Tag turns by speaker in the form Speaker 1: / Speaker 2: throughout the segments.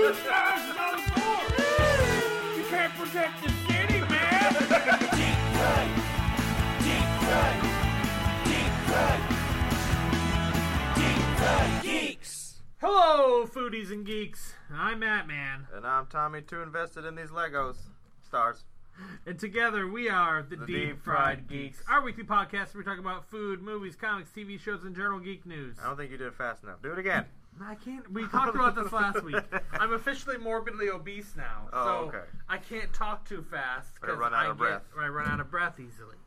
Speaker 1: the stars is on the floor. You can't protect the city, man. Deep cut. Deep cut. Deep cut. Deep cut geeks. Hello, foodies and geeks. I'm Matt Man.
Speaker 2: And I'm Tommy, too invested in these Legos. Stars.
Speaker 1: And together we are the Deep Fried Geeks. Our weekly podcast where we talk about food, movies, comics, TV shows, and general geek news.
Speaker 2: I don't think you did it fast enough. Do it again.
Speaker 1: I can't. We talked about this last week. I'm officially morbidly obese now, so
Speaker 2: okay.
Speaker 1: I can't talk too fast
Speaker 2: I run out of breath.
Speaker 1: I run out of breath easily.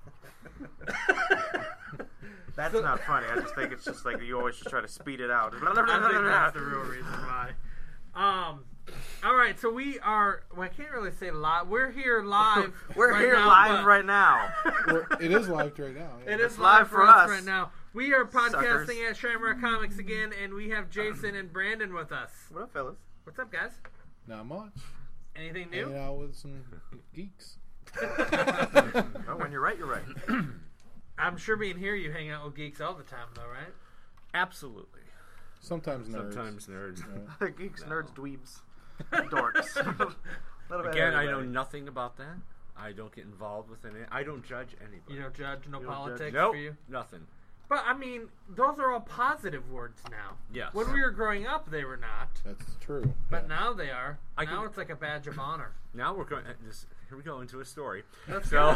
Speaker 2: That's not funny. I just think it's just like you always just try to speed it out.
Speaker 1: I think that's the real reason why. All right, so we are. Well, I can't really say live. We're here live.
Speaker 2: We're
Speaker 1: right
Speaker 2: here
Speaker 1: now,
Speaker 2: live right now.
Speaker 3: It is live right now. Yeah.
Speaker 1: It is
Speaker 2: It's
Speaker 1: live for us
Speaker 2: us
Speaker 1: right now. We are podcasting
Speaker 2: Suckers.
Speaker 1: at Shamrock Comics again, and we have Jason and Brandon with us.
Speaker 2: What up, fellas?
Speaker 1: What's up, guys?
Speaker 3: Not much.
Speaker 1: Anything
Speaker 3: Hanging
Speaker 1: new?
Speaker 3: out with some geeks.
Speaker 2: Oh, when you're right, you're right.
Speaker 1: I'm sure being here, you hang out with geeks all the time, though, right?
Speaker 4: Absolutely.
Speaker 3: Sometimes nerds.
Speaker 4: Sometimes nerds.
Speaker 3: Yeah.
Speaker 2: Geeks, nerds, dweebs, dorks. Little bit of
Speaker 4: Again, I know
Speaker 2: everybody.
Speaker 4: nothing about that. I don't get involved with any. I don't judge anybody.
Speaker 1: You don't judge, no
Speaker 2: You don't
Speaker 1: politics
Speaker 2: judge.
Speaker 4: Nope,
Speaker 1: for you.
Speaker 4: nothing.
Speaker 1: But, I mean, those are all positive words now.
Speaker 4: Yes.
Speaker 1: When we were growing up, they were not.
Speaker 3: That's true.
Speaker 1: But
Speaker 3: Yeah.
Speaker 1: now they are.
Speaker 4: I
Speaker 1: Now
Speaker 4: can-
Speaker 1: it's like a badge of honor.
Speaker 4: Now we're going. Here we go into a story.
Speaker 1: Let's
Speaker 4: So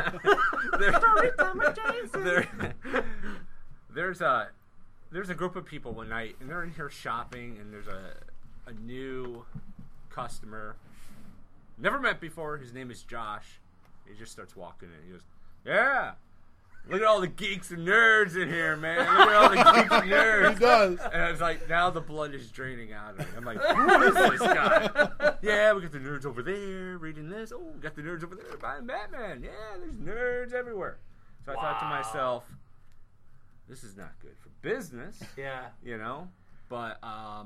Speaker 1: go.
Speaker 4: there's a group of people one night, and they're in here shopping, and there's a new customer, never met before. His name is Josh. He just starts walking in. He goes, "Yeah, look at all the geeks and nerds in here, man. Look at all the geeks and nerds."
Speaker 3: He does.
Speaker 4: And I was like, now the blood is draining out of me. I'm like, who is this guy? Yeah, we got the nerds over there reading this. Oh, we got the nerds over there buying Batman. Yeah, there's nerds everywhere. So I thought to myself, this is not good for business,
Speaker 1: Yeah.
Speaker 4: you know? But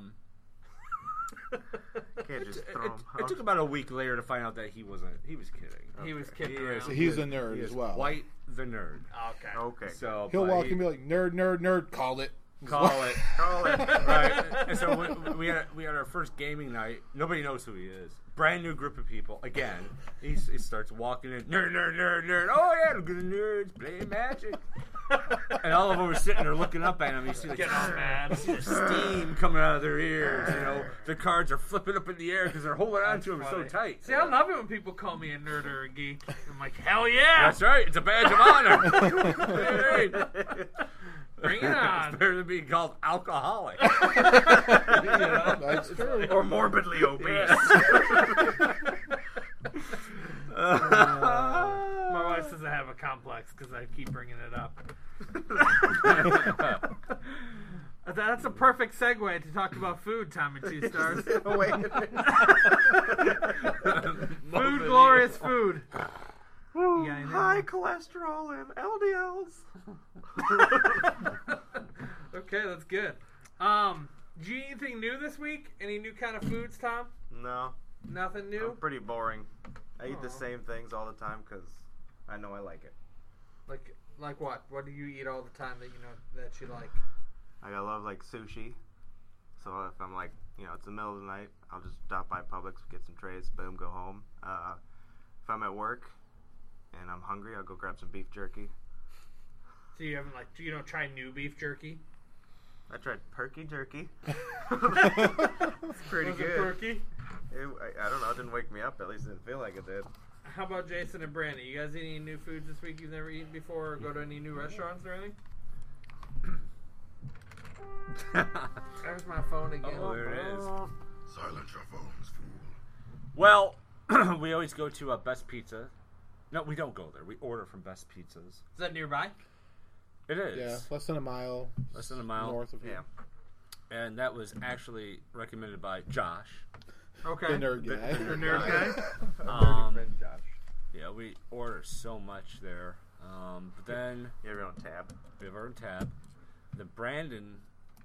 Speaker 2: Can't just throw them
Speaker 4: it took about a week later to find out that he was kidding.
Speaker 1: He was kidding
Speaker 4: He
Speaker 1: around.
Speaker 4: is-
Speaker 3: So he's a nerd
Speaker 4: He
Speaker 3: as
Speaker 4: is
Speaker 3: well.
Speaker 4: quite the nerd.
Speaker 1: Okay.
Speaker 2: Okay.
Speaker 4: So
Speaker 3: He'll
Speaker 4: but
Speaker 3: walk
Speaker 4: he-
Speaker 3: and be like, nerd, nerd, nerd. Called it.
Speaker 4: call it.
Speaker 2: Call it.
Speaker 4: Right. And so we had our first gaming night. Nobody knows who he is. Brand new group of people. Again, he starts walking in. Nerd, nerd, nerd, nerd. Oh yeah, look at the nerds playing Magic. And all of them are sitting there looking up at him. You see the
Speaker 1: Getting all mad.
Speaker 4: You see the steam coming out of their ears. You know, the cards are flipping up in the air because they're holding on to them so
Speaker 1: funny.
Speaker 4: tight.
Speaker 1: See, I love it when people call me a nerd or a geek. I'm like, hell yeah!
Speaker 4: That's right. It's a badge of honor. Hey,
Speaker 1: Bring it
Speaker 4: it's
Speaker 1: on.
Speaker 4: better than being called alcoholic. You know?
Speaker 3: That's true.
Speaker 2: Or morbidly obese.
Speaker 1: My wife doesn't have a complex because I keep bringing it up. That's a perfect segue to talk about food, Tommy Two Stars.
Speaker 2: Wait.
Speaker 1: Food, glorious food. You got anything?
Speaker 2: High cholesterol and LDLs.
Speaker 1: Okay, that's good. Did you eat anything new this week? Any new kind of foods, Tom?
Speaker 2: No,
Speaker 1: Nothing
Speaker 2: I'm
Speaker 1: new?
Speaker 2: pretty boring. I eat the
Speaker 1: Aw.
Speaker 2: same things all the time because I know I like it.
Speaker 1: Like what? What do you eat all the time that you know that you like?
Speaker 2: Like I love like sushi. So if I'm like, it's the middle of the night, I'll just stop by Publix, get some trays, boom, go home. If I'm at work and I'm hungry, I'll go grab some beef jerky.
Speaker 1: So you haven't you don't try new beef jerky?
Speaker 2: I tried perky jerky. It's pretty
Speaker 1: Was it
Speaker 2: good.
Speaker 1: perky?
Speaker 2: I don't know. It didn't wake me up. At least it didn't feel like it did.
Speaker 1: How about Jason and Brandon? You guys eat any new foods this week you've never eaten before, or go to any new restaurants or anything? There's my phone again.
Speaker 4: Oh, there it is.
Speaker 5: Silence your phones, fool.
Speaker 4: Well, we always go to Best Pizza. No, we don't go there. We order from Best Pizzas.
Speaker 1: Is that nearby?
Speaker 4: It is.
Speaker 3: Yeah, less than a mile.
Speaker 4: Less than a mile.
Speaker 3: North of
Speaker 2: Yeah.
Speaker 3: here.
Speaker 4: And that was actually recommended by Josh.
Speaker 1: Okay.
Speaker 3: The nerd guy.
Speaker 1: The nerd guy?
Speaker 4: Um,
Speaker 2: Friend Josh.
Speaker 4: Yeah, we order so much there. But then
Speaker 2: You have your own tab.
Speaker 4: we have our own tab. Then Brandon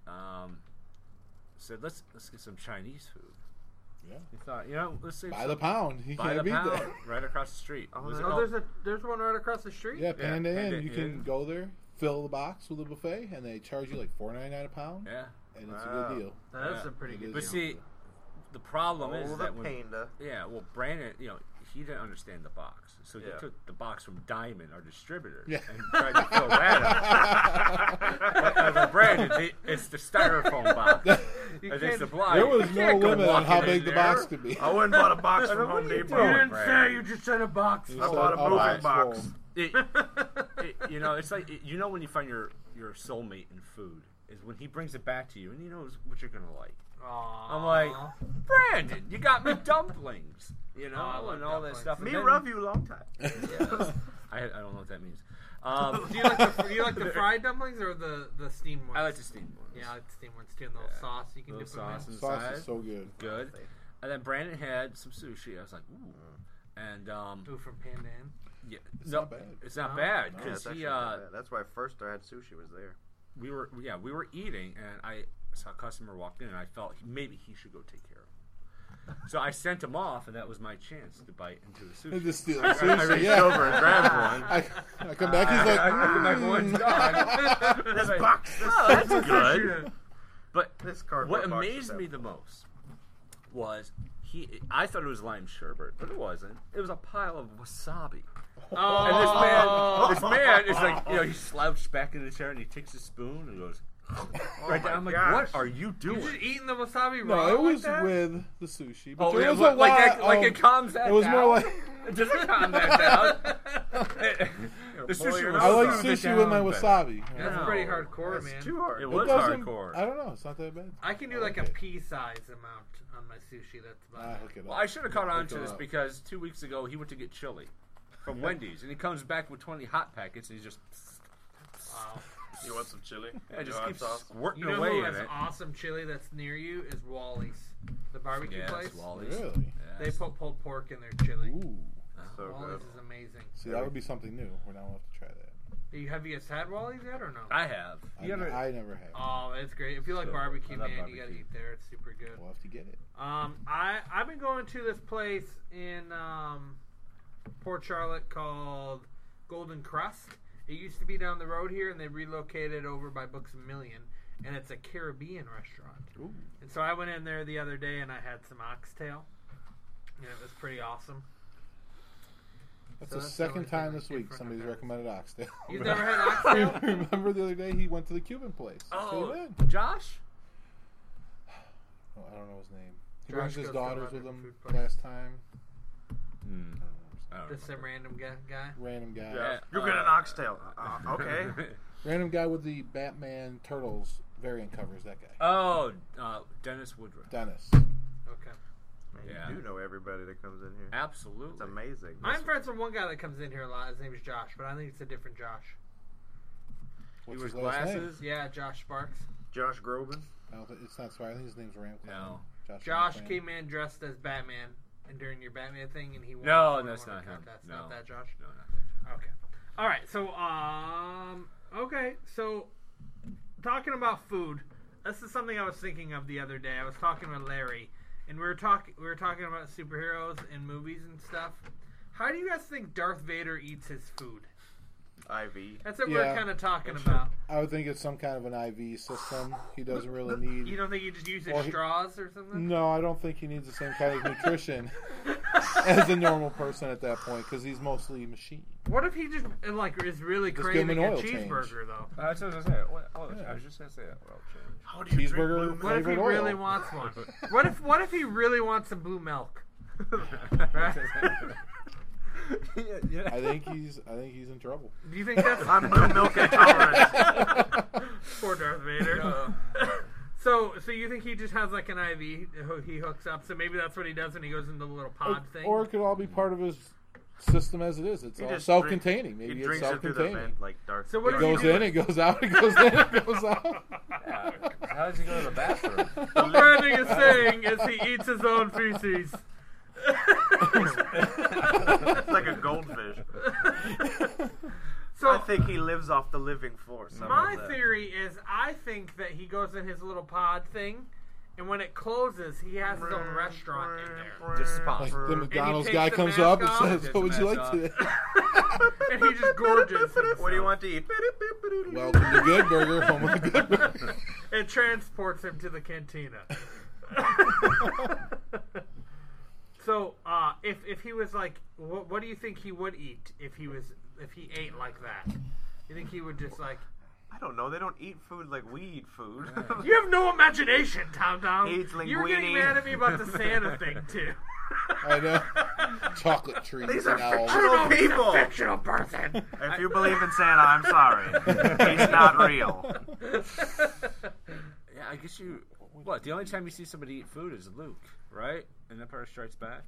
Speaker 4: said, let's get some Chinese food.
Speaker 3: Yeah.
Speaker 4: We thought, let's say
Speaker 3: By the pound. You
Speaker 4: by
Speaker 3: can't
Speaker 4: the
Speaker 3: beat
Speaker 4: pound,
Speaker 3: that.
Speaker 4: right across the street.
Speaker 2: Oh,
Speaker 4: Was it
Speaker 2: there-
Speaker 4: called-
Speaker 1: There's one right across the street?
Speaker 3: Yeah, Panda
Speaker 4: Panda
Speaker 3: Inn. You
Speaker 4: Inn.
Speaker 3: can go there, fill the box with a buffet, and they charge you like $4.99 a pound,
Speaker 4: yeah.
Speaker 3: and it's a
Speaker 2: Wow.
Speaker 3: good deal.
Speaker 1: That is
Speaker 4: Yeah.
Speaker 1: a pretty good
Speaker 4: But
Speaker 1: deal.
Speaker 4: see, the problem is
Speaker 2: Oh, the
Speaker 4: that when
Speaker 2: panda.
Speaker 4: yeah, well, Brandon, he didn't understand the box, so he
Speaker 2: Yeah.
Speaker 4: took the box from Diamond, our distributor,
Speaker 3: Yeah.
Speaker 4: and tried to fill that up. But I was like, Brandon, it's the styrofoam box. It's the blind.
Speaker 3: There was
Speaker 4: You
Speaker 3: no
Speaker 4: can't go
Speaker 3: limit on how
Speaker 4: walking in
Speaker 3: big the
Speaker 4: there.
Speaker 3: box could be.
Speaker 2: I went and bought a box from
Speaker 4: What
Speaker 2: Home
Speaker 4: are you
Speaker 2: Depot.
Speaker 4: doing?
Speaker 1: You didn't
Speaker 4: Brandon.
Speaker 1: say, you just said a box.
Speaker 2: I bought a
Speaker 3: Oh,
Speaker 2: moving
Speaker 3: box
Speaker 2: box.
Speaker 3: full.
Speaker 4: It's like when you find your soulmate in food is when he brings it back to you and he knows what you're gonna like.
Speaker 1: Aww.
Speaker 4: I'm like, Brandon, you got me dumplings,
Speaker 1: I love
Speaker 4: and all that
Speaker 1: dumplings.
Speaker 4: stuff.
Speaker 2: Me
Speaker 4: And then-
Speaker 2: love you long time.
Speaker 4: Yeah, I don't know what that means.
Speaker 1: Do you like the fried dumplings or the steamed ones?
Speaker 4: I like the steamed ones.
Speaker 1: Yeah, I like the steamed ones too. And the little sauce you can
Speaker 4: Little
Speaker 1: dip them
Speaker 4: sauce
Speaker 1: in.
Speaker 4: and
Speaker 3: Sauce
Speaker 4: side.
Speaker 3: is so good.
Speaker 4: Good. And then Brandon had some sushi. I was like, ooh. And
Speaker 1: Ooh, from Panda Inn.
Speaker 4: yeah,
Speaker 3: It's
Speaker 4: no,
Speaker 3: not bad.
Speaker 4: it's not
Speaker 1: No?
Speaker 4: bad
Speaker 2: Yeah,
Speaker 4: because
Speaker 2: it's actually
Speaker 4: he
Speaker 2: not bad. That's why first I had sushi was there.
Speaker 4: we were eating and I saw a customer walk in and I felt maybe he should go take care of him. So I sent him off and that was my chance to bite into the
Speaker 3: And
Speaker 4: sushi.
Speaker 3: just steal
Speaker 4: I
Speaker 3: sushi.
Speaker 4: reached
Speaker 3: Yeah.
Speaker 4: over and grabbed one.
Speaker 3: I come back. He's like,
Speaker 4: I come back, one's gone.
Speaker 2: This
Speaker 4: Like,
Speaker 2: box. This,
Speaker 4: oh, that's good. But
Speaker 2: this cardboard
Speaker 4: what
Speaker 2: box
Speaker 4: amazed
Speaker 2: is
Speaker 4: me the most was I thought it was lime sherbet, but it wasn't. It was a pile of wasabi.
Speaker 1: Oh.
Speaker 4: And this man is like, he slouched back in the chair and he takes a spoon and goes right
Speaker 2: my
Speaker 4: down. I'm like,
Speaker 2: gosh.
Speaker 4: what are you
Speaker 1: You
Speaker 4: doing?
Speaker 1: just eating the wasabi raw
Speaker 3: no, it
Speaker 1: like
Speaker 3: was
Speaker 1: that?
Speaker 3: with the sushi. But
Speaker 4: Oh,
Speaker 3: there
Speaker 4: yeah,
Speaker 3: was a
Speaker 4: like
Speaker 3: lot
Speaker 4: that, like
Speaker 3: of-
Speaker 4: it calms that
Speaker 3: It was
Speaker 4: down.
Speaker 3: more like
Speaker 4: It doesn't calm that down. The sushi was
Speaker 3: I like
Speaker 4: soothe it
Speaker 3: sushi with my
Speaker 4: down better.
Speaker 3: wasabi.
Speaker 1: That's
Speaker 4: No.
Speaker 1: pretty hardcore,
Speaker 2: That's
Speaker 1: man.
Speaker 2: too hard.
Speaker 4: It
Speaker 3: It
Speaker 4: was
Speaker 3: doesn't-
Speaker 4: hardcore.
Speaker 3: I don't know. It's not that bad.
Speaker 1: I can do like a pea-size amount on my sushi. That's about it.
Speaker 3: Look it up.
Speaker 4: Well, I should have caught on
Speaker 3: Look
Speaker 4: to
Speaker 3: it
Speaker 4: this
Speaker 3: up.
Speaker 4: because 2 weeks ago he went to get chili from Wendy's and he comes back with 20 hot packets and he's just
Speaker 1: Wow.
Speaker 2: You want some chili?
Speaker 4: just
Speaker 2: hot
Speaker 4: keeps
Speaker 2: sauce?
Speaker 4: squirting
Speaker 1: You know
Speaker 4: away
Speaker 1: who
Speaker 4: in
Speaker 1: has
Speaker 4: it.
Speaker 1: awesome chili that's near you is Wally's, the barbecue
Speaker 4: Yes,
Speaker 1: place.
Speaker 4: Wally's.
Speaker 3: Really?
Speaker 1: They
Speaker 4: Yes.
Speaker 1: put pulled pork in their chili.
Speaker 3: Ooh.
Speaker 2: So
Speaker 1: Wally's
Speaker 2: good.
Speaker 1: is amazing.
Speaker 3: See, that would be something new. We're not allowed to try that.
Speaker 1: Have you guys had Wally's yet or no?
Speaker 4: I have. You ever-
Speaker 3: I never have.
Speaker 1: Oh, it's great. If you like
Speaker 4: So,
Speaker 1: barbecue,
Speaker 4: I love
Speaker 1: man, you gotta
Speaker 4: barbecue.
Speaker 1: eat there. It's super good.
Speaker 3: We'll have to get it.
Speaker 1: I've been going to this place in Port Charlotte called Golden Crust. It used to be down the road here, and they relocated over by Books A Million, and it's a Caribbean restaurant.
Speaker 3: Ooh.
Speaker 1: And so I went in there the other day, and I had some oxtail, and it was pretty awesome.
Speaker 3: That's
Speaker 1: So
Speaker 3: the
Speaker 1: that's the only
Speaker 3: second
Speaker 1: thing
Speaker 3: time
Speaker 1: I
Speaker 3: this
Speaker 1: get
Speaker 3: week
Speaker 1: from
Speaker 3: somebody's
Speaker 1: the
Speaker 3: recommended oxtail.
Speaker 1: You've never had oxtail?
Speaker 3: Remember the other day he went to the Cuban place.
Speaker 4: Oh,
Speaker 3: man.
Speaker 4: Josh?
Speaker 3: Oh, I don't know his name. He
Speaker 1: Josh
Speaker 3: brings his
Speaker 1: goes to
Speaker 3: daughters with
Speaker 1: London
Speaker 3: him
Speaker 1: food place.
Speaker 3: last time.
Speaker 4: I don't
Speaker 1: Just some random guy.
Speaker 3: Random guy.
Speaker 2: Yeah. You get an oxtail. Okay.
Speaker 3: Random guy with the Batman Turtles variant covers. That guy.
Speaker 4: Oh, Dennis Woodruff.
Speaker 3: Dennis.
Speaker 1: Okay.
Speaker 2: Man,
Speaker 4: Yeah.
Speaker 2: You do know everybody that comes in here.
Speaker 4: Absolutely.
Speaker 2: It's amazing.
Speaker 1: I'm friends with one guy that comes in here a lot. His name is Josh, but I think it's a different Josh.
Speaker 4: He
Speaker 3: What's
Speaker 4: wears
Speaker 3: his last name?
Speaker 4: glasses.
Speaker 1: Yeah, Josh Sparks.
Speaker 2: Josh Groban.
Speaker 3: I don't think, it's not Sparks. I think his name's Ram.
Speaker 4: No.
Speaker 1: Josh
Speaker 3: Ram.
Speaker 1: came in dressed as Batman, and during your Batman thing, and he won.
Speaker 4: No,
Speaker 1: won
Speaker 4: that's
Speaker 1: one
Speaker 4: not
Speaker 1: of the
Speaker 4: him.
Speaker 1: contests.
Speaker 4: No.
Speaker 1: Not that Josh.
Speaker 4: No, not that.
Speaker 1: Okay. All right. So, okay. So, talking about food, this is something I was thinking of the other day. I was talking with Larry, and we were talking about superheroes and movies and stuff. How do you guys think Darth Vader eats his food?
Speaker 2: IV.
Speaker 1: That's what we're
Speaker 3: Yeah.
Speaker 1: kind of talking about.
Speaker 3: I would think it's some kind of an IV system. He doesn't really need.
Speaker 1: You don't think he just uses
Speaker 3: Or he-
Speaker 1: straws or something?
Speaker 3: No, I don't think he needs the same kind of nutrition as a normal person at that point because he's mostly machine.
Speaker 1: What if he just is really
Speaker 3: Just give him
Speaker 1: craving
Speaker 3: an
Speaker 1: a
Speaker 3: oil change.
Speaker 1: cheeseburger though?
Speaker 4: That's what I was gonna say.
Speaker 3: Yeah.
Speaker 4: I was just gonna say that. Well, change.
Speaker 2: How do you drink
Speaker 3: Cheeseburger.
Speaker 2: blue
Speaker 1: What if he
Speaker 3: Flavored oil.
Speaker 1: really wants one? What if he really wants some blue milk?
Speaker 4: yeah.
Speaker 3: I think he's in trouble.
Speaker 1: Do you think that's
Speaker 2: I'm blue milk intolerant.
Speaker 1: poor Darth Vader? So you think he just has like an IV he hooks up? So maybe that's what he does when he goes into the little pod thing.
Speaker 3: Or it could all be part of his system as it is. It's
Speaker 2: He
Speaker 3: all
Speaker 2: just
Speaker 3: self-containing.
Speaker 2: He
Speaker 3: Maybe it's
Speaker 2: drinks it through the
Speaker 3: self-containing.
Speaker 2: vent like Darth.
Speaker 1: So what
Speaker 3: It
Speaker 1: does he
Speaker 3: goes
Speaker 1: do?
Speaker 3: in, it goes out, it goes in, it goes out.
Speaker 4: How does he go to the bathroom?
Speaker 1: What Brandon is saying is he eats his own feces.
Speaker 2: It's like a goldfish.
Speaker 1: So
Speaker 2: I think he lives off the living force. How
Speaker 1: my
Speaker 2: about that?
Speaker 1: theory is I think that he goes in his little pod thing, and when it closes, he has his own restaurant in there.
Speaker 4: Just a pop.
Speaker 3: Like the McDonald's
Speaker 1: takes
Speaker 3: guy
Speaker 1: the
Speaker 3: comes
Speaker 1: mask
Speaker 3: up and
Speaker 1: off,
Speaker 3: says,
Speaker 4: takes
Speaker 3: "What would
Speaker 4: the
Speaker 3: you
Speaker 4: mask
Speaker 3: like
Speaker 4: off.
Speaker 3: today?"
Speaker 1: And he just gorges himself.
Speaker 2: What do you want to eat?
Speaker 3: Welcome to Good Burger, home of the Good Burger.
Speaker 1: It transports him to the cantina.
Speaker 6: if he was like, what do you think he would eat if he ate like that? You think he would just like?
Speaker 2: I don't know. They don't eat food like we eat food.
Speaker 6: You have no imagination, Tom Tom.
Speaker 2: He eats
Speaker 6: You were getting
Speaker 2: linguine.
Speaker 6: mad at me about the Santa thing too.
Speaker 3: I know. Chocolate trees
Speaker 2: These
Speaker 3: and
Speaker 2: are
Speaker 3: owls.
Speaker 2: fictional people.
Speaker 6: Fictional person.
Speaker 2: If you believe in Santa, I'm sorry. He's not real.
Speaker 4: Yeah, I guess you. What? The only time you see somebody eat food is Luke, right? In Empire Strikes Back.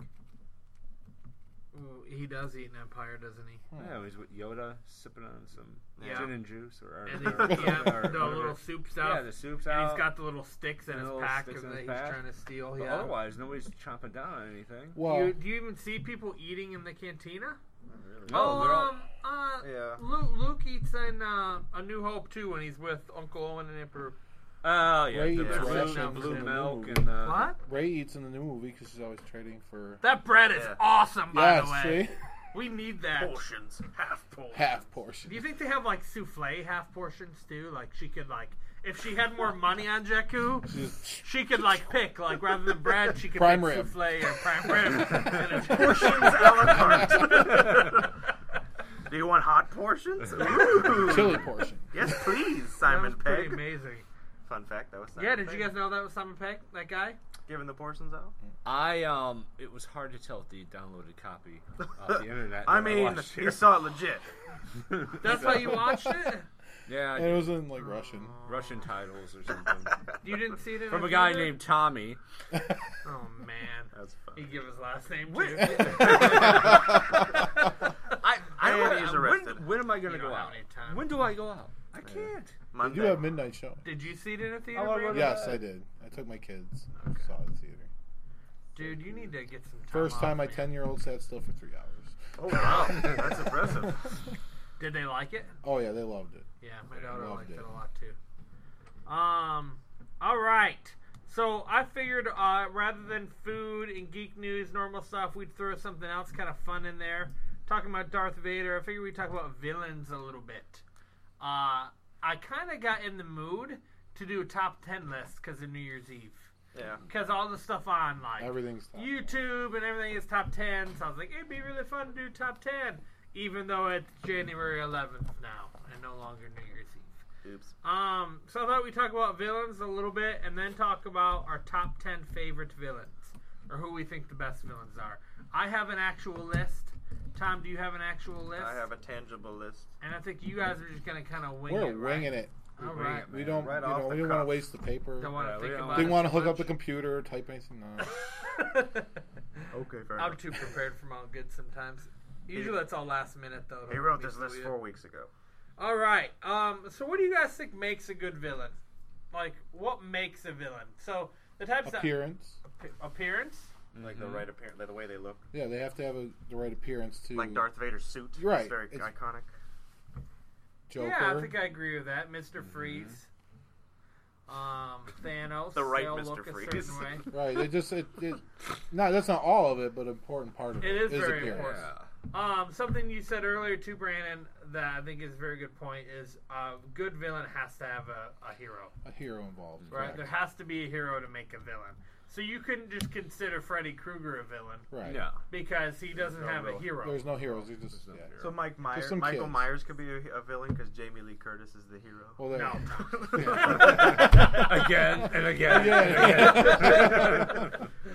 Speaker 6: Ooh, he does eat an Empire, doesn't he?
Speaker 4: Yeah, he's with Yoda sipping on some
Speaker 6: Yeah.
Speaker 4: gin and juice or
Speaker 6: And
Speaker 4: or
Speaker 6: the
Speaker 4: whatever.
Speaker 6: little soup stuff.
Speaker 4: Yeah, the soup's
Speaker 6: And
Speaker 4: out.
Speaker 6: he's got the little sticks in
Speaker 4: And
Speaker 6: his
Speaker 4: little
Speaker 6: pack
Speaker 4: sticks in
Speaker 6: that
Speaker 4: his
Speaker 6: he's
Speaker 4: pack.
Speaker 6: trying to steal.
Speaker 4: But
Speaker 6: Yeah.
Speaker 4: otherwise, nobody's chomping down on anything.
Speaker 3: Well,
Speaker 6: Do you even see people eating in the cantina?
Speaker 4: No, they're all.
Speaker 2: Yeah.
Speaker 6: Luke eats in A New Hope too when he's with Uncle Owen and Emperor.
Speaker 4: Oh yeah,
Speaker 3: Ray
Speaker 4: the
Speaker 3: eats
Speaker 4: blue,
Speaker 3: rations
Speaker 4: blue
Speaker 3: in the
Speaker 4: milk
Speaker 3: movie.
Speaker 4: and
Speaker 6: What?
Speaker 3: Ray eats in the new movie because she's always trading for
Speaker 6: That bread is
Speaker 2: Yeah.
Speaker 6: awesome, by
Speaker 3: yes,
Speaker 6: the way.
Speaker 3: see?
Speaker 6: We need that.
Speaker 2: Portions. Half portions.
Speaker 3: Half portion.
Speaker 6: Do you think they have like souffle half portions too? Like she could like, if she had more money on Jakku,
Speaker 3: Just-
Speaker 6: she could like pick like rather than bread, she could
Speaker 3: Prime
Speaker 6: pick
Speaker 3: rib.
Speaker 6: souffle or prime rib. And it's
Speaker 2: Portions a la carte. Do you want hot portions? Ooh.
Speaker 3: Chili portion.
Speaker 2: Yes, please,
Speaker 6: that
Speaker 2: Simon
Speaker 6: was pretty
Speaker 2: Pegg.
Speaker 6: amazing.
Speaker 2: Fun fact, that was Simon
Speaker 6: Yeah, did
Speaker 2: Pegg.
Speaker 6: you guys know that was Simon Pegg, that guy?
Speaker 2: Giving the portions out?
Speaker 4: it was hard to tell if the downloaded copy off the internet.
Speaker 2: I
Speaker 4: and
Speaker 2: mean,
Speaker 4: watched
Speaker 2: you
Speaker 4: it.
Speaker 2: saw it legit.
Speaker 6: That's why you watched it?
Speaker 4: Yeah,
Speaker 3: And it was in like Russian.
Speaker 4: Russian titles or something
Speaker 6: You didn't see it in
Speaker 4: from
Speaker 6: a
Speaker 4: a guy
Speaker 6: theater?
Speaker 4: named Tommy.
Speaker 6: Oh man,
Speaker 2: That's
Speaker 6: he
Speaker 2: fun.
Speaker 6: give his last name
Speaker 2: Wait.
Speaker 6: too.
Speaker 4: I
Speaker 2: And
Speaker 4: don't
Speaker 2: he's
Speaker 4: know,
Speaker 2: arrested.
Speaker 4: when am I going
Speaker 6: You
Speaker 4: to go
Speaker 6: don't have
Speaker 4: out?
Speaker 6: any time.
Speaker 4: When do I go out? I can't.
Speaker 3: They
Speaker 2: Monday.
Speaker 3: do have midnight show.
Speaker 6: Did you see it in a theater?
Speaker 4: Oh, I
Speaker 6: Brandon?
Speaker 3: Yes, I did. I took my kids. Saw it in the theater.
Speaker 6: Dude, you need to get some time
Speaker 3: First
Speaker 6: off,
Speaker 3: time my
Speaker 6: man.
Speaker 3: 10-year-old sat still for 3 hours.
Speaker 2: Oh, wow. That's impressive.
Speaker 6: Did they like it?
Speaker 3: Oh yeah, they loved it.
Speaker 6: Yeah, my daughter
Speaker 3: Loved
Speaker 6: liked it
Speaker 3: it.
Speaker 6: a lot too. All right. So I figured rather than food and geek news, normal stuff, we'd throw something else kind of fun in there. Talking about Darth Vader, I figured we'd talk about villains a little bit. I kind of got in the mood to do a top 10 list because of New Year's Eve.
Speaker 2: Yeah.
Speaker 6: Because all the stuff on like
Speaker 3: Everything's top.
Speaker 6: YouTube and everything is top 10. So I was like, it'd be really fun to do top 10. Even though it's January 11th now and no longer New Year's Eve.
Speaker 2: Oops.
Speaker 6: So I thought we'd talk about villains a little bit and then talk about our top 10 favorite villains or who we think the best villains are. I have an actual list. Tom, do you have an actual list?
Speaker 2: I have a tangible list.
Speaker 6: And I think you guys are just going to kind of wing
Speaker 3: We're
Speaker 6: it, right?
Speaker 3: winging it.
Speaker 6: All right.
Speaker 3: We don't.
Speaker 2: Right
Speaker 3: you
Speaker 2: off
Speaker 3: know,
Speaker 2: the
Speaker 3: we don't want to
Speaker 2: cuff.
Speaker 3: waste the paper.
Speaker 6: Don't want to
Speaker 4: Yeah,
Speaker 6: think
Speaker 4: we don't-
Speaker 6: about it.
Speaker 3: Didn't want to
Speaker 6: too
Speaker 3: hook up the
Speaker 6: much.
Speaker 3: computer, type anything. No.
Speaker 2: Okay, fair
Speaker 6: I'm
Speaker 2: enough.
Speaker 6: too prepared for Mount Good sometimes. Usually that's all last minute though.
Speaker 2: He wrote this list 4 weeks ago.
Speaker 6: All right. So what do you guys think makes a good villain? Like what makes a villain? So the types
Speaker 3: Appearance.
Speaker 6: of appearance.
Speaker 2: Like the right appearance, like the way they look.
Speaker 3: Yeah, they have to have the right appearance to.
Speaker 2: Like Darth Vader's suit.
Speaker 3: Right.
Speaker 2: It's very
Speaker 3: It's-
Speaker 2: iconic.
Speaker 3: Joker.
Speaker 6: Yeah, I think I agree with that. Mr. Freeze. Thanos.
Speaker 2: The right
Speaker 6: they all
Speaker 2: Mr.
Speaker 6: look a
Speaker 2: Freeze.
Speaker 6: certain way.
Speaker 3: Right. It just no, that's not all of it, but an important part of it.
Speaker 6: It is very
Speaker 3: appearance.
Speaker 6: important. Something you said earlier too, Brandon, that I think is a very good point is a good villain has to have a hero.
Speaker 3: A hero involved.
Speaker 6: Right?
Speaker 3: correct.
Speaker 6: There has to be a hero to make a villain. So you couldn't just consider Freddy Krueger a villain
Speaker 3: Right.
Speaker 4: No.
Speaker 6: because he doesn't
Speaker 2: no
Speaker 6: have a
Speaker 2: real-
Speaker 6: hero.
Speaker 3: There's no heroes. You just
Speaker 4: no
Speaker 3: yeah.
Speaker 4: hero.
Speaker 2: So Michael
Speaker 3: some kids.
Speaker 2: Myers could be a villain because Jamie Lee Curtis is the hero.
Speaker 3: Well, there.
Speaker 6: No.
Speaker 4: Again and again.
Speaker 3: Yeah.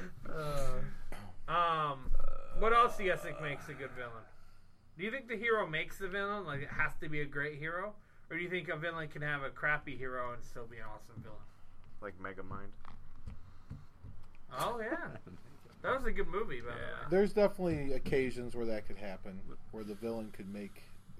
Speaker 6: What else do you guys think makes a good villain? Do you think the hero makes the villain? Like it has to be a great hero? Or do you think a villain can have a crappy hero and still be an awesome villain?
Speaker 2: Like Megamind.
Speaker 6: Oh, yeah. That was a good movie, by the way.
Speaker 3: There's definitely occasions where that could happen, where the villain could make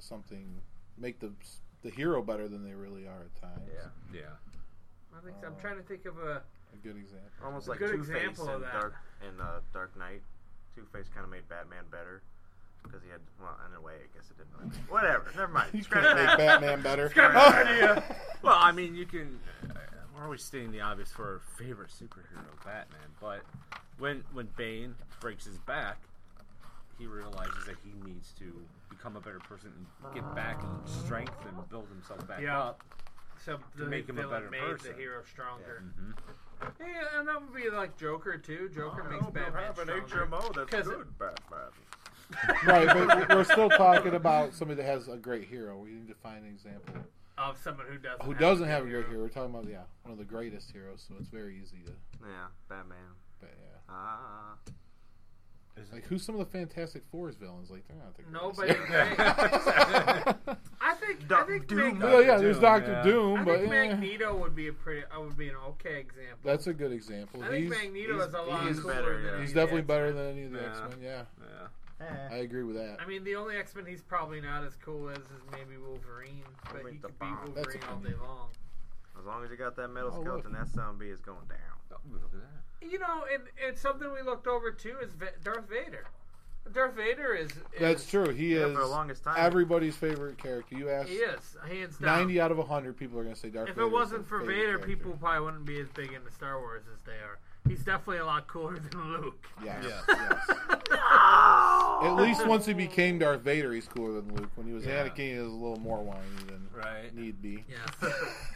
Speaker 3: the hero better than they really are at times.
Speaker 2: Yeah.
Speaker 4: Yeah.
Speaker 6: I think so. I'm trying to think of a...
Speaker 3: A good example.
Speaker 2: Almost
Speaker 6: A
Speaker 2: like
Speaker 6: good
Speaker 2: Two-Face
Speaker 6: example of
Speaker 2: in
Speaker 6: that.
Speaker 2: Dark Knight. Two-Face kind of made Batman better. Because he had, well, in a way, I guess it didn't really. Whatever, never mind.
Speaker 3: You
Speaker 2: Scratch
Speaker 3: can't make
Speaker 2: that.
Speaker 3: Batman better.
Speaker 4: Well, I mean, you can. We're always stating the obvious for our favorite superhero, Batman. But when Bane breaks his back, he realizes that he needs to become a better person and get back in strength and build himself back
Speaker 6: Yeah.
Speaker 4: up.
Speaker 6: So the
Speaker 4: make him a
Speaker 6: villain
Speaker 4: better
Speaker 6: made
Speaker 4: person.
Speaker 6: the hero stronger. Yeah, and that would be like Joker too. Joker makes
Speaker 2: Oh,
Speaker 6: Batman
Speaker 2: have an
Speaker 6: stronger.
Speaker 2: HMO that's
Speaker 6: 'Cause
Speaker 2: good, Batman.
Speaker 3: Right, but we're still talking about somebody that has a great hero. We need to find an example.
Speaker 6: Of someone who
Speaker 3: Doesn't have a great hero. We're talking about one of the greatest heroes, so it's very easy to.
Speaker 2: Yeah, Batman.
Speaker 3: But yeah,
Speaker 2: Ah.
Speaker 3: like who's some of the Fantastic Four's villains? Like they're not the
Speaker 6: Nobody
Speaker 3: greatest.
Speaker 6: great. I think
Speaker 2: Doom.
Speaker 3: Well, yeah, there's
Speaker 4: Doom,
Speaker 3: Doctor
Speaker 4: yeah.
Speaker 3: Doom,
Speaker 6: I
Speaker 3: but
Speaker 6: think Magneto would be an okay example.
Speaker 3: that's a good example.
Speaker 6: I think Magneto is a lot
Speaker 2: he's
Speaker 6: cooler
Speaker 2: better,
Speaker 6: than
Speaker 2: yeah.
Speaker 6: any
Speaker 3: He's
Speaker 6: of the
Speaker 3: definitely
Speaker 6: X-Men.
Speaker 3: better than any of the
Speaker 4: Yeah.
Speaker 3: X-Men. Yeah,
Speaker 4: Yeah.
Speaker 3: I agree with that.
Speaker 6: I mean, the only X-Men he's probably not as cool as is maybe Wolverine, but he
Speaker 2: Wolverine's the
Speaker 6: could be
Speaker 2: bomb.
Speaker 3: That's
Speaker 6: Wolverine
Speaker 3: a
Speaker 6: all
Speaker 3: good
Speaker 6: day long.
Speaker 2: As long as you got that metal
Speaker 3: Oh,
Speaker 2: skeleton, that zombie is going down.
Speaker 4: Oh, look at that.
Speaker 6: You know, and something we looked over too is Darth Vader. Darth Vader is
Speaker 3: That's true. He
Speaker 2: Yeah,
Speaker 3: is
Speaker 2: for the longest time.
Speaker 3: everybody's favorite character. You ask
Speaker 6: He is hands down.
Speaker 3: 90 out of 100 people are going to say Darth
Speaker 6: If
Speaker 3: Vader.
Speaker 6: it wasn't
Speaker 3: is
Speaker 6: for
Speaker 3: their favorite
Speaker 6: Vader,
Speaker 3: character.
Speaker 6: people probably wouldn't be as big into Star Wars as they are. He's definitely a lot cooler than Luke.
Speaker 3: Yes,
Speaker 4: Yeah.
Speaker 3: yes. At least once he became Darth Vader, he's cooler than Luke. When he was
Speaker 4: Yeah.
Speaker 3: Anakin, he was a little more whiny than
Speaker 4: Right.
Speaker 3: need be.
Speaker 6: Yeah.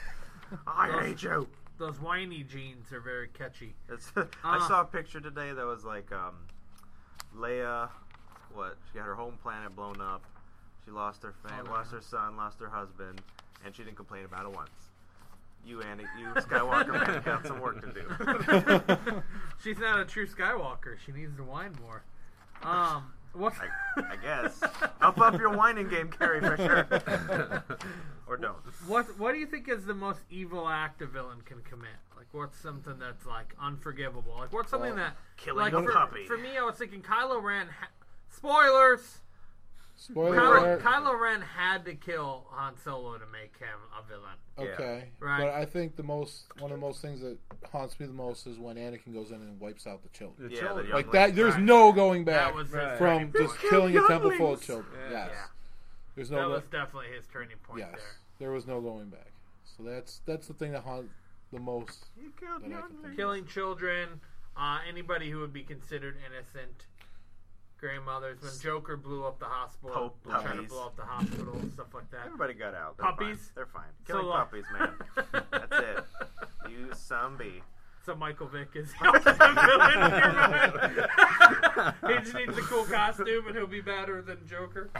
Speaker 2: I hate you.
Speaker 6: Those whiny genes are very catchy.
Speaker 2: It's, I saw a picture today that was like Leia. What? She got her home planet blown up. She lost her lost her son, lost her husband, and she didn't complain about it once. You Skywalker man, got some work to do.
Speaker 6: She's not a true Skywalker. She needs to whine more. What?
Speaker 2: I guess. Up your whining game, Carrie, for sure. Or don't.
Speaker 6: What do you think is the most evil act a villain can commit? Like, what's something that's like unforgivable? Like, what's something that
Speaker 2: killing
Speaker 6: like,
Speaker 2: a
Speaker 6: for,
Speaker 2: puppy.
Speaker 6: For me, I was thinking Kylo Ren. Spoilers.
Speaker 3: Spoiler alert.
Speaker 6: Kylo Ren had to kill Han Solo to make him a villain.
Speaker 3: Okay,
Speaker 6: Right.
Speaker 3: but I think one of the most things that haunts me the most is when Anakin goes in and wipes out the children.
Speaker 4: The
Speaker 2: Yeah,
Speaker 4: children.
Speaker 2: the
Speaker 3: Like
Speaker 2: young
Speaker 3: that, there's
Speaker 6: Right.
Speaker 3: no going back
Speaker 6: That was his
Speaker 4: Right.
Speaker 6: turning
Speaker 3: from just
Speaker 6: point.
Speaker 3: killing a temple full of
Speaker 2: younglings.
Speaker 3: children.
Speaker 4: Yeah.
Speaker 3: Yes,
Speaker 6: Yeah.
Speaker 3: there's
Speaker 6: That
Speaker 3: no.
Speaker 6: was definitely his turning point
Speaker 3: Yes,
Speaker 6: there.
Speaker 3: there was no going back. So that's the thing that haunts the most.
Speaker 2: You killed
Speaker 3: That I can
Speaker 2: younglings.
Speaker 3: think
Speaker 6: Killing children, anybody who would be considered innocent, grandmothers. When Joker blew up the hospital,
Speaker 2: Pope
Speaker 6: trying to
Speaker 2: puppies.
Speaker 6: blow up the hospital, stuff like that.
Speaker 2: Everybody got out. They're
Speaker 6: Puppies?
Speaker 2: Fine. They're fine.
Speaker 6: So
Speaker 2: Killing
Speaker 6: long.
Speaker 2: puppies, man. That's it. You zombie.
Speaker 6: So Michael Vick is the ultimate villain in your mind. He just needs a cool costume and he'll be better than Joker.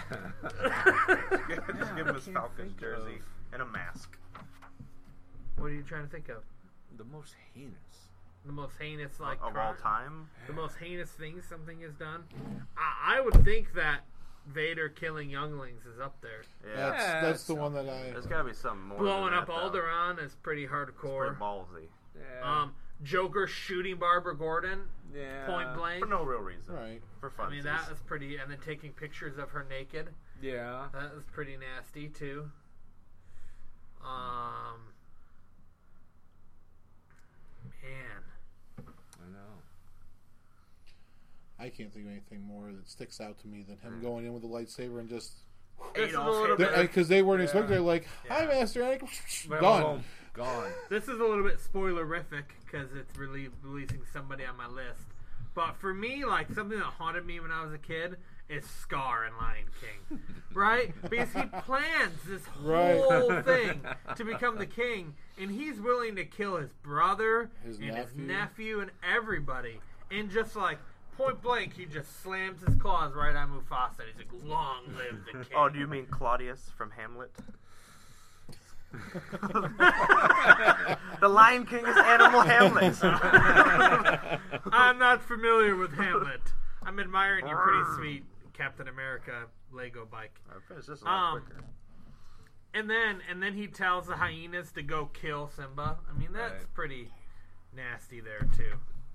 Speaker 2: Just give him his Falcons
Speaker 4: think
Speaker 2: jersey
Speaker 4: of-
Speaker 2: and a mask.
Speaker 6: What are you trying to think of?
Speaker 4: The most heinous.
Speaker 6: The most heinous, like,
Speaker 2: Of all
Speaker 6: crime?
Speaker 2: time.
Speaker 6: The most heinous thing something has done? I would think that Vader killing younglings is up there.
Speaker 2: Yeah.
Speaker 3: That's the one that I.
Speaker 2: There's got to be something more.
Speaker 6: Blowing
Speaker 2: than
Speaker 6: up
Speaker 2: that, though.
Speaker 6: Alderaan is pretty
Speaker 2: It's
Speaker 6: hardcore.
Speaker 2: pretty ballsy.
Speaker 4: Yeah.
Speaker 6: Joker shooting Barbara Gordon,
Speaker 4: Yeah.
Speaker 6: point blank.
Speaker 2: For no real reason.
Speaker 3: Right.
Speaker 2: For fun.
Speaker 6: I mean, that is pretty. And then taking pictures of her naked.
Speaker 4: Yeah.
Speaker 6: That was pretty nasty too. Man,
Speaker 4: I know.
Speaker 3: I can't think of anything more that sticks out to me than him going in with a lightsaber and just
Speaker 6: this is a little bit.
Speaker 3: because they weren't expecting. They're like, "Hi,
Speaker 2: Yeah.
Speaker 3: Master Anakin."
Speaker 6: Well,
Speaker 3: Done.
Speaker 4: Boom. Gone.
Speaker 6: This is a little bit spoilerific because it's releasing somebody on my list. But for me, like something that haunted me when I was a kid is Scar in Lion King, right? Because he plans this
Speaker 3: Right.
Speaker 6: whole thing to become the king, and he's willing to kill his brother,
Speaker 3: His
Speaker 6: and his
Speaker 3: nephew.
Speaker 6: nephew, and everybody, and just like point blank, he just slams his claws right on Mufasa. He's like, "Long live the king!"
Speaker 2: Oh, do you mean Claudius from Hamlet? The Lion King is Animal Hamlet.
Speaker 6: I'm not familiar with Hamlet. I'm admiring your pretty sweet Captain America Lego bike.
Speaker 2: I'll finish this a lot quicker.
Speaker 6: And then he tells the hyenas to go kill Simba. I mean, that's
Speaker 4: Right.
Speaker 6: pretty nasty there too.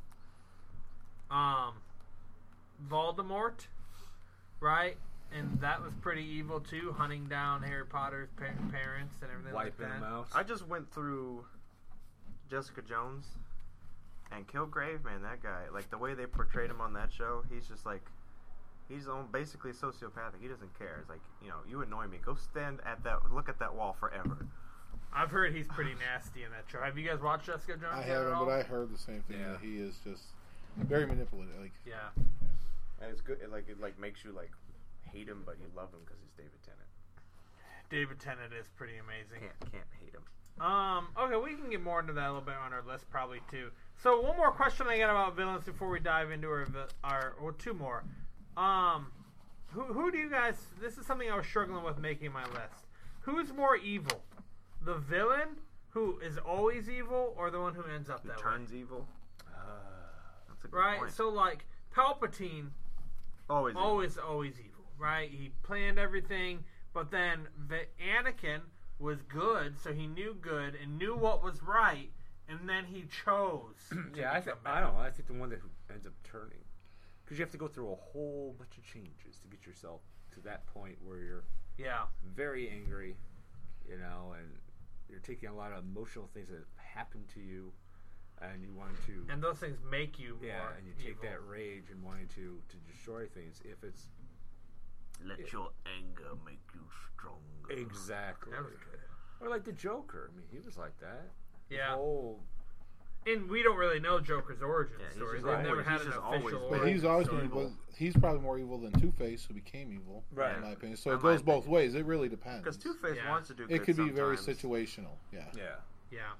Speaker 6: Voldemort, right? And that was pretty evil too, hunting down Harry Potter's parents and everything
Speaker 4: Wiping
Speaker 6: like
Speaker 4: them
Speaker 6: that.
Speaker 4: out.
Speaker 2: I just went through Jessica Jones and Kilgrave, man, that guy, like the way they portrayed him on that show, he's just like, he's basically sociopathic. He doesn't care. It's like, you annoy me. Go stand look at that wall forever.
Speaker 6: I've heard he's pretty nasty in that show. Have you guys watched Jessica Jones?
Speaker 3: I
Speaker 6: yet
Speaker 3: haven't,
Speaker 6: at all?
Speaker 3: but I heard the same thing.
Speaker 4: Yeah.
Speaker 3: That he is just very manipulative. Like,
Speaker 6: Yeah.
Speaker 2: And it's good. It makes you like hate him, but you love him because he's David Tennant.
Speaker 6: David Tennant is pretty amazing.
Speaker 2: Can't hate him.
Speaker 6: Okay, we can get more into that a little bit on our list probably too. So one more question I got about villains before we dive into or two more. Who do you guys? This is something I was struggling with making my list. Who's more evil, the villain who is always evil, or the one who ends up that
Speaker 2: Turns
Speaker 6: way?
Speaker 2: evil. That's a good
Speaker 6: Right.
Speaker 2: point.
Speaker 6: So like Palpatine,
Speaker 2: always evil.
Speaker 6: always evil. Right. He planned everything, but then Anakin was good, so he knew good and knew what was right, and then he chose.
Speaker 4: Yeah, I don't know. I think the one that ends up turning, because you have to go through a whole bunch of changes to get yourself to that point where you're very angry, and you're taking a lot of emotional things that happen to you, and you want to.
Speaker 6: And those things make you more
Speaker 4: and you take
Speaker 6: evil.
Speaker 4: that rage and wanting to destroy things. If it's
Speaker 2: Let your anger make you stronger.
Speaker 4: exactly,
Speaker 6: That was good.
Speaker 4: or like the Joker. I mean, he was like that.
Speaker 6: Yeah.
Speaker 4: His
Speaker 6: And we don't really know Joker's origin
Speaker 2: Yeah, he's
Speaker 6: story.
Speaker 2: just
Speaker 6: They've
Speaker 2: always-
Speaker 6: never had
Speaker 2: he's
Speaker 6: an
Speaker 2: just
Speaker 6: official
Speaker 2: always
Speaker 6: origin
Speaker 2: been-
Speaker 3: But he's always
Speaker 6: story.
Speaker 3: been. He's probably more evil than Two-Face, who became evil,
Speaker 4: Right.
Speaker 3: in my opinion. So
Speaker 2: In
Speaker 3: it
Speaker 2: my
Speaker 3: goes both
Speaker 2: opinion.
Speaker 3: ways. It really depends.
Speaker 2: Because Two-Face
Speaker 6: Yeah.
Speaker 2: wants to do good
Speaker 3: It could be very
Speaker 2: sometimes.
Speaker 3: situational. Yeah.
Speaker 4: yeah.
Speaker 6: Yeah.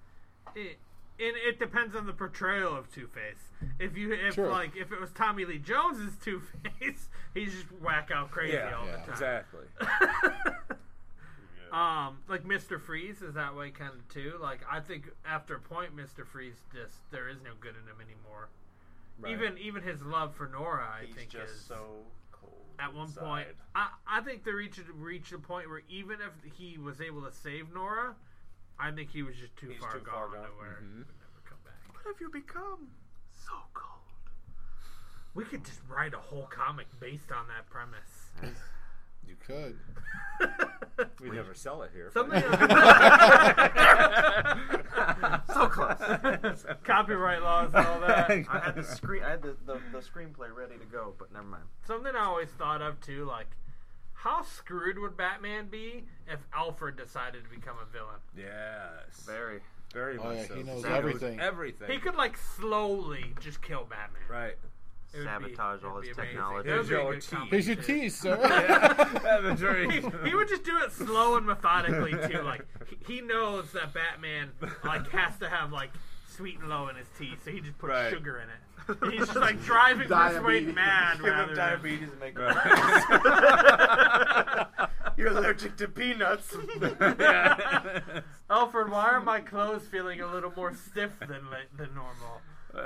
Speaker 6: It depends on the portrayal of Two-Face. If
Speaker 3: Sure.
Speaker 6: if it was Tommy Lee Jones's Two-Face, he's just whack out crazy all the time.
Speaker 4: Exactly.
Speaker 6: Like Mr. Freeze is that way kind of too. Like I think after a point, Mr. Freeze there is no good in him anymore.
Speaker 4: Right.
Speaker 6: Even his love for Nora, I
Speaker 2: He's
Speaker 6: think
Speaker 2: just
Speaker 6: is
Speaker 2: so cold.
Speaker 6: at one
Speaker 2: inside.
Speaker 6: point. I think they reached a point where even if he was able to save Nora, I think he was just too
Speaker 4: He's
Speaker 6: far
Speaker 4: too far
Speaker 6: gone
Speaker 4: gone.
Speaker 6: to where he
Speaker 4: Mhm.
Speaker 6: would never come back.
Speaker 2: What have you become? So cold.
Speaker 6: We could just write a whole comic based on that premise.
Speaker 3: You could.
Speaker 4: We never sell it here.
Speaker 6: Something
Speaker 2: So close.
Speaker 6: copyright laws and all that.
Speaker 2: I had the screenplay ready to go, but never mind.
Speaker 6: Something I always thought of too, like how screwed would Batman be if Alfred decided to become a villain?
Speaker 4: Yes.
Speaker 2: Very.
Speaker 4: Very
Speaker 3: Oh,
Speaker 4: much
Speaker 3: yeah,
Speaker 4: so.
Speaker 3: he knows
Speaker 4: He
Speaker 3: everything.
Speaker 4: Everything.
Speaker 6: He could like slowly just kill Batman.
Speaker 4: Right.
Speaker 6: It would
Speaker 2: Sabotage all
Speaker 6: it'd
Speaker 2: his
Speaker 6: be amazing.
Speaker 2: technology.
Speaker 6: That would be a
Speaker 4: Here's your
Speaker 6: good
Speaker 4: tea.
Speaker 6: comic,
Speaker 3: Here's your
Speaker 6: too.
Speaker 3: teeth, sir.
Speaker 4: That's right.
Speaker 6: He would just do it slow and methodically too. Like he knows that Batman like has to have like sweet and low in his tea, so he just puts
Speaker 4: Right.
Speaker 6: sugar in it. And he's just like driving Bruce Wayne mad
Speaker 2: Give
Speaker 6: rather
Speaker 2: him
Speaker 6: than
Speaker 2: diabetes and make him
Speaker 4: Right.
Speaker 2: You're allergic to peanuts.
Speaker 6: Alfred, why are my clothes feeling a little more stiff than normal?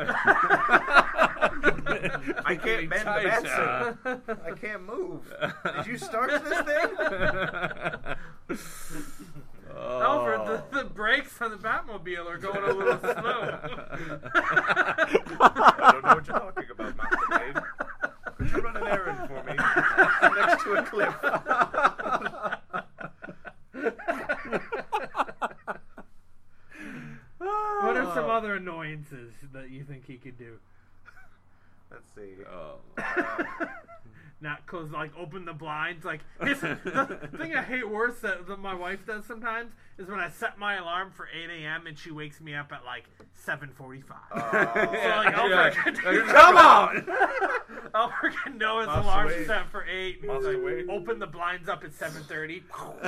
Speaker 2: I can't bend the bat suit. I can't move. Did you start this thing?
Speaker 6: Alfred, the brakes on the Batmobile are going a little slow.
Speaker 2: I don't know what you're talking about, Master Wayne. Could you run an errand for me next to a cliff?
Speaker 6: What are some other annoyances that you think he could do?
Speaker 2: Let's see.
Speaker 6: Not close, like open the blinds. Like the thing I hate worse that my wife does sometimes is when I set my alarm for 8 a.m. and she wakes me up at like 7:45. So like Alfred can
Speaker 2: Come on!
Speaker 6: Alfred can know his
Speaker 2: Master
Speaker 6: alarm's
Speaker 2: Wayne.
Speaker 6: set for 8. And
Speaker 2: Master
Speaker 6: he's like,
Speaker 2: Wayne.
Speaker 6: open the blinds up at 7:30.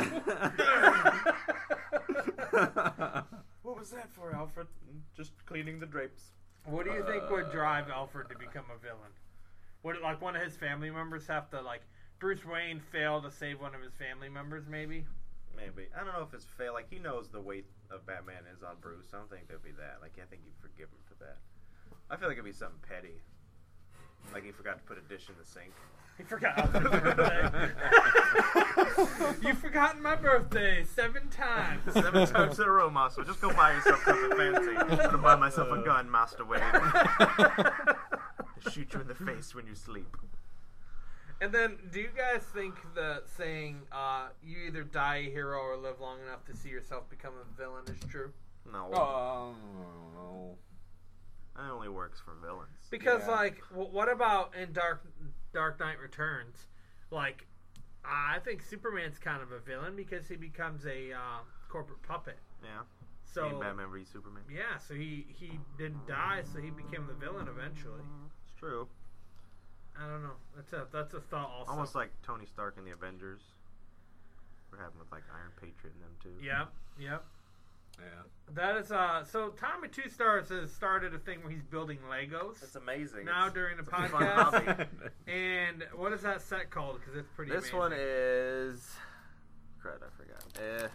Speaker 2: What was that for, Alfred? Just cleaning the drapes.
Speaker 6: What do you think would drive Alfred to become a villain? Would it, like one of his family members have to like Bruce Wayne fail to save one of his family members? Maybe.
Speaker 2: Maybe. I don't know if it's fair. Like, he knows the weight of Batman is on Bruce. I don't think there'd be that. Like, I think you'd forgive him for that. I feel like it'd be something petty. Like, he forgot to put a dish in the sink.
Speaker 6: He forgot Alfred's birthday. You've forgotten my birthday 7 times.
Speaker 2: 7 times in a row, Master. Just go buy yourself something fancy. I'm gonna buy myself a gun, Master Wayne. To shoot you in the face when you sleep.
Speaker 6: And then, do you guys think the saying, you either die a hero or live long enough to see yourself become a villain is true?
Speaker 2: No.
Speaker 4: No.
Speaker 2: That only works for villains.
Speaker 6: Because,
Speaker 4: Yeah.
Speaker 6: like, what about in Dark Knight Returns? Like, I think Superman's kind of a villain because he becomes a corporate puppet.
Speaker 2: Yeah.
Speaker 6: So
Speaker 2: In Batman v Superman.
Speaker 6: yeah, so he didn't die, so he became the villain eventually.
Speaker 2: It's true.
Speaker 6: I don't know. That's a thought also.
Speaker 2: Almost like Tony Stark in the Avengers. What happened with like Iron Patriot and them too.
Speaker 6: Yep.
Speaker 4: Yeah.
Speaker 6: That is so Tommy Two Stars has started a thing where he's building Legos
Speaker 2: It's amazing.
Speaker 6: now
Speaker 2: It's-
Speaker 6: during the
Speaker 2: it's a fun
Speaker 6: podcast.
Speaker 2: hobby.
Speaker 6: And what is that set called? Because it's pretty.
Speaker 2: This
Speaker 6: amazing.
Speaker 2: one is. Crud, I forgot.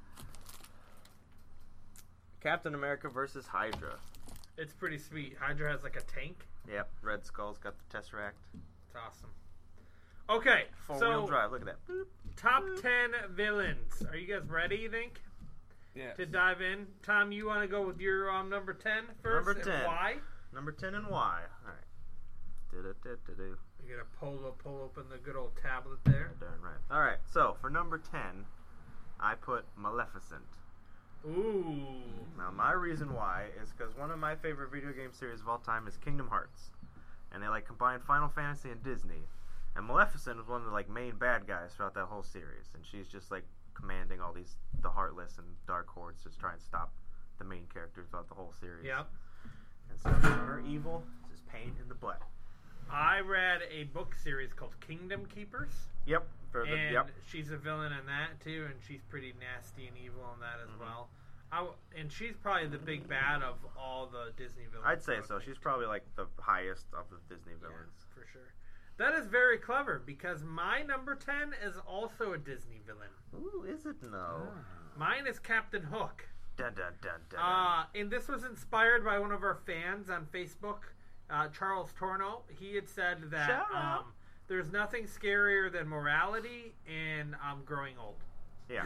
Speaker 2: Captain America versus Hydra.
Speaker 6: It's pretty sweet. Hydra has like a tank.
Speaker 2: Yep, Red Skull's got the Tesseract.
Speaker 6: It's awesome. Okay,
Speaker 2: Four-wheel
Speaker 6: so
Speaker 2: drive. Look at that. Boop.
Speaker 6: top 10 villains. Are you guys ready? You think
Speaker 4: Yeah.
Speaker 6: to dive in? Tom, you want to go with your number 10 first?
Speaker 2: Number 10.
Speaker 6: And why?
Speaker 2: Number 10 and why? All right. Do-do-do-do-do.
Speaker 6: You gotta pull open the good old tablet there.
Speaker 2: Darn right. All right. So for number 10, I put Maleficent.
Speaker 6: Ooh.
Speaker 2: Now my reason why is because one of my favorite video game series of all time is Kingdom Hearts, and they like combine Final Fantasy and Disney. And Maleficent was one of the like main bad guys throughout that whole series, and she's just like commanding all the Heartless and Dark Hordes, just trying to stop the main character throughout the whole series.
Speaker 6: Yep.
Speaker 2: And so her evil is just pain in the butt.
Speaker 6: I read a book series called Kingdom Keepers,
Speaker 2: Yep. For the,
Speaker 6: and
Speaker 2: yep.
Speaker 6: she's a villain in that too, and she's pretty nasty and evil in that as
Speaker 2: Mm-hmm.
Speaker 6: well. And she's probably the big bad of all the Disney villains.
Speaker 2: I'd say
Speaker 6: I would
Speaker 2: so.
Speaker 6: think.
Speaker 2: She's probably like the highest of the Disney
Speaker 6: Yeah,
Speaker 2: villains.
Speaker 6: for sure. That is very clever because my number 10 is also a Disney villain.
Speaker 2: Ooh, is it no?
Speaker 6: Mine is Captain Hook.
Speaker 2: Dun dun dun dun.
Speaker 6: And this was inspired by one of our fans on Facebook, Charles Torno. He had said that
Speaker 2: Shout out.
Speaker 6: there's nothing scarier than morality and growing old.
Speaker 2: Yeah.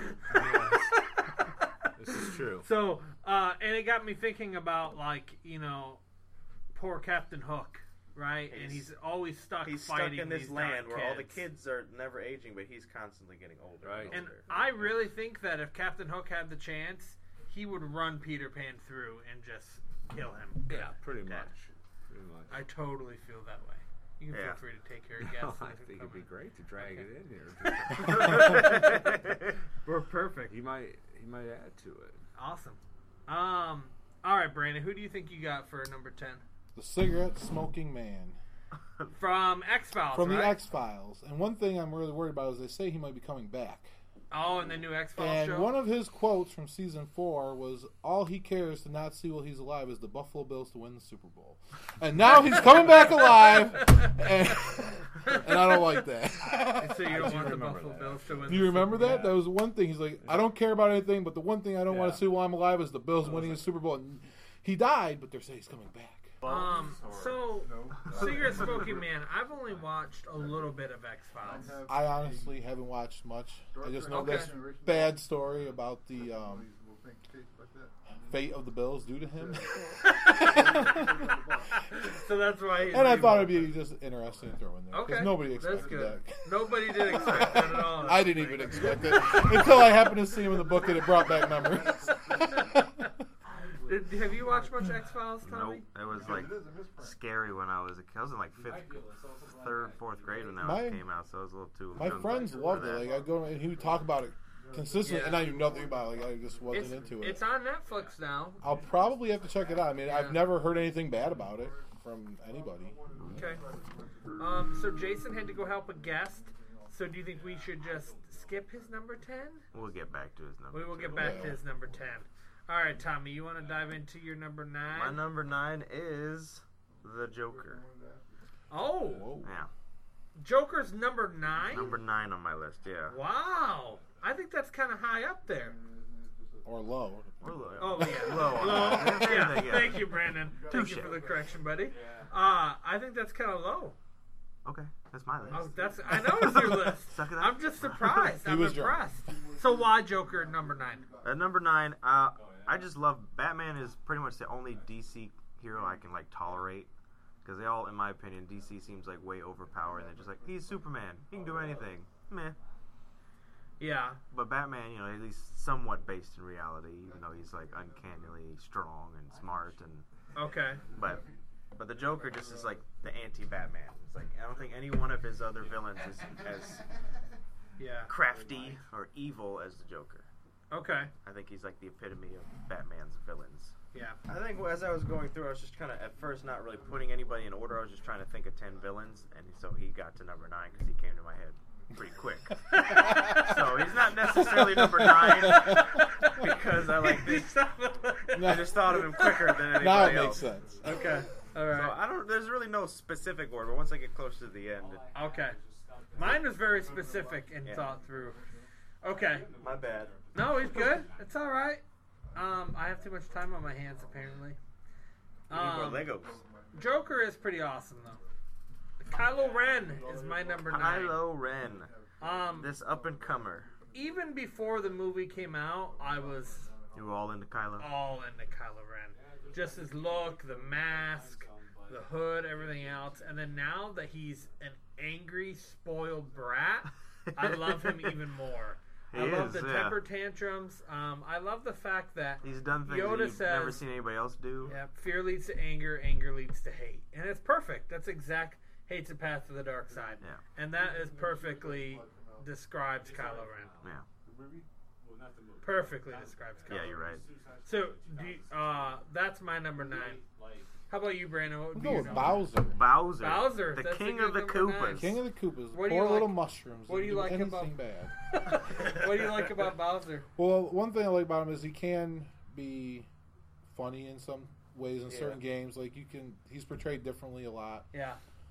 Speaker 4: This is true.
Speaker 6: So, and it got me thinking about, like, poor Captain Hook, right? And he's always stuck
Speaker 2: He's stuck
Speaker 6: fighting
Speaker 2: in this
Speaker 6: these
Speaker 2: land
Speaker 6: dark
Speaker 2: where all the
Speaker 6: kids.
Speaker 2: kids are never aging, but he's constantly getting older.
Speaker 4: Right.
Speaker 2: And
Speaker 6: And
Speaker 2: older.
Speaker 6: I really think that if Captain Hook had the chance, he would run Peter Pan through and just kill him.
Speaker 4: Yeah, pretty
Speaker 2: Yeah.
Speaker 4: much. Pretty much.
Speaker 6: I totally feel that way. You can
Speaker 2: Yeah.
Speaker 6: feel free to take your
Speaker 4: No,
Speaker 6: guess.
Speaker 4: I think it'd be great to drag it in here.
Speaker 6: We're perfect.
Speaker 4: He might add to it.
Speaker 6: Awesome. All right, Brandon, who do you think you got for number 10?
Speaker 3: The cigarette smoking man
Speaker 6: From X-Files,
Speaker 3: from
Speaker 6: right?
Speaker 3: the X Files. And one thing I'm really worried about is they say he might be coming back.
Speaker 6: Oh, and the new X-Files
Speaker 3: And
Speaker 6: show?
Speaker 3: one of his quotes from season 4 was, "All he cares to not see while he's alive is the Buffalo Bills to win the Super Bowl." And now he's coming back alive, and I don't like that.
Speaker 6: So you don't
Speaker 4: do
Speaker 6: want the
Speaker 4: remember
Speaker 6: Buffalo
Speaker 4: that.
Speaker 6: Bills to win
Speaker 3: Do you
Speaker 6: the
Speaker 3: remember
Speaker 6: Super
Speaker 3: that? That was one thing. He's like, I don't care about anything, but the one thing I don't want
Speaker 4: Yeah.
Speaker 3: to see while I'm alive is the Bills winning the Super Bowl. And he died, but they're saying he's coming back.
Speaker 6: Bowl? So, Cigarette Smoking Man, I've only watched a little bit of X-Files.
Speaker 3: I honestly haven't watched much. I just know
Speaker 6: Okay.
Speaker 3: this bad story about the fate of the Bills due to him.
Speaker 6: So that's why.
Speaker 3: And I thought it'd be just interesting to throw in there.
Speaker 6: Okay,
Speaker 3: Because nobody
Speaker 6: that's
Speaker 3: expected
Speaker 6: good.
Speaker 3: that.
Speaker 6: Nobody did expect that at all.
Speaker 3: I didn't even expect it until I happened to see him in the book and it brought back memories.
Speaker 6: Have you watched much X-Files, Tommy?
Speaker 2: Nope. It was like scary when I was a kid. I was in like third, fourth grade when that
Speaker 3: My-
Speaker 2: came out, so I was a little too.
Speaker 3: My
Speaker 2: young
Speaker 3: friends
Speaker 2: for
Speaker 3: loved it.
Speaker 2: that.
Speaker 3: Like I go and he would talk about it consistently,
Speaker 6: Yeah.
Speaker 3: and I knew nothing about it. Like I just wasn't into it.
Speaker 6: It's on Netflix now.
Speaker 3: I'll probably have to check it out. I mean,
Speaker 6: Yeah.
Speaker 3: I've never heard anything bad about it from anybody.
Speaker 6: Okay. So Jason had to go help a guest. So do you think we should just skip his number 10?
Speaker 2: We'll get back to his number.
Speaker 6: We will
Speaker 2: two.
Speaker 6: get back to
Speaker 3: Yeah.
Speaker 6: his number 10. All right, Tommy, you want to dive into your number 9?
Speaker 2: My number 9 is the Joker.
Speaker 6: Oh,
Speaker 3: Whoa.
Speaker 2: Yeah,
Speaker 6: Joker's number 9?
Speaker 2: number 9 on my list. Yeah.
Speaker 6: Wow. I think that's kind of high up there.
Speaker 3: Or low.
Speaker 2: Or low.
Speaker 6: Oh, yeah.
Speaker 2: Low on that. Same
Speaker 6: Yeah.
Speaker 2: thing, yeah.
Speaker 6: Thank you, Brandon. Thank you
Speaker 2: Touche.
Speaker 6: for the correction, buddy. I think that's kind of low.
Speaker 2: Okay, that's my list.
Speaker 6: Oh, I know it's your list.
Speaker 2: Suck it up.
Speaker 6: I'm just surprised.
Speaker 3: He
Speaker 6: I'm
Speaker 3: was drunk.
Speaker 6: impressed. So why Joker at number 9?
Speaker 2: At number 9, I just love Batman. Is pretty much the only DC hero I can like tolerate, because they all, in my opinion, DC seems like way overpowered. And they're just like, he's Superman, he can do anything. Meh.
Speaker 6: Yeah.
Speaker 2: But Batman, you know, at least somewhat based in reality, even though he's like uncannily strong and smart. And
Speaker 6: Okay.
Speaker 2: but the Joker just is like the anti-Batman. It's like I don't think any one of his other villains is as
Speaker 6: Yeah.
Speaker 2: crafty or evil as the Joker.
Speaker 6: Okay.
Speaker 2: I think he's like the epitome of Batman's villains.
Speaker 6: Yeah.
Speaker 2: I think as I was going through, I was just kind of, at first, not really putting anybody in order. I was just trying to think of 10 villains, and so he got to number 9 because he came to my head pretty quick. So he's not necessarily number 9 because I like this. I just thought of him quicker than anybody
Speaker 3: Now it makes
Speaker 2: else.
Speaker 3: sense.
Speaker 6: Okay. All
Speaker 2: So
Speaker 6: right.
Speaker 2: there's really no specific order, but once I get close to the end,
Speaker 6: Okay. Mine was very specific and
Speaker 2: Yeah.
Speaker 6: thought through. Okay.
Speaker 2: my bad.
Speaker 6: No, he's good. It's all right. I have too much time on my hands, apparently.
Speaker 2: We need more Legos.
Speaker 6: Joker is pretty awesome, though. Kylo Ren is my number 9.
Speaker 2: Kylo Ren, this up and comer.
Speaker 6: Even before the movie came out, I was
Speaker 2: You were all into Kylo.
Speaker 6: all into Kylo Ren. Just his look, the mask, the hood, everything else. And then now that he's an angry, spoiled brat, I love him even more.
Speaker 2: He
Speaker 6: I love
Speaker 2: is,
Speaker 6: the
Speaker 2: yeah.
Speaker 6: temper tantrums. I love the fact that
Speaker 2: He's done things
Speaker 6: Yoda
Speaker 2: that you've
Speaker 6: says,
Speaker 2: never seen anybody else do.
Speaker 6: yeah, fear leads to anger, anger leads to hate. And it's perfect. That's exact hate's a path to the dark side.
Speaker 2: Yeah.
Speaker 6: And that is perfectly describes Kylo Ren.
Speaker 2: Yeah.
Speaker 6: Perfectly describes Kylo
Speaker 2: Yeah,
Speaker 6: Ren.
Speaker 2: you're right.
Speaker 6: So, that's my number 9. How about you, Brandon? What would
Speaker 3: I'm
Speaker 6: be
Speaker 3: going
Speaker 6: your
Speaker 3: with
Speaker 6: number?
Speaker 3: Bowser.
Speaker 6: Bowser,
Speaker 2: the
Speaker 6: that's a
Speaker 2: king
Speaker 6: good
Speaker 2: of the
Speaker 6: number 9.
Speaker 2: Koopas.
Speaker 3: King of the Koopas.
Speaker 6: What do you
Speaker 3: Poor little
Speaker 6: like-
Speaker 3: mushrooms.
Speaker 6: what do you
Speaker 3: Didn't
Speaker 6: like
Speaker 3: anything
Speaker 6: about-
Speaker 3: bad.
Speaker 6: What do you like about Bowser?
Speaker 3: Well, one thing I like about him is he can be funny in some ways in certain games. Like he's portrayed differently a lot.
Speaker 6: Yeah.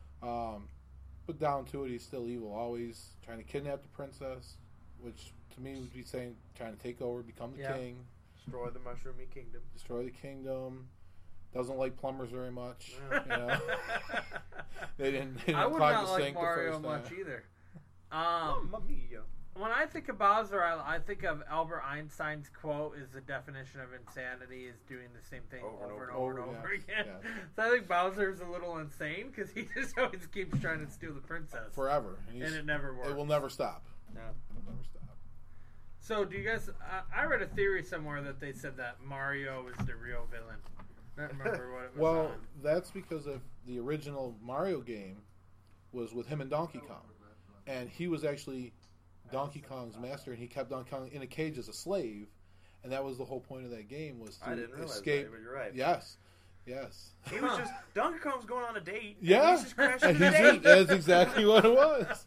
Speaker 3: But down to it, he's still evil. Always trying to kidnap the princess, which to me would be saying trying to take over, become the
Speaker 6: Yeah.
Speaker 3: king,
Speaker 2: Destroy the Mushroomy Kingdom.
Speaker 3: destroy the kingdom. Doesn't like plumbers very much. You know? They didn't
Speaker 6: I would
Speaker 3: clog
Speaker 6: not
Speaker 3: the
Speaker 6: like
Speaker 3: sink the
Speaker 6: Mario
Speaker 3: first
Speaker 6: much
Speaker 3: time.
Speaker 6: either.
Speaker 2: Mamma mia.
Speaker 6: When I think of Bowser, I think of Albert Einstein's quote is the definition of insanity is doing the same thing
Speaker 2: Over and
Speaker 6: over and
Speaker 2: over.
Speaker 6: over and
Speaker 3: Yeah.
Speaker 6: over again.
Speaker 3: Yeah.
Speaker 6: So I think Bowser's a little insane because he just always keeps trying to steal the princess.
Speaker 3: Forever.
Speaker 6: And it never works.
Speaker 3: It will never stop.
Speaker 6: No.
Speaker 3: It will never stop.
Speaker 6: So do you guys... I read a theory somewhere that they said that Mario is the real villain. I don't remember what it was
Speaker 3: Well,
Speaker 6: on.
Speaker 3: that's because of the original Mario game was with him and Donkey Kong. And he was actually Donkey Kong's master, and he kept Donkey Kong in a cage as a slave. And that was the whole point of that game, was to
Speaker 2: I didn't realize
Speaker 3: escape.
Speaker 2: that, but you're right.
Speaker 3: Yes. Yes.
Speaker 2: He was just Donkey Kong was going on a date. and
Speaker 3: Yeah.
Speaker 2: He's just crashing
Speaker 3: And
Speaker 2: the
Speaker 3: he's
Speaker 2: date.
Speaker 3: that's exactly what it was.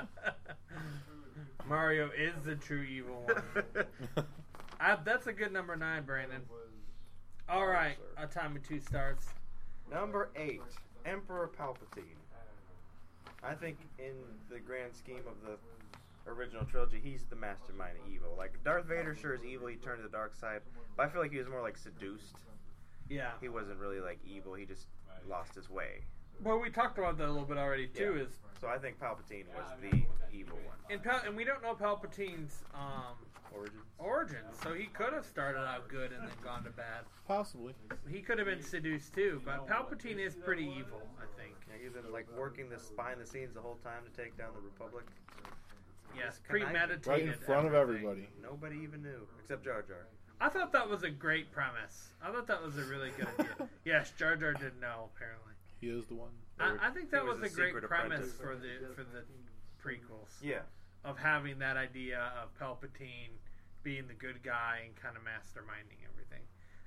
Speaker 6: Mario is the true evil one. That's a good number 9, Brandon. All right, Atomic 2 starts.
Speaker 2: Number 8, Emperor Palpatine. I think in the grand scheme of the original trilogy, he's the mastermind of evil. Like, Darth Vader sure is evil, he turned to the dark side, but I feel like he was more like seduced.
Speaker 6: Yeah.
Speaker 2: He wasn't really like evil, he just lost his way.
Speaker 6: Well, we talked about that a little bit already too.
Speaker 2: Yeah.
Speaker 6: Is
Speaker 2: So I think Palpatine was the evil one.
Speaker 6: and we don't know Palpatine's origins, so he could have started out good and then gone to bad.
Speaker 3: Possibly.
Speaker 6: He could have been seduced too, but Palpatine is pretty evil, I think.
Speaker 2: Yeah, he's been like working this behind the scenes the whole time to take down the Republic.
Speaker 6: Yes,
Speaker 2: Conniving.
Speaker 6: premeditated.
Speaker 3: Right in front of
Speaker 6: everything.
Speaker 3: everybody.
Speaker 2: Nobody even knew, except Jar Jar.
Speaker 6: I thought that was a great premise. I thought that was a really good idea. Yes, Jar Jar didn't know apparently.
Speaker 3: He is the one.
Speaker 6: I think that
Speaker 2: He was
Speaker 6: was a
Speaker 2: the
Speaker 6: great
Speaker 2: secret
Speaker 6: premise
Speaker 2: apprentice.
Speaker 6: for the prequels.
Speaker 2: Yeah.
Speaker 6: Of having that idea of Palpatine being the good guy and kind of masterminding everything.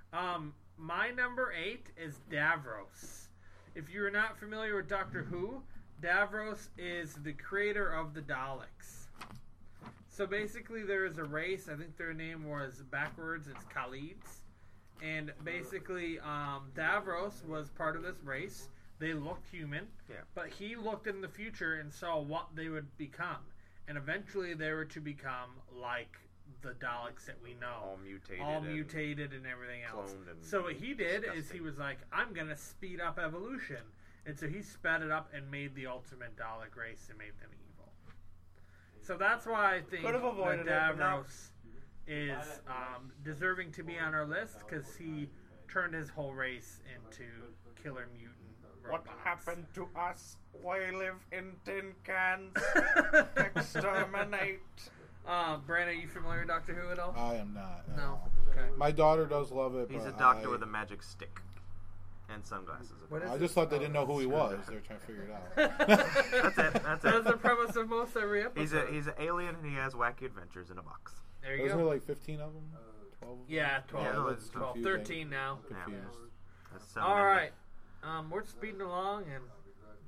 Speaker 6: My number 8 is Davros. If you're not familiar with Doctor Who, Davros is the creator of the Daleks. So basically there is a race, I think their name was backwards, it's Khalids. And basically Davros was part of this race. They looked human,
Speaker 2: Yeah.
Speaker 6: but he looked in the future and saw what they would become. And eventually they were to become like the Daleks that we know.
Speaker 2: All mutated.
Speaker 6: Mutated and everything else.
Speaker 2: cloned and
Speaker 6: So what he did is he
Speaker 2: disgusting.
Speaker 6: was like, I'm going to speed up evolution. And so he sped it up and made the ultimate Dalek race and made them evil. So that's why I think
Speaker 2: Could have avoided
Speaker 6: that
Speaker 2: it, but now-
Speaker 6: Davros is deserving to be on our list because he turned his whole race into killer mutant
Speaker 2: What
Speaker 6: robots.
Speaker 2: happened to us? We live in tin cans. Exterminate.
Speaker 6: Brandon, are you familiar with Doctor Who at all?
Speaker 3: I am not.
Speaker 6: No. Okay.
Speaker 3: My daughter does love it.
Speaker 2: He's
Speaker 3: but
Speaker 2: a doctor
Speaker 3: I,
Speaker 2: with a magic stick and sunglasses.
Speaker 6: What is
Speaker 3: I
Speaker 6: it?
Speaker 3: just thought they didn't know who he was. They were trying to figure it out.
Speaker 2: That's it. That's
Speaker 6: That's the
Speaker 2: it.
Speaker 6: premise of most every episode.
Speaker 2: He's an alien and he has wacky adventures in a box.
Speaker 6: There you
Speaker 3: Wasn't there
Speaker 6: go.
Speaker 3: like 15 of them? 12?
Speaker 6: Yeah, 12.
Speaker 2: Yeah,
Speaker 3: that's
Speaker 6: 12.
Speaker 3: confusing.
Speaker 6: 13 now.
Speaker 3: Confused.
Speaker 2: That's
Speaker 6: All right. We're speeding along, and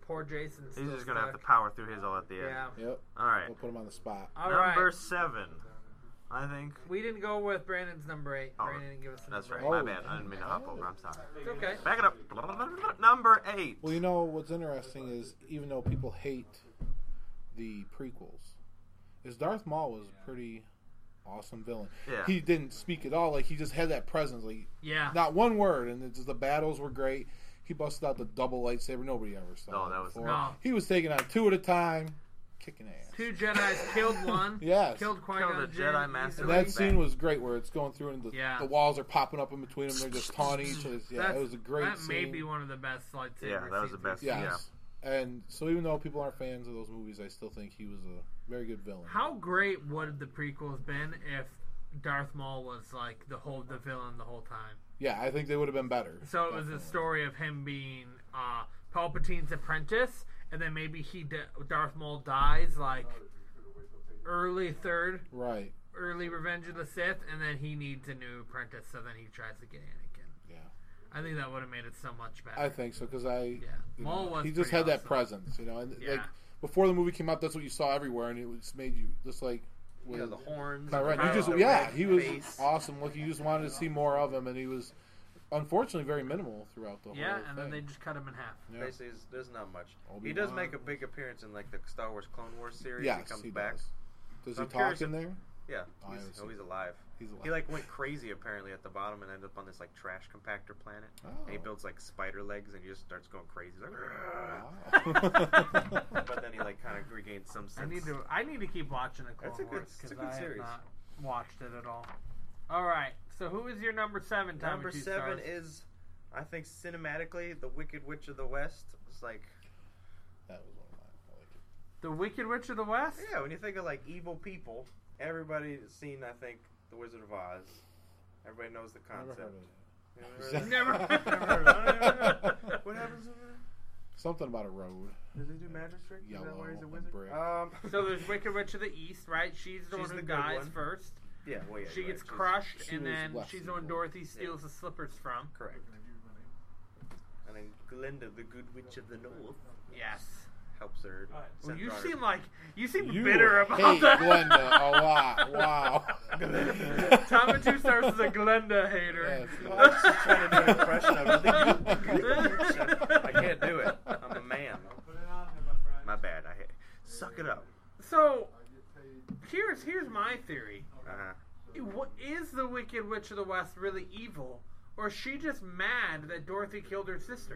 Speaker 6: Poor Jason.
Speaker 2: He's just gonna have to power through his all at the end.
Speaker 6: Yeah.
Speaker 3: Yep.
Speaker 2: All right.
Speaker 3: We'll put him on the spot.
Speaker 6: All
Speaker 2: Number
Speaker 6: right.
Speaker 2: 7, I think.
Speaker 6: We didn't go with Brandon's number 8.
Speaker 2: Oh,
Speaker 6: Brandon didn't give us a
Speaker 2: That's
Speaker 6: number
Speaker 2: right.
Speaker 3: Oh.
Speaker 2: My bad. I didn't mean to hop over. I'm sorry.
Speaker 6: 8. It's okay.
Speaker 2: Back it up. Number 8.
Speaker 3: Well, you know what's interesting is even though people hate the prequels, is Darth Maul was a pretty awesome villain.
Speaker 2: Yeah.
Speaker 3: He didn't speak at all. Like he just had that presence. Like
Speaker 6: Yeah.
Speaker 3: not one word, and it's just, the battles were great. He busted out the double lightsaber. Nobody ever saw.
Speaker 2: No,
Speaker 3: it
Speaker 2: that was-
Speaker 3: before.
Speaker 6: No.
Speaker 3: He was taking on 2 at a time, kicking ass.
Speaker 6: 2 Jedis killed one.
Speaker 3: Yes.
Speaker 6: Killed Qui-Gon
Speaker 2: Killed a
Speaker 6: Jinn
Speaker 2: Jedi Master.
Speaker 3: And
Speaker 6: easily.
Speaker 3: that scene was great, where it's going through and
Speaker 6: Yeah.
Speaker 3: the walls are popping up in between them. They're just taunting each other. Yeah,
Speaker 6: That's-
Speaker 3: it was a great
Speaker 6: That
Speaker 3: scene.
Speaker 6: may be one of the best lightsaber
Speaker 2: Yeah, that was the
Speaker 6: scenes
Speaker 2: best.
Speaker 6: we've seen.
Speaker 3: Yes. And so even though people aren't fans of those movies, I still think he was a very good villain.
Speaker 6: How great would the prequels been if Darth Maul was like the villain the whole time?
Speaker 3: Yeah, I think they would have been better.
Speaker 6: So it was a story of him being Palpatine's apprentice, and then maybe Darth Maul dies like early
Speaker 3: Right.
Speaker 6: early Revenge of the Sith, and then he needs a new apprentice, so then he tries to get Anakin.
Speaker 3: Yeah.
Speaker 6: I think that would have made it so much better.
Speaker 3: I think so because
Speaker 6: Maul was
Speaker 3: he just
Speaker 6: pretty
Speaker 3: had that
Speaker 6: awesome.
Speaker 3: presence, and
Speaker 6: Yeah.
Speaker 3: like before the movie came out, that's what you saw everywhere, and it just made you just like.
Speaker 2: Yeah, the horns.
Speaker 3: Kylo Ren. You
Speaker 2: the
Speaker 3: just
Speaker 2: red
Speaker 3: he was
Speaker 2: face.
Speaker 3: awesome. Look, you just wanted to see more of him, and he was unfortunately very minimal throughout the whole
Speaker 6: Yeah,
Speaker 3: thing.
Speaker 6: and then they just cut him in half.
Speaker 3: Yeah.
Speaker 2: Basically, there's not much. He
Speaker 3: Obi-Wan.
Speaker 2: does make a big appearance in like the Star Wars Clone Wars series.
Speaker 3: Yes,
Speaker 2: he comes
Speaker 3: he
Speaker 2: back.
Speaker 3: does. Does he
Speaker 2: I'm
Speaker 3: talk
Speaker 2: curious
Speaker 3: in
Speaker 2: if-
Speaker 3: there?
Speaker 2: Yeah,
Speaker 3: I haven't
Speaker 2: he's
Speaker 3: seen it.
Speaker 2: alive.
Speaker 3: He's alive.
Speaker 2: He like went crazy apparently at the bottom and ended up on this like trash compactor planet. And he
Speaker 3: Oh.
Speaker 2: builds like spider legs and he just starts going crazy. He's like,
Speaker 3: Wow.
Speaker 2: but then he like kind of regains some sense.
Speaker 6: I need to keep watching the Clone
Speaker 2: That's a good-
Speaker 6: Wars
Speaker 2: it's a
Speaker 6: because
Speaker 2: good
Speaker 6: I have
Speaker 2: series.
Speaker 6: not watched it at all. All right, so who is your number 7? Tommy
Speaker 2: Number
Speaker 6: Two
Speaker 2: 7
Speaker 6: Stars?
Speaker 2: is, I think cinematically, the Wicked Witch of the West. It's like,
Speaker 3: That was one of mine. I like it.
Speaker 6: The Wicked Witch of the West.
Speaker 2: yeah, when you think of like evil people, everybody's seen, I think, The Wizard of Oz. Everybody knows the
Speaker 3: Never
Speaker 2: concept.
Speaker 3: heard of it.
Speaker 6: Never.
Speaker 2: What happens in there?
Speaker 3: Something about a road.
Speaker 2: Does he do magic tricks? Is that
Speaker 3: Yellow
Speaker 2: why he's a
Speaker 3: and
Speaker 2: wizard?
Speaker 3: brick.
Speaker 6: So there's Wicked Witch of the East, right? She's the
Speaker 2: She's
Speaker 6: one who
Speaker 2: the good
Speaker 6: dies
Speaker 2: one.
Speaker 6: first.
Speaker 2: yeah, well, yeah.
Speaker 6: She
Speaker 2: you're
Speaker 6: gets
Speaker 2: right.
Speaker 6: crushed,
Speaker 3: she
Speaker 6: and
Speaker 3: was
Speaker 6: then
Speaker 3: less
Speaker 6: she's the one
Speaker 3: evil.
Speaker 6: Dorothy steals the slippers from.
Speaker 2: Correct. And then Glinda, the Good Witch of the North,
Speaker 6: Yes.
Speaker 2: helps her.
Speaker 6: Well,
Speaker 2: send
Speaker 6: you
Speaker 2: her-
Speaker 6: seem
Speaker 3: You
Speaker 6: bitter about
Speaker 3: hate
Speaker 6: that.
Speaker 3: Glenda a lot. Wow.
Speaker 6: Tommy Two Stars is a Glenda hater.
Speaker 3: Yes.
Speaker 2: I was just trying to do an impression of it. I can't do it. I'm a man. My bad. Suck it up.
Speaker 6: So, here's my theory.
Speaker 2: Uh-huh.
Speaker 6: What is the Wicked Witch of the West really evil, or is she just mad that Dorothy killed her sister?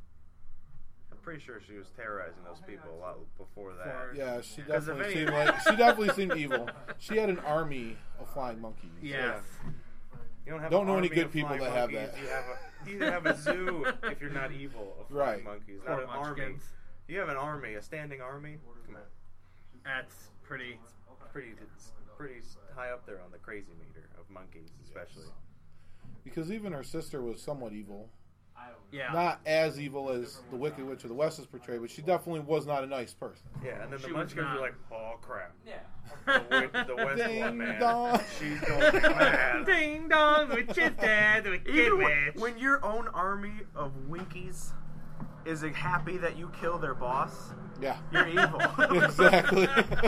Speaker 2: I'm pretty sure she was terrorizing those people a lot before that.
Speaker 6: For-
Speaker 3: Yeah, she
Speaker 2: 'Cause if
Speaker 3: definitely
Speaker 2: any-
Speaker 3: seemed like she definitely seemed evil. She had an army of flying monkeys.
Speaker 6: Yes.
Speaker 2: You don't have
Speaker 3: Don't
Speaker 2: an
Speaker 3: know any
Speaker 2: army
Speaker 3: good
Speaker 2: of
Speaker 3: people
Speaker 2: flying
Speaker 3: that have
Speaker 2: monkeys.
Speaker 3: that.
Speaker 2: You have a zoo if you're not evil of flying
Speaker 3: Right.
Speaker 2: monkeys.
Speaker 6: Poor
Speaker 2: Not an army.
Speaker 6: munchkins.
Speaker 2: You have an army, a standing army. Come on.
Speaker 6: That's pretty.
Speaker 2: It's pretty high up there on the crazy meter of monkeys, especially.
Speaker 3: Because even her sister was somewhat evil.
Speaker 6: Yeah.
Speaker 3: Not as evil as the Wicked Witch of the West is portrayed, but she definitely was not a nice person.
Speaker 2: Yeah, and then the
Speaker 6: She was
Speaker 2: munchkins
Speaker 6: not.
Speaker 2: were like, "Oh crap!"
Speaker 7: Yeah.
Speaker 2: The West
Speaker 3: Ding
Speaker 2: one, man.
Speaker 3: dong.
Speaker 2: She's going mad.
Speaker 6: Ding dong, which is dead, Wicked
Speaker 2: Even
Speaker 6: Witch.
Speaker 2: when your own army of Winkies is happy that you kill their boss,
Speaker 3: Yeah.
Speaker 2: you're evil.
Speaker 3: Exactly.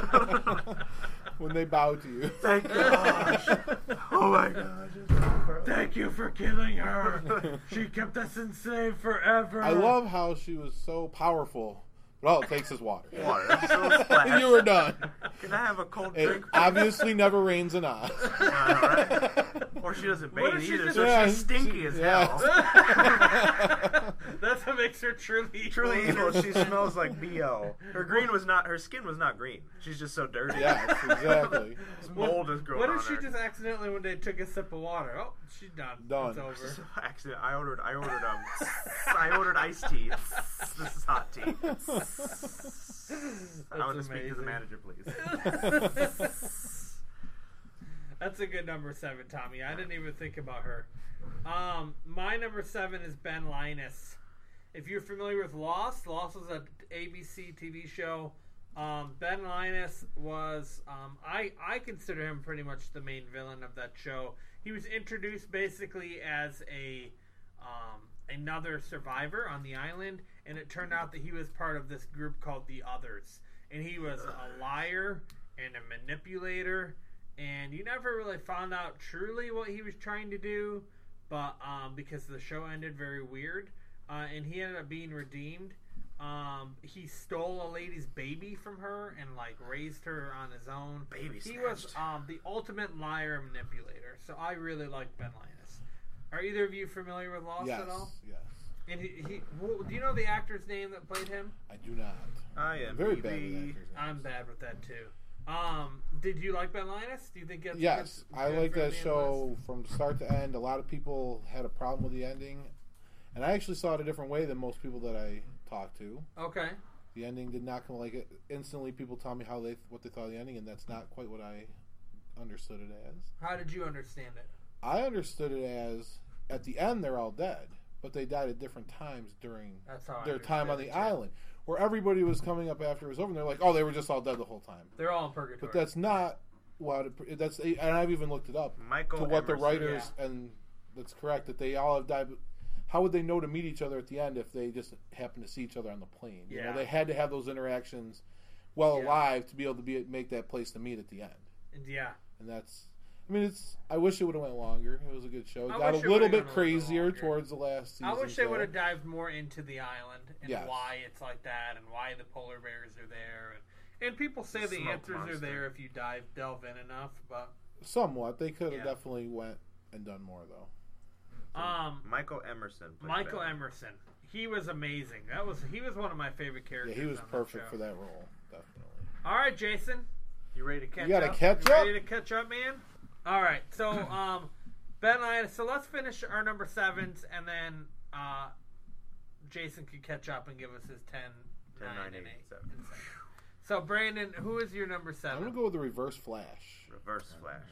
Speaker 3: When they bow to you.
Speaker 2: Thank gosh. Oh my gosh.
Speaker 6: Thank you for killing her. She kept us enslaved forever.
Speaker 3: I love how she was so powerful, but all it takes is water.
Speaker 2: Water. So
Speaker 3: And
Speaker 2: splash.
Speaker 3: you were done.
Speaker 2: Can I have a cold
Speaker 3: It
Speaker 2: drink?
Speaker 3: obviously never rains in Oz.
Speaker 2: Right? Or she doesn't
Speaker 6: What
Speaker 2: bathe
Speaker 6: if she
Speaker 2: either,
Speaker 6: just-
Speaker 2: so
Speaker 3: Yeah,
Speaker 2: she's stinky
Speaker 3: she-
Speaker 2: as
Speaker 3: yeah.
Speaker 2: hell.
Speaker 6: That's what makes her truly
Speaker 2: Truly evil. She smells like BO. Her skin was not green. She's just so dirty.
Speaker 3: Yes, exactly.
Speaker 2: Mold is growing
Speaker 6: What
Speaker 2: on
Speaker 6: if she
Speaker 2: her.
Speaker 6: just accidentally one day took a sip of water? Oh, she's done.
Speaker 3: Done.
Speaker 6: It's over.
Speaker 2: Accident. I ordered iced tea. This is hot tea. I want to speak to the
Speaker 6: amazing.
Speaker 2: manager, please.
Speaker 6: That's a good number 7, Tommy. I didn't even think about her. My number 7 is Ben Linus. If you're familiar with Lost was an ABC TV show. Ben Linus was, I consider him pretty much the main villain of that show. He was introduced basically as another survivor on the island, and it turned out that he was part of this group called the Others, and he was a liar and a manipulator, and you never really found out truly what he was trying to do, but because the show ended very weird, and he ended up being redeemed. He stole a lady's baby from her and like raised her on his own. He was the ultimate liar and manipulator. So I really like Ben Linus. Are either of you familiar with Lost at all?
Speaker 3: Yes.
Speaker 6: And do you know the actor's name that played him?
Speaker 3: I do not.
Speaker 2: I am
Speaker 3: I'm very bad with actors' names.
Speaker 6: I'm bad with that too. Did you like Ben Linus? Do you think it's
Speaker 3: Yes,
Speaker 6: good
Speaker 3: I like
Speaker 6: for
Speaker 3: that
Speaker 6: being
Speaker 3: show from start to end. A lot of people had a problem with the ending, and I actually saw it a different way than most people that I talked to.
Speaker 6: Okay.
Speaker 3: The ending did not come like it. Instantly, people tell me what they thought of the ending, and that's not quite what I understood it as.
Speaker 6: How did you understand it?
Speaker 3: I understood it as at the end they're all dead, but they died at different times during
Speaker 6: That's how I
Speaker 3: their time on
Speaker 6: understood
Speaker 3: the
Speaker 6: it, too.
Speaker 3: island, where everybody was coming up after it was over, and they're like, "Oh, they were just all dead the whole time."
Speaker 6: They're all in purgatory.
Speaker 3: But that's not what that's. And I've even looked it up
Speaker 2: Michael
Speaker 3: to what the
Speaker 2: Emerson.
Speaker 3: writers and that's correct that they all have died. But how would they know to meet each other at the end if they just happen to see each other on the plane? You know,
Speaker 6: Yeah.
Speaker 3: they had to have those interactions while
Speaker 6: Yeah.
Speaker 3: alive to be able to make that place to meet at the end.
Speaker 6: Yeah.
Speaker 3: And that's. I mean, I wish it would have went longer. It was a good show. It
Speaker 6: I
Speaker 3: got a
Speaker 6: wish it
Speaker 3: little
Speaker 6: would've
Speaker 3: bit
Speaker 6: gone a little
Speaker 3: crazier
Speaker 6: longer.
Speaker 3: towards the last season.
Speaker 6: I wish they
Speaker 3: so.
Speaker 6: would have dived more into the island and
Speaker 3: Yes.
Speaker 6: why it's like that and why the polar bears are there. And people say the
Speaker 2: Smoke
Speaker 6: answers
Speaker 2: monster.
Speaker 6: are there if you delve in enough. But
Speaker 3: Somewhat. They could have
Speaker 6: Yeah.
Speaker 3: definitely went and done more, though.
Speaker 2: Michael Emerson. played
Speaker 6: Michael
Speaker 2: Ben.
Speaker 6: Emerson, he was amazing. He was one of my favorite
Speaker 3: Yeah,
Speaker 6: characters.
Speaker 3: he was
Speaker 6: on
Speaker 3: perfect
Speaker 6: show.
Speaker 3: for that role. Definitely.
Speaker 6: All right, Jason, you ready to catch
Speaker 3: You gotta
Speaker 6: up?
Speaker 3: catch
Speaker 6: You
Speaker 3: up?
Speaker 6: Ready to catch up, man? All right, so Ben Linus. So let's finish our number 7s, and then Jason could catch up and give us his 10,
Speaker 2: 10,
Speaker 6: 9,
Speaker 2: 9,
Speaker 6: and
Speaker 2: 8,
Speaker 6: 8.
Speaker 2: 7.
Speaker 6: So Brandon, who is your number
Speaker 3: I'm
Speaker 6: 7?
Speaker 3: gonna go with the Reverse Flash.
Speaker 2: Reverse Flash.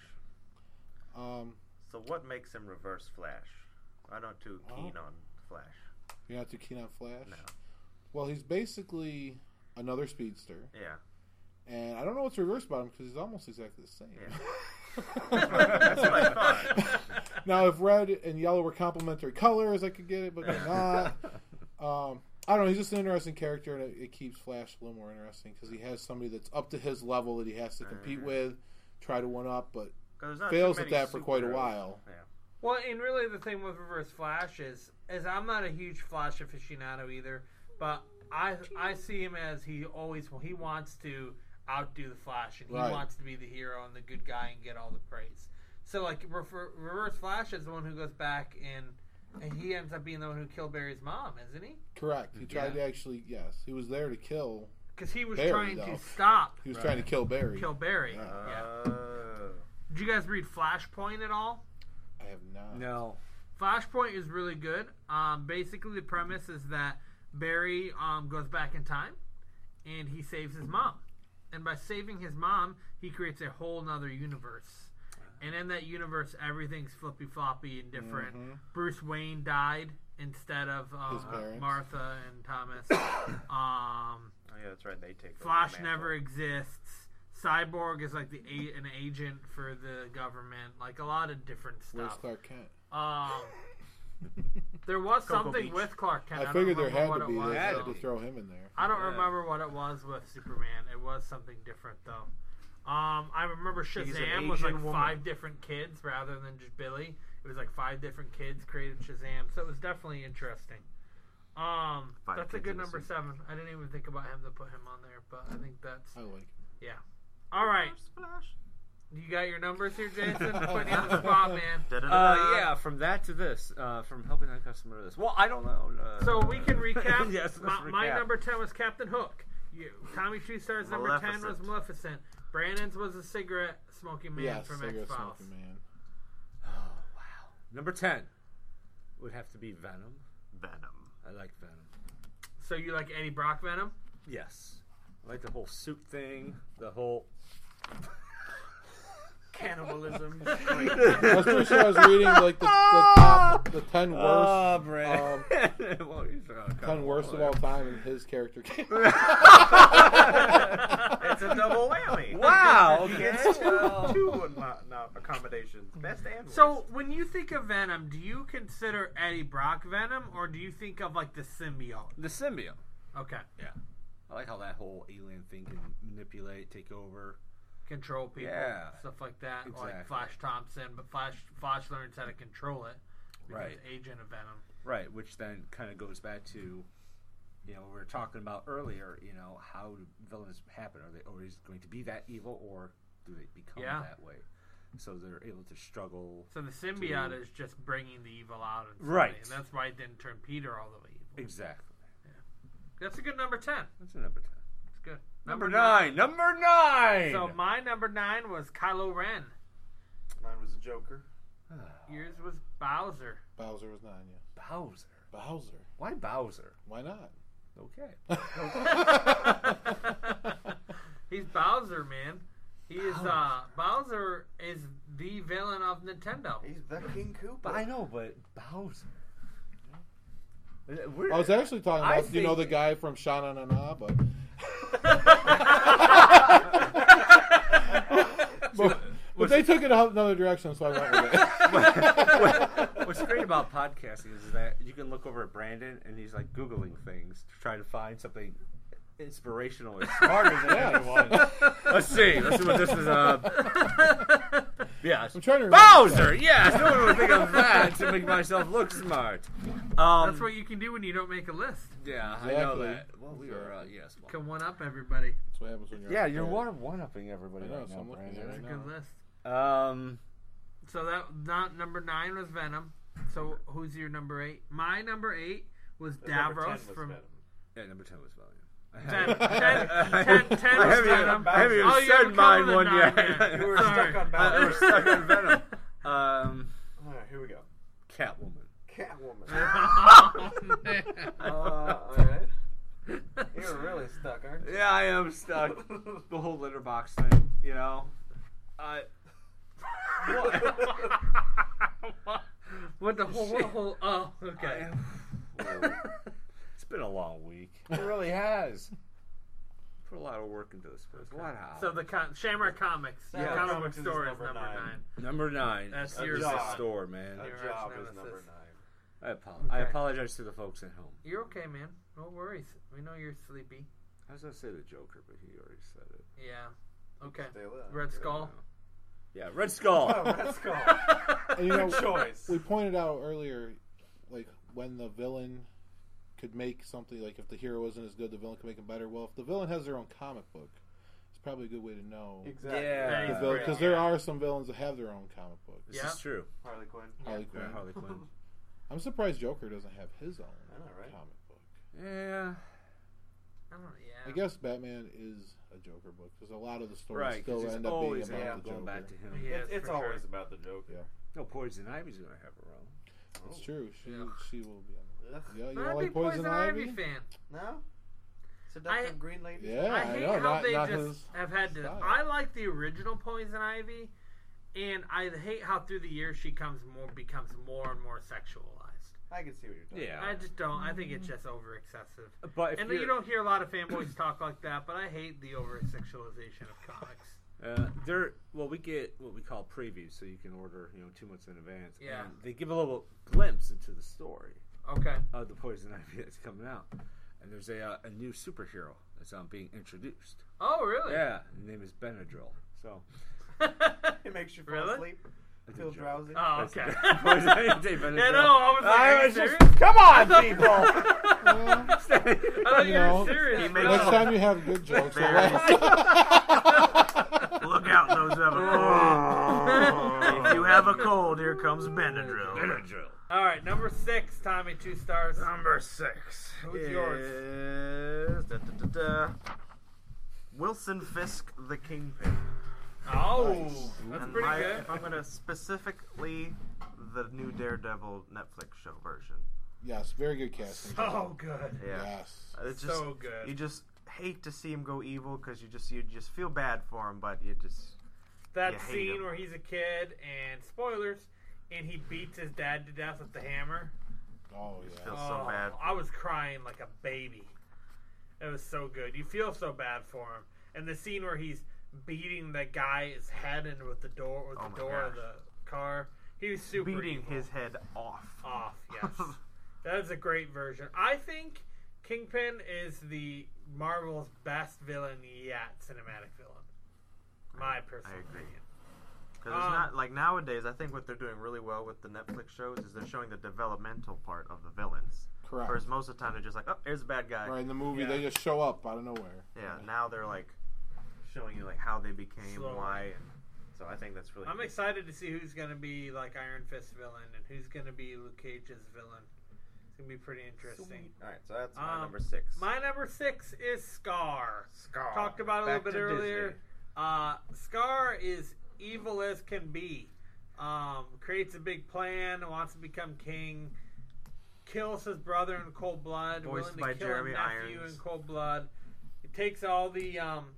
Speaker 2: So what makes him Reverse Flash? I'm not too keen on Flash.
Speaker 3: You're not too keen on Flash?
Speaker 2: No.
Speaker 3: Well, he's basically another speedster,
Speaker 2: Yeah.
Speaker 3: and I don't know what's reverse about him because he's almost exactly the same.
Speaker 2: Yeah. That's what I thought.
Speaker 3: Now, if red and yellow were complementary colors, I could get it, but they're not. I don't know. He's just an interesting character, and it keeps Flash a little more interesting because he has somebody that's up to his level that he has to compete with, try to one up, but
Speaker 2: 'Cause there's not
Speaker 3: fails
Speaker 2: too
Speaker 3: at
Speaker 2: many
Speaker 3: that for quite a
Speaker 2: superheroes.
Speaker 3: while.
Speaker 2: Yeah.
Speaker 6: Well, and really the thing with Reverse Flash is I'm not a huge Flash aficionado either, but I see him as he wants to outdo the Flash, and he
Speaker 3: Right.
Speaker 6: wants to be the hero and the good guy and get all the praise. So like Reverse Flash is the one who goes back and he ends up being the one who killed Barry's mom, isn't he?
Speaker 3: Correct. He tried to actually, yes, he was there to kill.
Speaker 6: Because he was
Speaker 3: Barry,
Speaker 6: trying
Speaker 3: though.
Speaker 6: to stop
Speaker 3: He was trying to kill Barry.
Speaker 6: Barry.
Speaker 3: Yeah.
Speaker 6: Yeah. Did you guys read Flashpoint at all?
Speaker 3: I have not.
Speaker 4: No.
Speaker 6: Flashpoint is really good. Basically, the premise is that Barry goes back in time and he saves his mom. And by saving his mom, he creates a whole nother universe. And in that universe, everything's flippy floppy and different.
Speaker 3: Mhm.
Speaker 6: Bruce Wayne died instead of
Speaker 3: His parents.
Speaker 6: Martha and Thomas.
Speaker 2: Oh yeah, that's right. They take over
Speaker 6: Flash
Speaker 2: the mantle.
Speaker 6: never exists. Cyborg is like an agent for the government. Like a lot of different
Speaker 3: Where's
Speaker 6: stuff.
Speaker 3: Clark Kent?
Speaker 6: There was
Speaker 2: Cocoa
Speaker 6: something
Speaker 2: Beach.
Speaker 6: with Clark Kent.
Speaker 3: I
Speaker 6: don't
Speaker 3: figured there
Speaker 6: remember
Speaker 3: had
Speaker 6: what
Speaker 3: to
Speaker 6: it
Speaker 3: be.
Speaker 6: was,
Speaker 3: They had
Speaker 6: though.
Speaker 3: to throw him in there.
Speaker 6: I don't
Speaker 4: Yeah.
Speaker 6: remember what it was with Superman. It was something different though. I remember
Speaker 2: He's an
Speaker 6: Shazam was like
Speaker 2: Asian woman.
Speaker 6: 5 different kids rather than just Billy. It was like 5 different kids created Shazam, so it was definitely interesting. That's a
Speaker 2: kids
Speaker 6: good
Speaker 2: in a
Speaker 6: number
Speaker 2: suit.
Speaker 6: 7. I didn't even think about him to put him on there, but I think that's
Speaker 3: I like.
Speaker 6: all right.
Speaker 2: Flash.
Speaker 6: You got your numbers here, Jason? Putting you on the spot, man.
Speaker 2: Da-da-da-da.
Speaker 4: Yeah, from that to this, from helping that customer to this. Well, I don't know.
Speaker 6: So we can recap.
Speaker 4: Yes, let's
Speaker 6: My
Speaker 4: recap.
Speaker 6: number 10 was Captain Hook. Tommy Shoestar's number 10 was
Speaker 2: Maleficent.
Speaker 6: Maleficent. Brandon's was a cigarette smoking man
Speaker 3: Yes,
Speaker 6: from
Speaker 3: cigarette
Speaker 6: X-Files.
Speaker 3: smoking man.
Speaker 4: Oh, wow. Number 10 would have to be Venom.
Speaker 2: Venom.
Speaker 4: I like Venom.
Speaker 6: So you like Eddie Brock Venom?
Speaker 4: Yes. I like the whole suit thing, the whole...
Speaker 6: Cannibalism.
Speaker 3: I was pretty sure I was reading like the 10 worst,
Speaker 4: Oh, Brandon.
Speaker 3: 10 worst of all time, and his character came.
Speaker 2: It's a double whammy.
Speaker 4: Wow,
Speaker 2: He
Speaker 4: okay.
Speaker 2: gets two would not accommodate nominations. Best and worst.
Speaker 6: So, when you think of Venom, do you consider Eddie Brock Venom, or do you think of like the symbiote?
Speaker 4: The symbiote.
Speaker 6: Okay,
Speaker 4: Yeah. I like how that whole alien thing can manipulate, take over.
Speaker 6: control people,
Speaker 4: Yeah.
Speaker 6: stuff like that, like
Speaker 4: Exactly.
Speaker 6: Flash Thompson. But Flash learns how to control it. Becomes
Speaker 4: Right.
Speaker 6: Agent of Venom.
Speaker 4: Right, which then kind of goes back to, we were talking about earlier, how do villains happen? Are they always going to be that evil, or do they become
Speaker 6: Yeah.
Speaker 4: that way? So they're able to struggle.
Speaker 6: So the symbiote is just bringing the evil out, in somebody,
Speaker 4: Right.
Speaker 6: And that's why it didn't turn Peter all the way evil.
Speaker 4: Exactly.
Speaker 6: That's a good number 10.
Speaker 4: That's a number 10.
Speaker 6: It's good.
Speaker 4: Number 9. Number 9!
Speaker 6: So my number 9 was Kylo Ren.
Speaker 2: Mine was a Joker.
Speaker 6: Yours was Bowser.
Speaker 3: Bowser was 9, yeah.
Speaker 4: Bowser.
Speaker 3: Bowser.
Speaker 4: Why Bowser?
Speaker 3: Why not?
Speaker 4: Okay.
Speaker 6: He's Bowser, man. He is Bowser is the villain of Nintendo.
Speaker 2: He's the King Koopa.
Speaker 4: I know, but Bowser.
Speaker 3: I was actually talking
Speaker 4: I
Speaker 3: about,
Speaker 4: think-
Speaker 3: the guy from Shana Na Na, but... but they took it another direction, so I went with it.
Speaker 4: What's great about podcasting is that you can look over at Brandon and he's like Googling things to try to find something inspirational or smarter than anyone. Let's see what this is. Yeah,
Speaker 3: I'm trying to remember.
Speaker 4: Bowser. Yes, no one would think of that to make myself look smart.
Speaker 6: That's what you can do when you don't make a list.
Speaker 4: Yeah, I know
Speaker 3: Exactly.
Speaker 4: that. Well, we are yes. Well,
Speaker 6: Can one up everybody.
Speaker 3: That's what happens when you're...
Speaker 4: yeah, you're one-upping everybody
Speaker 3: I know,
Speaker 4: right
Speaker 3: so
Speaker 4: now,
Speaker 3: I'm looking at it
Speaker 4: Brandon.
Speaker 6: It's a
Speaker 3: right
Speaker 6: good
Speaker 3: now.
Speaker 6: list. So that not number 9 was Venom. So who's your number 8? My number 8 was Davros from.
Speaker 4: Yeah, number 10 was Valiant.
Speaker 6: 10 was
Speaker 4: I
Speaker 6: Venom.
Speaker 4: haven't even
Speaker 6: Oh, you
Speaker 4: said
Speaker 6: haven't
Speaker 4: mine
Speaker 6: covered
Speaker 4: one
Speaker 6: the
Speaker 4: yet.
Speaker 6: 9 yet.
Speaker 2: You were
Speaker 6: Sorry.
Speaker 2: stuck on
Speaker 4: We're
Speaker 2: Bowser.
Speaker 4: stuck on Venom.
Speaker 2: Alright, here we go.
Speaker 4: Catwoman.
Speaker 2: Catwoman.
Speaker 6: Oh, man.
Speaker 2: Alright. You're really stuck, aren't you?
Speaker 4: Yeah, I am stuck. The whole litter box thing,
Speaker 6: What the whole? Oh, okay.
Speaker 4: It's been a long week. It really has. Put a lot of work into this place. Wow.
Speaker 6: So the Shamrock Comics,
Speaker 2: Yeah,
Speaker 6: comic book
Speaker 2: Comics is
Speaker 6: store is
Speaker 2: number
Speaker 6: number 9.
Speaker 2: 9.
Speaker 4: Number 9.
Speaker 6: That's
Speaker 2: A
Speaker 6: your
Speaker 2: job.
Speaker 4: store, man.
Speaker 2: A
Speaker 6: Your
Speaker 2: job
Speaker 6: arch
Speaker 2: is number
Speaker 6: nemesis.
Speaker 2: 9.
Speaker 4: I
Speaker 6: Okay.
Speaker 4: apologize to the folks at home.
Speaker 6: You're okay, man. No worries. We know you're sleepy.
Speaker 4: I was gonna say the Joker, but he already said it.
Speaker 6: Yeah. Okay.
Speaker 2: Stay lit.
Speaker 6: Red Skull.
Speaker 4: Yeah, Red Skull.
Speaker 2: Oh, Red Skull.
Speaker 3: And,
Speaker 2: Good choice.
Speaker 3: we pointed out earlier, like, when the villain could make something, like, if the hero isn't as good, the villain can make it better. Well, if the villain has their own comic book, it's probably a good way to know.
Speaker 2: Exactly.
Speaker 4: Yeah.
Speaker 3: Because there are some villains that have their own comic book.
Speaker 4: This
Speaker 6: Yeah.
Speaker 4: is true.
Speaker 2: Harley Quinn.
Speaker 3: Harley
Speaker 4: Yeah,
Speaker 3: Quinn.
Speaker 4: Harley Quinn.
Speaker 3: I'm surprised Joker doesn't have his own
Speaker 2: I know, right?
Speaker 3: comic book.
Speaker 4: Yeah.
Speaker 6: I don't know. Yeah.
Speaker 3: I guess Batman is a Joker book because a lot of the stories
Speaker 4: Right,
Speaker 3: still
Speaker 4: because
Speaker 3: end
Speaker 4: it's
Speaker 3: up being
Speaker 4: always
Speaker 3: about the
Speaker 4: going
Speaker 3: Joker.
Speaker 4: back to him.
Speaker 6: Yeah,
Speaker 2: It's
Speaker 6: for
Speaker 2: always
Speaker 6: sure.
Speaker 2: about the Joker.
Speaker 3: Yeah.
Speaker 4: No, Poison Ivy's gonna have her own.
Speaker 3: It's true. She will be on
Speaker 2: Ugh.
Speaker 3: the Yeah, you
Speaker 6: I'm
Speaker 3: don't
Speaker 6: a
Speaker 3: like
Speaker 6: big
Speaker 3: Poison Ivy?
Speaker 6: fan.
Speaker 2: No? Seductive Green Lady?
Speaker 3: Yeah,
Speaker 6: I
Speaker 3: I
Speaker 6: hate
Speaker 3: know.
Speaker 6: how
Speaker 3: Not,
Speaker 6: they
Speaker 3: not
Speaker 6: just
Speaker 3: his
Speaker 6: have had to.
Speaker 3: style.
Speaker 6: I like the original Poison Ivy, and I hate how through the years she becomes more and more sexualized.
Speaker 2: I can see what you're talking
Speaker 4: Yeah.
Speaker 6: I just don't. I think it's just over excessive.
Speaker 4: But if
Speaker 6: And
Speaker 4: you're,
Speaker 6: you don't hear a lot of fanboys talk like that, but I hate the over sexualization of comics.
Speaker 4: we get what we call previews, so you can order 2 months in advance.
Speaker 6: Yeah.
Speaker 4: And they give a little glimpse into the story
Speaker 6: Okay.
Speaker 4: of the Poison Ivy that's coming out, and there's a new superhero that's being introduced.
Speaker 6: Oh, really?
Speaker 4: Yeah, his name is Benadryl. So
Speaker 2: It makes you fall
Speaker 6: really?
Speaker 2: asleep.
Speaker 4: That's a
Speaker 2: Feel
Speaker 4: joke.
Speaker 2: drowsy.
Speaker 6: Oh,
Speaker 4: That's
Speaker 6: okay.
Speaker 4: Poison Ivy, Benadryl.
Speaker 6: Yeah, no, I was like,
Speaker 4: I
Speaker 6: are you
Speaker 4: was just-
Speaker 6: serious?
Speaker 4: come on, people.
Speaker 6: I thought you
Speaker 3: know,
Speaker 6: were serious.
Speaker 2: he
Speaker 6: for
Speaker 2: makes-
Speaker 6: real.
Speaker 3: Next time you have good jokes,
Speaker 2: Very Look out, those have a cold. If you have a cold, here comes Benadryl.
Speaker 4: Benadryl.
Speaker 6: All right, number 6, Tommy, 2 stars.
Speaker 2: Number 6.
Speaker 6: Who's yours?
Speaker 2: Wilson Fisk, the Kingpin.
Speaker 6: Oh, that's
Speaker 2: And
Speaker 6: pretty good.
Speaker 2: If I'm going to specifically the new Daredevil Netflix show version.
Speaker 3: yes, very good casting.
Speaker 6: So good.
Speaker 2: Yeah.
Speaker 3: Yes.
Speaker 2: It's just,
Speaker 6: So good.
Speaker 2: You just hate to see him go evil because you just feel bad for him, but you just
Speaker 6: That
Speaker 2: you hate
Speaker 6: scene
Speaker 2: him.
Speaker 6: where he's a kid and spoilers, and he beats his dad to death with the hammer.
Speaker 3: Oh yeah.
Speaker 2: Feels so bad.
Speaker 6: I was crying like a baby. It was so good. You feel so bad for him. And the scene where he's beating the guy's head in with the door
Speaker 2: Oh my
Speaker 6: door of
Speaker 2: gosh.
Speaker 6: the car. He was super
Speaker 2: Beating
Speaker 6: evil.
Speaker 2: his head off.
Speaker 6: Off. Yes, that is a great version. I think Kingpin is the Marvel's best villain yet, cinematic villain. My personal
Speaker 2: I agree.
Speaker 6: opinion.
Speaker 2: Because it's not like nowadays. I think what they're doing really well with the Netflix shows is they're showing the developmental part of the villains.
Speaker 3: Correct.
Speaker 2: Whereas most of the time they're just like, oh, here's a bad guy.
Speaker 3: Right in the movie,
Speaker 6: Yeah.
Speaker 3: they just show up out of nowhere.
Speaker 2: Yeah. Now they're like showing you like how they became,
Speaker 6: Slowly.
Speaker 2: why, and so I think that's really.
Speaker 6: I'm
Speaker 2: cool.
Speaker 6: excited to see who's going to be like Iron Fist villain and who's going to be Luke Cage's villain. It's going to be pretty interesting.
Speaker 2: All right, so that's my
Speaker 6: Um,
Speaker 2: number 6.
Speaker 6: My number 6 is Scar.
Speaker 2: Scar.
Speaker 6: Talked about it a
Speaker 2: Back
Speaker 6: little bit
Speaker 2: to
Speaker 6: earlier. Scar is evil as can be. Creates a big plan, wants to become king, kills his brother in cold blood,
Speaker 2: Voiced
Speaker 6: willing
Speaker 2: by
Speaker 6: to kill
Speaker 2: Jeremy
Speaker 6: his nephew
Speaker 2: Irons.
Speaker 6: in cold blood. He takes all the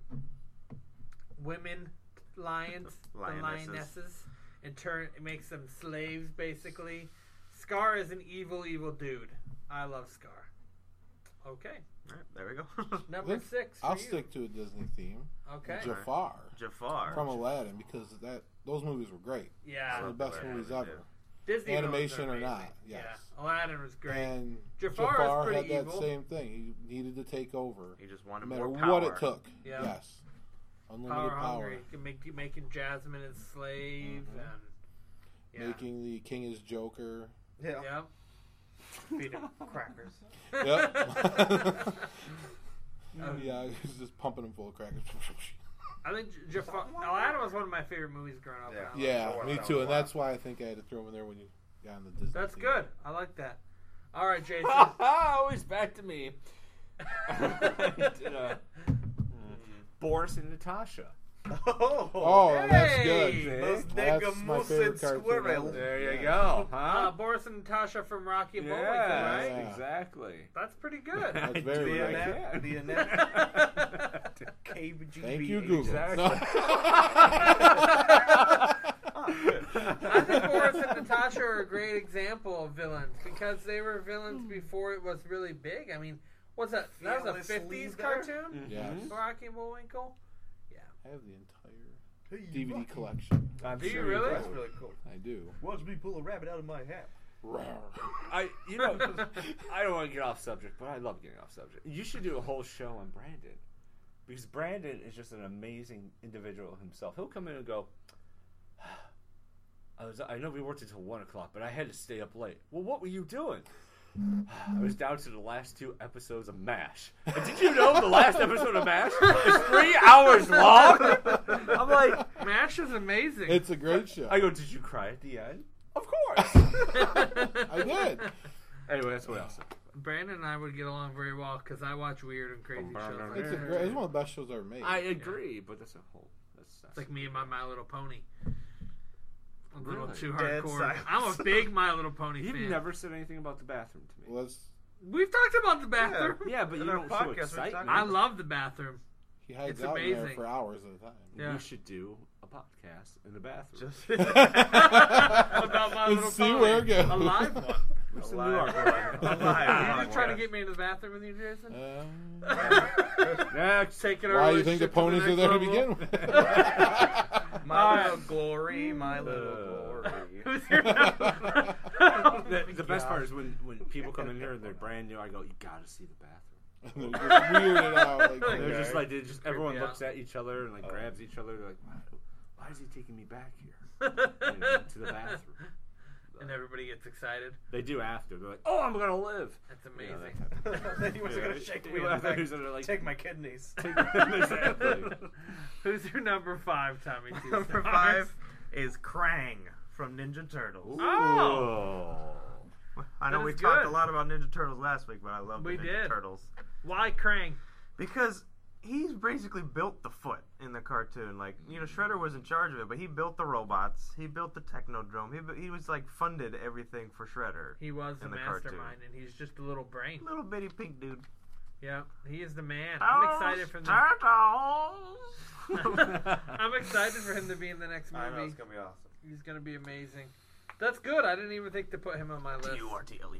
Speaker 6: women lions, the lionesses, and makes them slaves, basically. Scar is an evil, evil dude. I love Scar. Okay.
Speaker 2: All right, there we go.
Speaker 6: Number 6 for
Speaker 3: I'll
Speaker 6: you.
Speaker 3: stick to a Disney theme.
Speaker 6: Okay.
Speaker 3: Jafar
Speaker 2: Jafar.
Speaker 3: from Aladdin, because those movies were great.
Speaker 6: Yeah.
Speaker 3: Some of the best
Speaker 2: Aladdin,
Speaker 3: movies
Speaker 2: yeah.
Speaker 3: ever.
Speaker 6: Disney
Speaker 3: Animation
Speaker 6: villains are
Speaker 3: or
Speaker 6: amazing.
Speaker 3: not, yes.
Speaker 6: Yeah. Aladdin was great.
Speaker 3: And
Speaker 6: Jafar is
Speaker 3: Jafar
Speaker 6: pretty
Speaker 3: had that
Speaker 6: evil.
Speaker 3: same thing. He needed to take over,
Speaker 2: He just
Speaker 3: no
Speaker 2: wanted
Speaker 3: matter
Speaker 2: more power.
Speaker 3: what it took.
Speaker 6: Yeah.
Speaker 3: Yes,
Speaker 6: Power
Speaker 3: unlimited power.
Speaker 6: hungry. Making Jasmine his slave and yeah.
Speaker 3: Making the king his Joker.
Speaker 2: Yeah.
Speaker 6: Yep.
Speaker 2: Feed him crackers.
Speaker 3: Yep. Yeah, he's just pumping him full of crackers.
Speaker 6: I think Jafar. Aladdin was one of my favorite movies growing up.
Speaker 2: Yeah.
Speaker 3: Yeah,
Speaker 2: Sure,
Speaker 3: me
Speaker 2: that
Speaker 3: too,
Speaker 2: was
Speaker 3: and
Speaker 2: a lot.
Speaker 3: that's why I think I had to throw him in there when you got on the Disney.
Speaker 6: That's
Speaker 3: theme.
Speaker 6: good. I like that. All right, Jason.
Speaker 4: Always back to me. Boris and Natasha.
Speaker 3: Oh, that's
Speaker 6: Hey!
Speaker 3: good.
Speaker 2: Those
Speaker 3: That's my favorite cartoon
Speaker 2: squirrel.
Speaker 3: ever.
Speaker 4: There you go. Huh?
Speaker 6: Boris and Natasha from Rocky and Bullwinkle,
Speaker 4: Yeah,
Speaker 6: right?
Speaker 3: Yeah.
Speaker 4: exactly.
Speaker 6: That's pretty good.
Speaker 3: That's very
Speaker 4: I
Speaker 3: good.
Speaker 4: can.
Speaker 2: The Annette. KBGB.
Speaker 3: Thank you, Google.
Speaker 4: Exactly.
Speaker 3: No.
Speaker 6: I think Boris and Natasha are a great example of villains because they were villains before it was really big. I mean, what's that? That was a
Speaker 2: Fearless
Speaker 6: 50s
Speaker 2: leader?
Speaker 6: cartoon?
Speaker 3: Yes.
Speaker 6: Rocky and Bullwinkle?
Speaker 3: I have the entire DVD collection.
Speaker 4: I'm
Speaker 6: Do you
Speaker 4: sure
Speaker 6: really?
Speaker 4: do.
Speaker 2: That's really cool.
Speaker 3: I do.
Speaker 2: Watch me pull a rabbit out of my hat.
Speaker 4: I don't want to get off subject, but I love getting off subject. You should do a whole show on Brandon, because Brandon is just an amazing individual himself. He'll come in and go, I know we worked until 1 o'clock, but I had to stay up late. Well, what were you doing? I was down to the last 2 episodes of MASH. And did you know the last episode of MASH is 3 hours long? I'm like,
Speaker 6: MASH is amazing.
Speaker 3: It's a great show.
Speaker 4: I go, did you cry at the end? Of course.
Speaker 3: I did.
Speaker 4: Anyway, that's what else.
Speaker 6: Brandon and I would get along very well because I watch weird and crazy shows. Like
Speaker 3: It's,
Speaker 6: that.
Speaker 3: it's one of the best shows ever made.
Speaker 4: I agree, but that's a whole.
Speaker 6: It's like me and My Little Pony. A little
Speaker 4: Really?
Speaker 6: too
Speaker 2: Dead
Speaker 6: hardcore.
Speaker 2: silence.
Speaker 6: I'm a big My Little Pony
Speaker 4: You've
Speaker 6: fan.
Speaker 4: never said anything about the bathroom to me.
Speaker 3: Well, that's,
Speaker 6: We've talked about the bathroom.
Speaker 4: Yeah, but you
Speaker 2: In our
Speaker 4: don't show
Speaker 2: podcast, we
Speaker 4: excitement.
Speaker 2: talked
Speaker 6: I love the bathroom.
Speaker 3: he hides
Speaker 6: It's
Speaker 3: out in there
Speaker 6: amazing.
Speaker 3: for hours at a time.
Speaker 6: Yeah.
Speaker 4: We should do a podcast in the bathroom.
Speaker 6: About My
Speaker 3: Let's
Speaker 6: Little
Speaker 3: see
Speaker 6: Pony.
Speaker 3: where it goes.
Speaker 6: A live one.
Speaker 4: What's the
Speaker 2: Alive.
Speaker 4: new arc?
Speaker 6: Are you just trying to get me into the bathroom with you, Jason?
Speaker 4: Next.
Speaker 6: Taking our
Speaker 3: Why do you think the
Speaker 6: relationship
Speaker 3: ponies
Speaker 6: the
Speaker 3: are
Speaker 6: next
Speaker 3: there to
Speaker 6: level?
Speaker 3: begin with?
Speaker 2: My little glory, my little glory.
Speaker 6: Who's your number?
Speaker 4: The best part is when people come in here and they're brand new. I go, you gotta see the bathroom.
Speaker 3: They're just weirded out. Like,
Speaker 4: They're just like everyone
Speaker 6: me
Speaker 4: looks
Speaker 6: out.
Speaker 4: at each other and like grabs each other. They're like, why is he taking me back here? To the bathroom.
Speaker 6: And everybody gets excited.
Speaker 4: They do after. They're like, oh, I'm gonna live.
Speaker 6: That's
Speaker 4: You know,
Speaker 6: amazing.
Speaker 4: that type of-
Speaker 2: He was gonna shake me in
Speaker 4: Yeah,
Speaker 2: the back.
Speaker 4: he was gonna, like,
Speaker 2: Take my kidneys.
Speaker 4: Exactly.
Speaker 6: Who's your number 5, Tommy? Two
Speaker 2: Number
Speaker 6: Stars?
Speaker 2: 5 is Krang from Ninja Turtles.
Speaker 6: Oh!
Speaker 2: I know
Speaker 6: That
Speaker 2: we
Speaker 6: is
Speaker 2: talked
Speaker 6: good.
Speaker 2: a lot about Ninja Turtles last week, but I love the
Speaker 6: We
Speaker 2: Ninja
Speaker 6: did.
Speaker 2: Turtles
Speaker 6: Why Krang?
Speaker 2: because he's basically built the foot in the cartoon. Like, you know, Shredder was in charge of it, but he built the robots. He built the Technodrome. He was like funded everything for Shredder.
Speaker 6: He was the
Speaker 2: In the
Speaker 6: mastermind,
Speaker 2: cartoon.
Speaker 6: and he's just a little brain.
Speaker 2: Little bitty pink dude.
Speaker 6: Yeah, he is the man. I'm excited for him.
Speaker 2: Turtles.
Speaker 6: I'm excited for him to be in the next
Speaker 2: I know
Speaker 6: movie.
Speaker 2: it's gonna be awesome.
Speaker 6: He's gonna be amazing. That's good. I didn't even think to put him on my list.
Speaker 2: TURTLE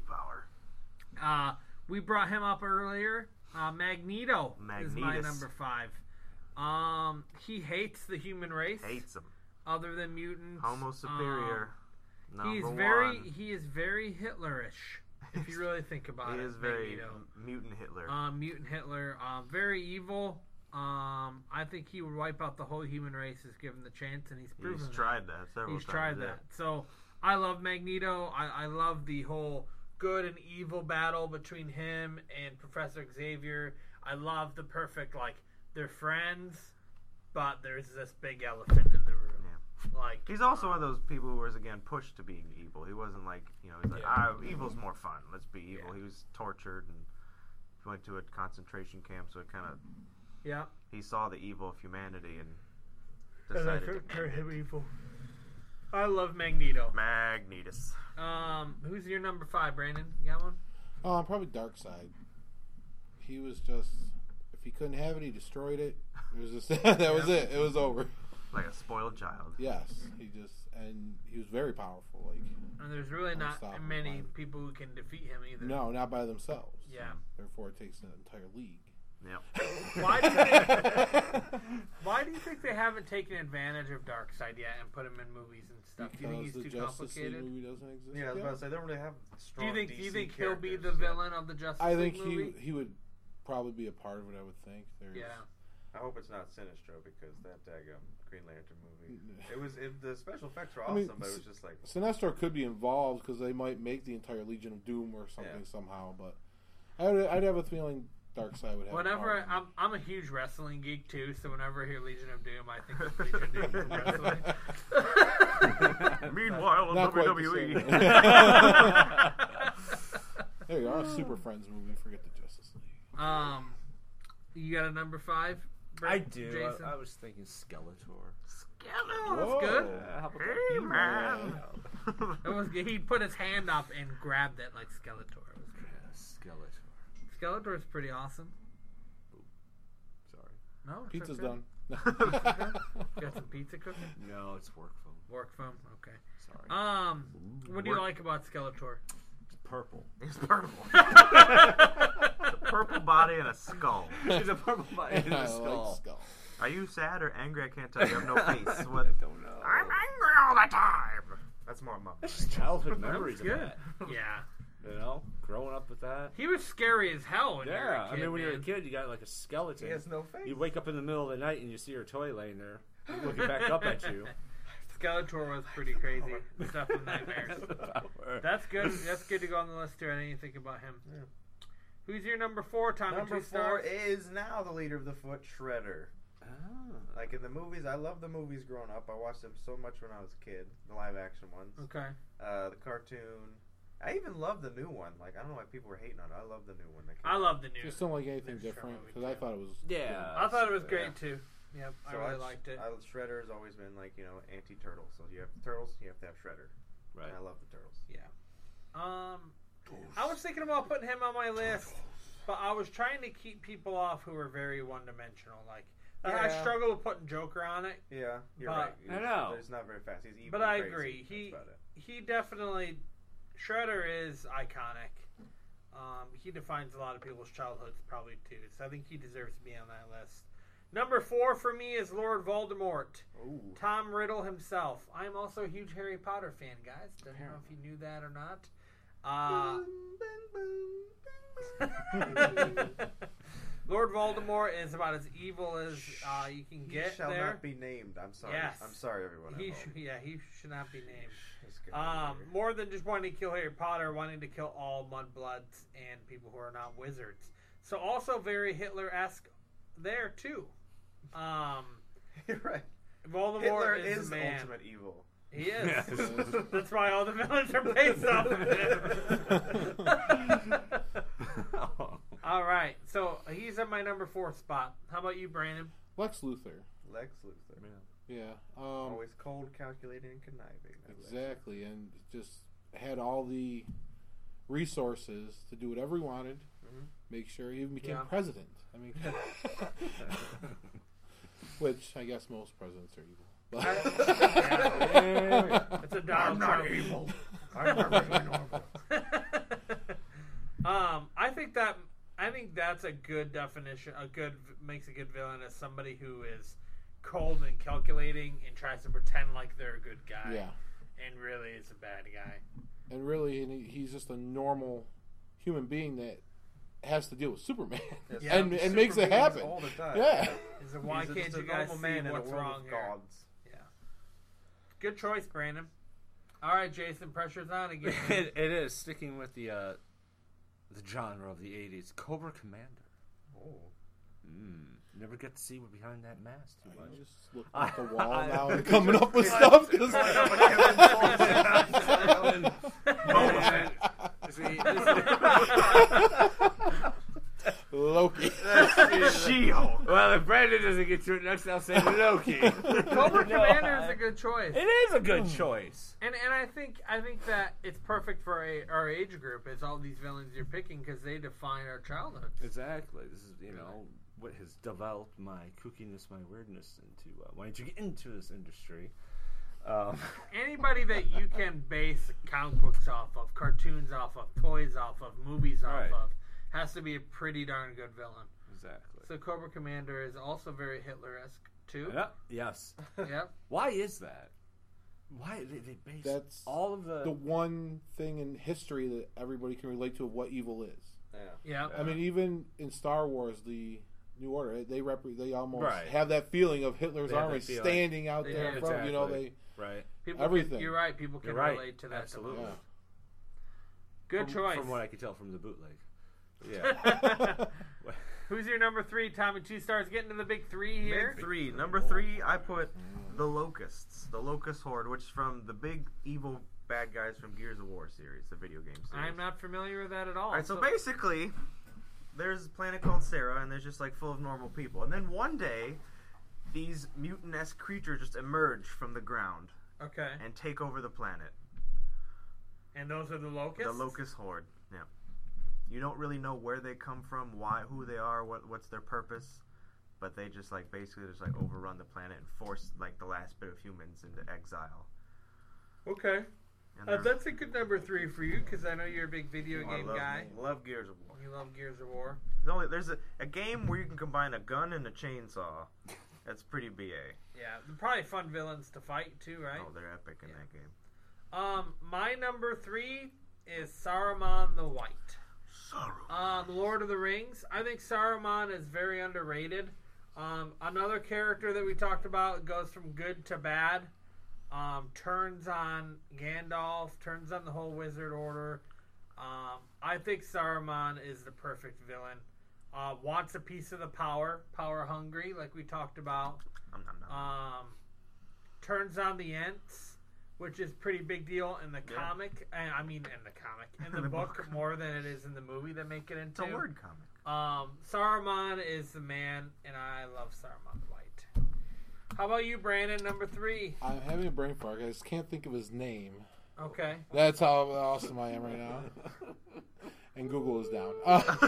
Speaker 2: power.
Speaker 6: We brought him up earlier. Magneto is my
Speaker 2: Magnetus.
Speaker 6: number 5. He hates the human race.
Speaker 2: Hates them.
Speaker 6: Other than mutants.
Speaker 2: Homo superior.
Speaker 6: He is very Hitlerish. If you really think about it.
Speaker 2: He is very
Speaker 6: Magneto.
Speaker 2: mutant Hitler.
Speaker 6: Mutant Hitler. Very evil. I think he would wipe out the whole human race if given the chance, and he's proven
Speaker 2: He's
Speaker 6: that.
Speaker 2: tried that several times.
Speaker 6: He's tried that. So I love Magneto. I love the whole good and evil battle between him and Professor Xavier. I love the perfect, like, they're friends, but there's this big elephant in the room.
Speaker 2: Yeah.
Speaker 6: Like,
Speaker 2: He's also one of those people who was, again, pushed to being evil. He wasn't like, he's like, evil's more fun. Let's be evil.
Speaker 6: Yeah.
Speaker 2: He was tortured and went to a concentration camp, so it kind of,
Speaker 6: yeah.
Speaker 2: he saw the evil of humanity and decided to
Speaker 6: turn him evil. I love Magneto.
Speaker 2: Magnetus.
Speaker 6: Who's your number 5, Brandon? You got one?
Speaker 3: Probably Darkseid. He was just, if he couldn't have it, he destroyed it. It was just that was it. It was over.
Speaker 2: Like a spoiled child.
Speaker 3: Yes, and he was very powerful. Like,
Speaker 6: And there's really not
Speaker 3: Unstoppable,
Speaker 6: many
Speaker 3: right.
Speaker 6: people who can defeat him either.
Speaker 3: no, not by themselves.
Speaker 6: Yeah.
Speaker 3: Therefore, it takes an entire league.
Speaker 2: Yep.
Speaker 6: Why do you think they haven't taken advantage of Darkseid yet and put him in movies and stuff? Do you think
Speaker 3: Because
Speaker 6: he's
Speaker 3: the
Speaker 6: too
Speaker 3: Justice League
Speaker 6: complicated?
Speaker 3: movie doesn't exist.
Speaker 7: Yeah, I was
Speaker 3: yet.
Speaker 7: about to say, they don't really have
Speaker 6: Do
Speaker 7: strong
Speaker 6: you think
Speaker 7: DC
Speaker 6: he'll be the
Speaker 7: characters yet.
Speaker 6: villain of the Justice
Speaker 3: I
Speaker 6: League
Speaker 3: think
Speaker 6: movie?
Speaker 3: he would probably be a part of it. I would think. There's,
Speaker 6: Yeah.
Speaker 7: I hope it's not Sinestro because that daggum Green Lantern movie. The special effects were
Speaker 3: I
Speaker 7: awesome,
Speaker 3: mean,
Speaker 7: but it was just like
Speaker 3: Sinestro could be involved because they might make the entire Legion of Doom or something
Speaker 7: Yeah.
Speaker 3: somehow. But I'd have a feeling Darkseid would have.
Speaker 6: Whenever
Speaker 3: a part in
Speaker 6: I'm a huge wrestling geek too, so whenever I hear Legion of Doom, I think of Legion of Doom from wrestling.
Speaker 2: Meanwhile, on
Speaker 3: Not quite the
Speaker 2: WWE.
Speaker 3: same. There you are, a Super Friends movie. Forget the Justice League.
Speaker 6: You got a number 5?
Speaker 4: I do.
Speaker 6: Jason?
Speaker 4: I was thinking Skeletor.
Speaker 6: Oh, that's good.
Speaker 4: How about
Speaker 2: Hey,
Speaker 4: that?
Speaker 2: man.
Speaker 6: It was good. He put his hand up and grabbed it like Skeletor. It was good.
Speaker 4: Skeletor.
Speaker 6: Skeletor's pretty awesome.
Speaker 4: Sorry.
Speaker 6: No, it's
Speaker 3: Pizza's
Speaker 6: okay.
Speaker 3: done.
Speaker 6: Got some pizza cooking?
Speaker 4: No, it's work phone.
Speaker 6: Work phone? Okay.
Speaker 4: Sorry.
Speaker 6: What do you like about Skeletor?
Speaker 4: It's purple.
Speaker 2: It's purple. A purple body and a skull.
Speaker 4: It's a purple body in
Speaker 3: I
Speaker 4: the
Speaker 3: like
Speaker 4: skull.
Speaker 3: Skull.
Speaker 2: Are you sad or angry? I can't tell. You have no face. What?
Speaker 4: I don't know.
Speaker 2: I'm angry all the time. That's more my.
Speaker 4: That's just childhood
Speaker 6: That was
Speaker 4: memories of
Speaker 6: good.
Speaker 4: that.
Speaker 6: Yeah.
Speaker 4: You know, growing up with that.
Speaker 6: He was scary as hell when you were
Speaker 4: Yeah,
Speaker 6: a kid,
Speaker 4: I mean, when you're a
Speaker 6: man.
Speaker 4: kid, you got like a skeleton.
Speaker 7: he has no face.
Speaker 4: You wake up in the middle of the night and you see your toy laying there, looking back up at you.
Speaker 6: Skeletor was pretty crazy. Stuff with nightmares. That's good. That's good to go on the list too. I didn't even think about him.
Speaker 7: Yeah.
Speaker 6: Who's your number 4, Tommy?
Speaker 7: Number
Speaker 6: 2
Speaker 7: 4
Speaker 6: stars?
Speaker 7: is now the leader of the Foot, Shredder.
Speaker 4: Oh.
Speaker 7: Like in the movies, I love the movies growing up. I watched them so much when I was a kid, the live action ones.
Speaker 6: Okay.
Speaker 7: The cartoon. I even love the new one. Like, I don't know why people were hating on it. I love the new one. That came
Speaker 6: I
Speaker 7: out.
Speaker 6: love the news.
Speaker 3: Just don't like anything
Speaker 6: It's
Speaker 3: different
Speaker 6: from
Speaker 3: because I thought it was.
Speaker 4: Yeah.
Speaker 6: I thought it was
Speaker 7: Yeah.
Speaker 6: great too. Yep, I
Speaker 7: So
Speaker 6: really liked it.
Speaker 7: Shredder has always been like, anti-turtle. So you have the turtles, you have to have Shredder.
Speaker 4: Right.
Speaker 7: And I love the turtles.
Speaker 6: Yeah. I was thinking about putting him on my list, but I was trying to keep people off who were very one-dimensional. Like, I
Speaker 7: Yeah.
Speaker 6: struggle with putting Joker on it.
Speaker 7: Yeah, you're
Speaker 6: But-
Speaker 7: right.
Speaker 4: I know.
Speaker 7: He's not very fast. He's evil.
Speaker 6: But
Speaker 7: and
Speaker 6: I
Speaker 7: crazy.
Speaker 6: agree. He
Speaker 7: That's about it.
Speaker 6: he definitely Shredder is iconic. He defines a lot of people's childhoods probably too. So I think he deserves to be on that list. Number 4 for me is Lord Voldemort.
Speaker 7: Ooh.
Speaker 6: Tom Riddle himself. I'm also a huge Harry Potter fan, guys. Don't know if you knew that or not. Lord Voldemort is about as evil as you can
Speaker 7: He
Speaker 6: get
Speaker 7: shall
Speaker 6: there.
Speaker 7: not be named. I'm sorry.
Speaker 6: Yes.
Speaker 7: I'm sorry, everyone. at
Speaker 6: He
Speaker 7: home.
Speaker 6: he should not be named.
Speaker 7: Let's get out of here.
Speaker 6: More than just wanting to kill Harry Potter, wanting to kill all mudbloods and people who are not wizards. So also very Hitler-esque there too.
Speaker 7: You're right.
Speaker 6: Voldemort
Speaker 7: Hitler
Speaker 6: is
Speaker 7: is
Speaker 6: the man.
Speaker 7: ultimate evil.
Speaker 6: He is.
Speaker 4: Yes.
Speaker 6: That's why all the villains are based off of him. All right, so he's at my number 4 spot. How about you, Brandon?
Speaker 3: Lex Luthor.
Speaker 7: Lex Luthor.
Speaker 3: Yeah.
Speaker 7: Always cold, calculating, and conniving. That Lex.
Speaker 3: Exactly, and just had all the resources to do whatever he wanted.
Speaker 7: Mhm.
Speaker 3: Make sure he even became
Speaker 6: Yeah.
Speaker 3: president. I mean, which I guess most presidents are evil. But
Speaker 6: It's a Donald Trump.
Speaker 7: evil. I'm not really normal.
Speaker 6: I think that I think that's a good definition. Makes a good villain as somebody who is cold and calculating and tries to pretend like they're a good guy.
Speaker 3: Yeah.
Speaker 6: And really is a bad guy.
Speaker 3: And really, he's just a normal human being that has to deal with Superman
Speaker 6: Yeah.
Speaker 3: and makes it happen.
Speaker 7: all the time.
Speaker 3: Yeah.
Speaker 6: Is it, why
Speaker 7: He's
Speaker 6: can't
Speaker 7: just
Speaker 6: you
Speaker 7: a
Speaker 6: guys
Speaker 7: normal
Speaker 6: see
Speaker 7: man in a
Speaker 6: what's
Speaker 7: world
Speaker 6: wrong
Speaker 7: of
Speaker 6: here?
Speaker 7: gods.
Speaker 6: Yeah. Good choice, Brandon. All right, Jason, pressure's on again.
Speaker 4: It is sticking with the genre of the '80s. Cobra Commander.
Speaker 7: Oh.
Speaker 4: Never get to see what behind that mask too much.
Speaker 3: You just look at the wall now and coming up with stuff. 'Cause Loki.
Speaker 2: She-Hulk.
Speaker 4: Well, if Brandon doesn't get to it next, I'll say Loki.
Speaker 6: Cobra Commander is a good choice.
Speaker 4: It is a good choice.
Speaker 6: And I think that it's perfect for our age group. Is all these villains you're picking because they define our childhood.
Speaker 4: Exactly. This is what has developed my kookiness, my weirdness into wanting to get into this industry.
Speaker 6: Anybody that you can base comic books off of, cartoons off of, toys off of, movies off
Speaker 4: Right.
Speaker 6: of, has to be a pretty darn good villain.
Speaker 4: Exactly.
Speaker 6: So Cobra Commander is also very Hitler-esque too.
Speaker 4: Yeah. Yes.
Speaker 6: Yep.
Speaker 4: Why is that? Why they base
Speaker 3: That's
Speaker 4: all of the
Speaker 3: one thing in history that everybody can relate to of what evil is.
Speaker 6: Yeah.
Speaker 3: I mean, even in Star Wars, the New Order, they almost
Speaker 4: Right.
Speaker 3: have that feeling of Hitler's
Speaker 4: They have
Speaker 3: army
Speaker 4: that feeling.
Speaker 3: standing out
Speaker 6: They
Speaker 3: there in
Speaker 6: do.
Speaker 3: front. You know, they
Speaker 4: right.
Speaker 6: People
Speaker 3: everything.
Speaker 6: you're right. People can
Speaker 4: You're right.
Speaker 6: relate to that.
Speaker 4: Absolutely.
Speaker 3: yeah.
Speaker 6: Good choice.
Speaker 4: From what I could tell from the bootleg. Yeah.
Speaker 6: Who's your number 3, Tommy? 2 stars. Getting to the big 3 here.
Speaker 2: Big 3. Number 3, I put the Locusts, the Locust Horde, which is from the big evil bad guys from Gears of War series, the video game series.
Speaker 6: I'm not familiar with that at all.
Speaker 2: All right, so basically, there's a planet called Sarah, and there's just like full of normal people. And then one day, these mutant-esque creatures just emerge from the ground
Speaker 6: Okay.
Speaker 2: and take over the planet.
Speaker 6: And those are the locusts?
Speaker 2: The Locust Horde. Yeah. You don't really know where they come from, who they are, what's their purpose, but they just like basically just like overrun the planet and force like the last bit of humans into exile.
Speaker 6: Okay.
Speaker 2: And they're-
Speaker 6: That's a good number 3 for you because I know you're a big video
Speaker 2: I
Speaker 6: game
Speaker 2: love,
Speaker 6: guy.
Speaker 2: Love Gears of War.
Speaker 6: You love Gears of War.
Speaker 2: There's a game where you can combine a gun and a chainsaw. That's pretty BA.
Speaker 6: Yeah, they're probably fun villains to fight too, right?
Speaker 2: Oh, they're epic in that game.
Speaker 6: My number 3 is Saruman the White. Lord of the Rings. I think Saruman is very underrated. Another character that we talked about goes from good to bad. Turns on Gandalf, turns on the whole Wizard Order. I think Saruman is the perfect villain. Wants a piece of the power hungry, like we talked about. Turns on the Ents, which is pretty big deal in the comic. In the book more than it is in the movie they make it into.
Speaker 2: It's a word comic.
Speaker 6: Saruman is the man, and I love Saruman the White. How about you, Brandon? Number 3.
Speaker 3: I'm having a brain fart. I just can't think of his name.
Speaker 6: Okay.
Speaker 3: That's how awesome I am right now. And Google is down.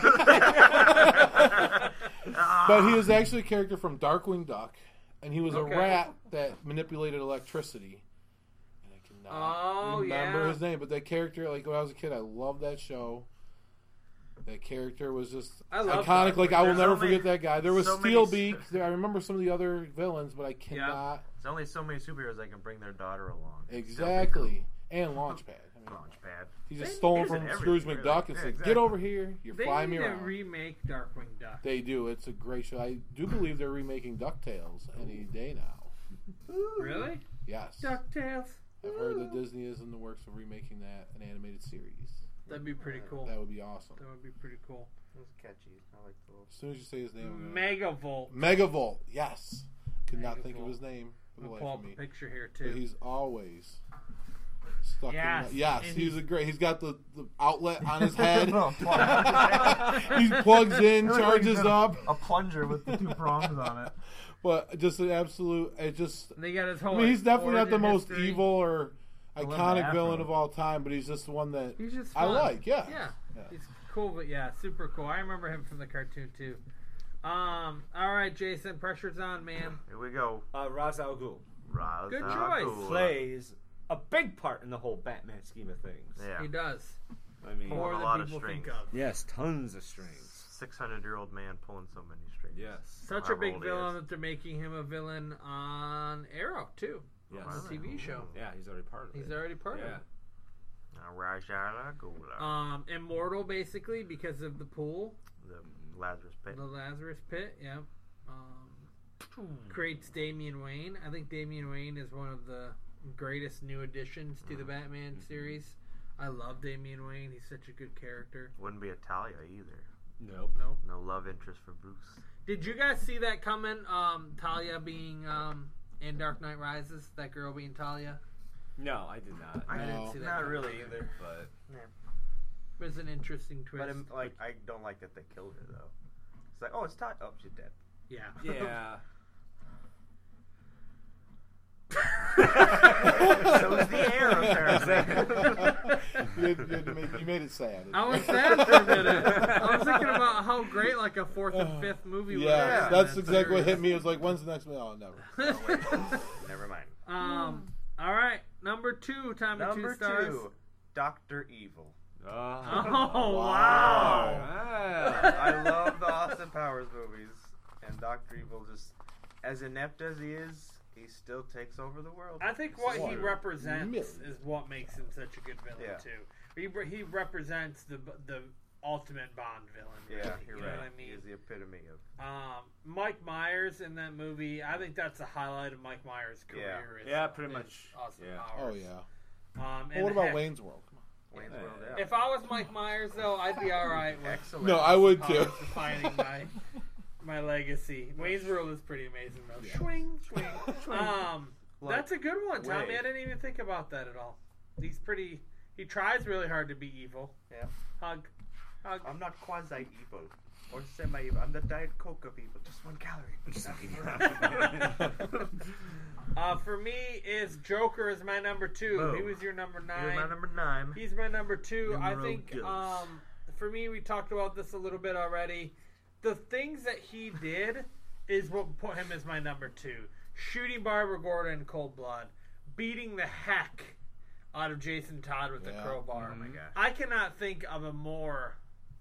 Speaker 3: But he was actually a character from Darkwing Duck, and he was a rat that manipulated electricity. And I cannot remember his name, but that character, like when I was a kid, I loved that show. That character was just iconic. Like I will never forget that guy. There was Steelbeak. I remember some of the other villains, but I cannot.
Speaker 2: There's only so many superheroes that can bring their daughter along.
Speaker 3: Exactly. And Launchpad.
Speaker 2: Launchpad.
Speaker 3: He just stole from Scrooge McDuck and said, "Get over here. You're flying me
Speaker 6: They need
Speaker 3: around."
Speaker 6: to remake Darkwing Duck.
Speaker 3: They do. It's a great show. I do believe they're remaking DuckTales any day now.
Speaker 6: Really?
Speaker 3: Yes.
Speaker 6: DuckTales.
Speaker 3: I've heard that Disney is in the works of remaking that an animated series.
Speaker 6: That'd be pretty cool.
Speaker 3: That would be awesome.
Speaker 6: That would be pretty cool.
Speaker 2: It was catchy. I like the little...
Speaker 3: As soon as you say his name, I'm gonna...
Speaker 6: Megavolt.
Speaker 3: Megavolt. Yes. Could not think of
Speaker 6: Megavolt.
Speaker 3: his name for the
Speaker 6: We'll
Speaker 3: life
Speaker 6: pull
Speaker 3: of
Speaker 6: up a
Speaker 3: me.
Speaker 6: picture here
Speaker 3: But
Speaker 6: too.
Speaker 3: he's always stuck
Speaker 6: Yes,
Speaker 3: in yes,
Speaker 6: and
Speaker 3: he's
Speaker 6: he's-
Speaker 3: a great. He's got the outlet on his head. He plugs in, charges up.
Speaker 2: A plunger with the 2 prongs on it.
Speaker 3: But just an absolute. It just.
Speaker 6: They got his
Speaker 3: I
Speaker 6: whole.
Speaker 3: mean, he's definitely not the
Speaker 6: origin
Speaker 3: most
Speaker 6: history.
Speaker 3: evil or
Speaker 2: love
Speaker 3: iconic
Speaker 2: the
Speaker 3: villain
Speaker 2: afro.
Speaker 3: of all time, but he's just the one that
Speaker 6: He's just
Speaker 3: I
Speaker 6: fun.
Speaker 3: like. Yeah.
Speaker 6: Yeah. He's cool, but yeah, super cool. I remember him from the cartoon too. All right, Jason, pressure's on, man.
Speaker 2: Here we go.
Speaker 4: Ra's al Ghul
Speaker 2: Ra's
Speaker 6: Good
Speaker 2: al
Speaker 6: choice.
Speaker 2: Ghul.
Speaker 4: plays a big part in the whole Batman scheme of things.
Speaker 2: Yeah.
Speaker 6: He does
Speaker 4: I mean,
Speaker 6: more
Speaker 2: a
Speaker 6: than
Speaker 2: lot of
Speaker 6: people
Speaker 2: strings.
Speaker 6: think of.
Speaker 4: yes, tons of strings.
Speaker 2: 600-year-old man pulling so many strings.
Speaker 4: Yes.
Speaker 6: Such a
Speaker 2: However
Speaker 6: big
Speaker 2: old he
Speaker 6: villain
Speaker 2: is.
Speaker 6: that they're making him a villain on Arrow too.
Speaker 4: Yes.
Speaker 6: On the TV show.
Speaker 4: Yeah, he's already part of it.
Speaker 6: He's already part of
Speaker 4: Yeah.
Speaker 6: it.
Speaker 2: Raja al Ghul.
Speaker 6: Immortal, basically, because of the pool,
Speaker 2: The Lazarus Pit.
Speaker 6: the Lazarus Pit. Yep. Creates Damian Wayne. I think Damian Wayne is one of the greatest new additions to the Batman series. I love Damian Wayne. He's such a good character.
Speaker 2: Wouldn't be a Talia either.
Speaker 4: Nope.
Speaker 6: Nope.
Speaker 2: No love interest for Bruce.
Speaker 6: Did you guys see that coming? Talia being in Dark Knight Rises. That girl being Talia.
Speaker 4: No, I did not.
Speaker 6: I didn't see that.
Speaker 2: Not
Speaker 6: coming.
Speaker 2: really either.
Speaker 4: But
Speaker 6: It was an interesting twist.
Speaker 2: But I don't like that they killed her though. It's like, oh, it's Talia. Oh, she's dead.
Speaker 6: yeah.
Speaker 4: yeah.
Speaker 2: So is the air, apparently.
Speaker 3: You made it sad.
Speaker 6: I was sad for a minute. I was thinking about how great like a fourth and fifth movie was.
Speaker 3: Yeah,
Speaker 6: in
Speaker 3: that's
Speaker 6: that
Speaker 3: exactly what hit
Speaker 6: series.
Speaker 3: me. It was like, when's the next movie? Oh, never.
Speaker 2: Never mind.
Speaker 6: All right, number 2, Tommy.
Speaker 2: Number
Speaker 6: 2 stars.
Speaker 2: 2, Dr. Evil.
Speaker 6: Oh
Speaker 3: Wow.
Speaker 6: wow!
Speaker 2: I love the Austin Powers movies, and Dr. Evil, just as inept as he is, he still takes over the world.
Speaker 6: I think what he
Speaker 3: Water.
Speaker 6: represents
Speaker 3: Millions.
Speaker 6: is what makes him such a good villain
Speaker 2: Yeah.
Speaker 6: too. He represents the ultimate Bond villain.
Speaker 2: Yeah,
Speaker 6: really,
Speaker 2: you're
Speaker 6: you
Speaker 2: right.
Speaker 6: know what I mean?
Speaker 2: He is the epitome of.
Speaker 6: Mike Myers in that movie. I think that's the highlight of Mike Myers' career.
Speaker 4: Yeah,
Speaker 6: is-
Speaker 4: pretty
Speaker 6: is
Speaker 4: much.
Speaker 6: Austin
Speaker 4: Yeah.
Speaker 6: Powers.
Speaker 3: Oh, yeah.
Speaker 6: And
Speaker 3: Well, what about
Speaker 6: heck,
Speaker 3: Wayne's World? Come on.
Speaker 2: Wayne's
Speaker 4: Yeah.
Speaker 2: World, yeah.
Speaker 6: If I was Mike Myers, though, I'd be all right with
Speaker 2: Excellent.
Speaker 3: No, I would too.
Speaker 6: Powers defining my legacy. Wayne's World is pretty amazing, though.
Speaker 3: Yeah.
Speaker 6: Swing, swing. That's a good one, Tommy.
Speaker 2: Wade.
Speaker 6: I didn't even think about that at all. He's pretty. He tries really hard to be evil.
Speaker 2: Yeah.
Speaker 6: Hug.
Speaker 2: I'm not quasi-evil or semi-evil. I'm the Diet Coke of evil. Just 1 calorie.
Speaker 6: For me, is Joker is my number 2.
Speaker 2: Boom.
Speaker 6: He was your number 9.
Speaker 2: Here's my number 9.
Speaker 6: He's my number 2. I
Speaker 2: Numero
Speaker 6: think
Speaker 2: dos.
Speaker 6: for me, we talked about this a little bit already. The things that he did is what put him as my number 2. Shooting Barbara Gordon in cold blood. Beating the heck out of Jason Todd with the
Speaker 3: Yeah.
Speaker 6: crowbar.
Speaker 2: Oh my gosh.
Speaker 6: I cannot think of a more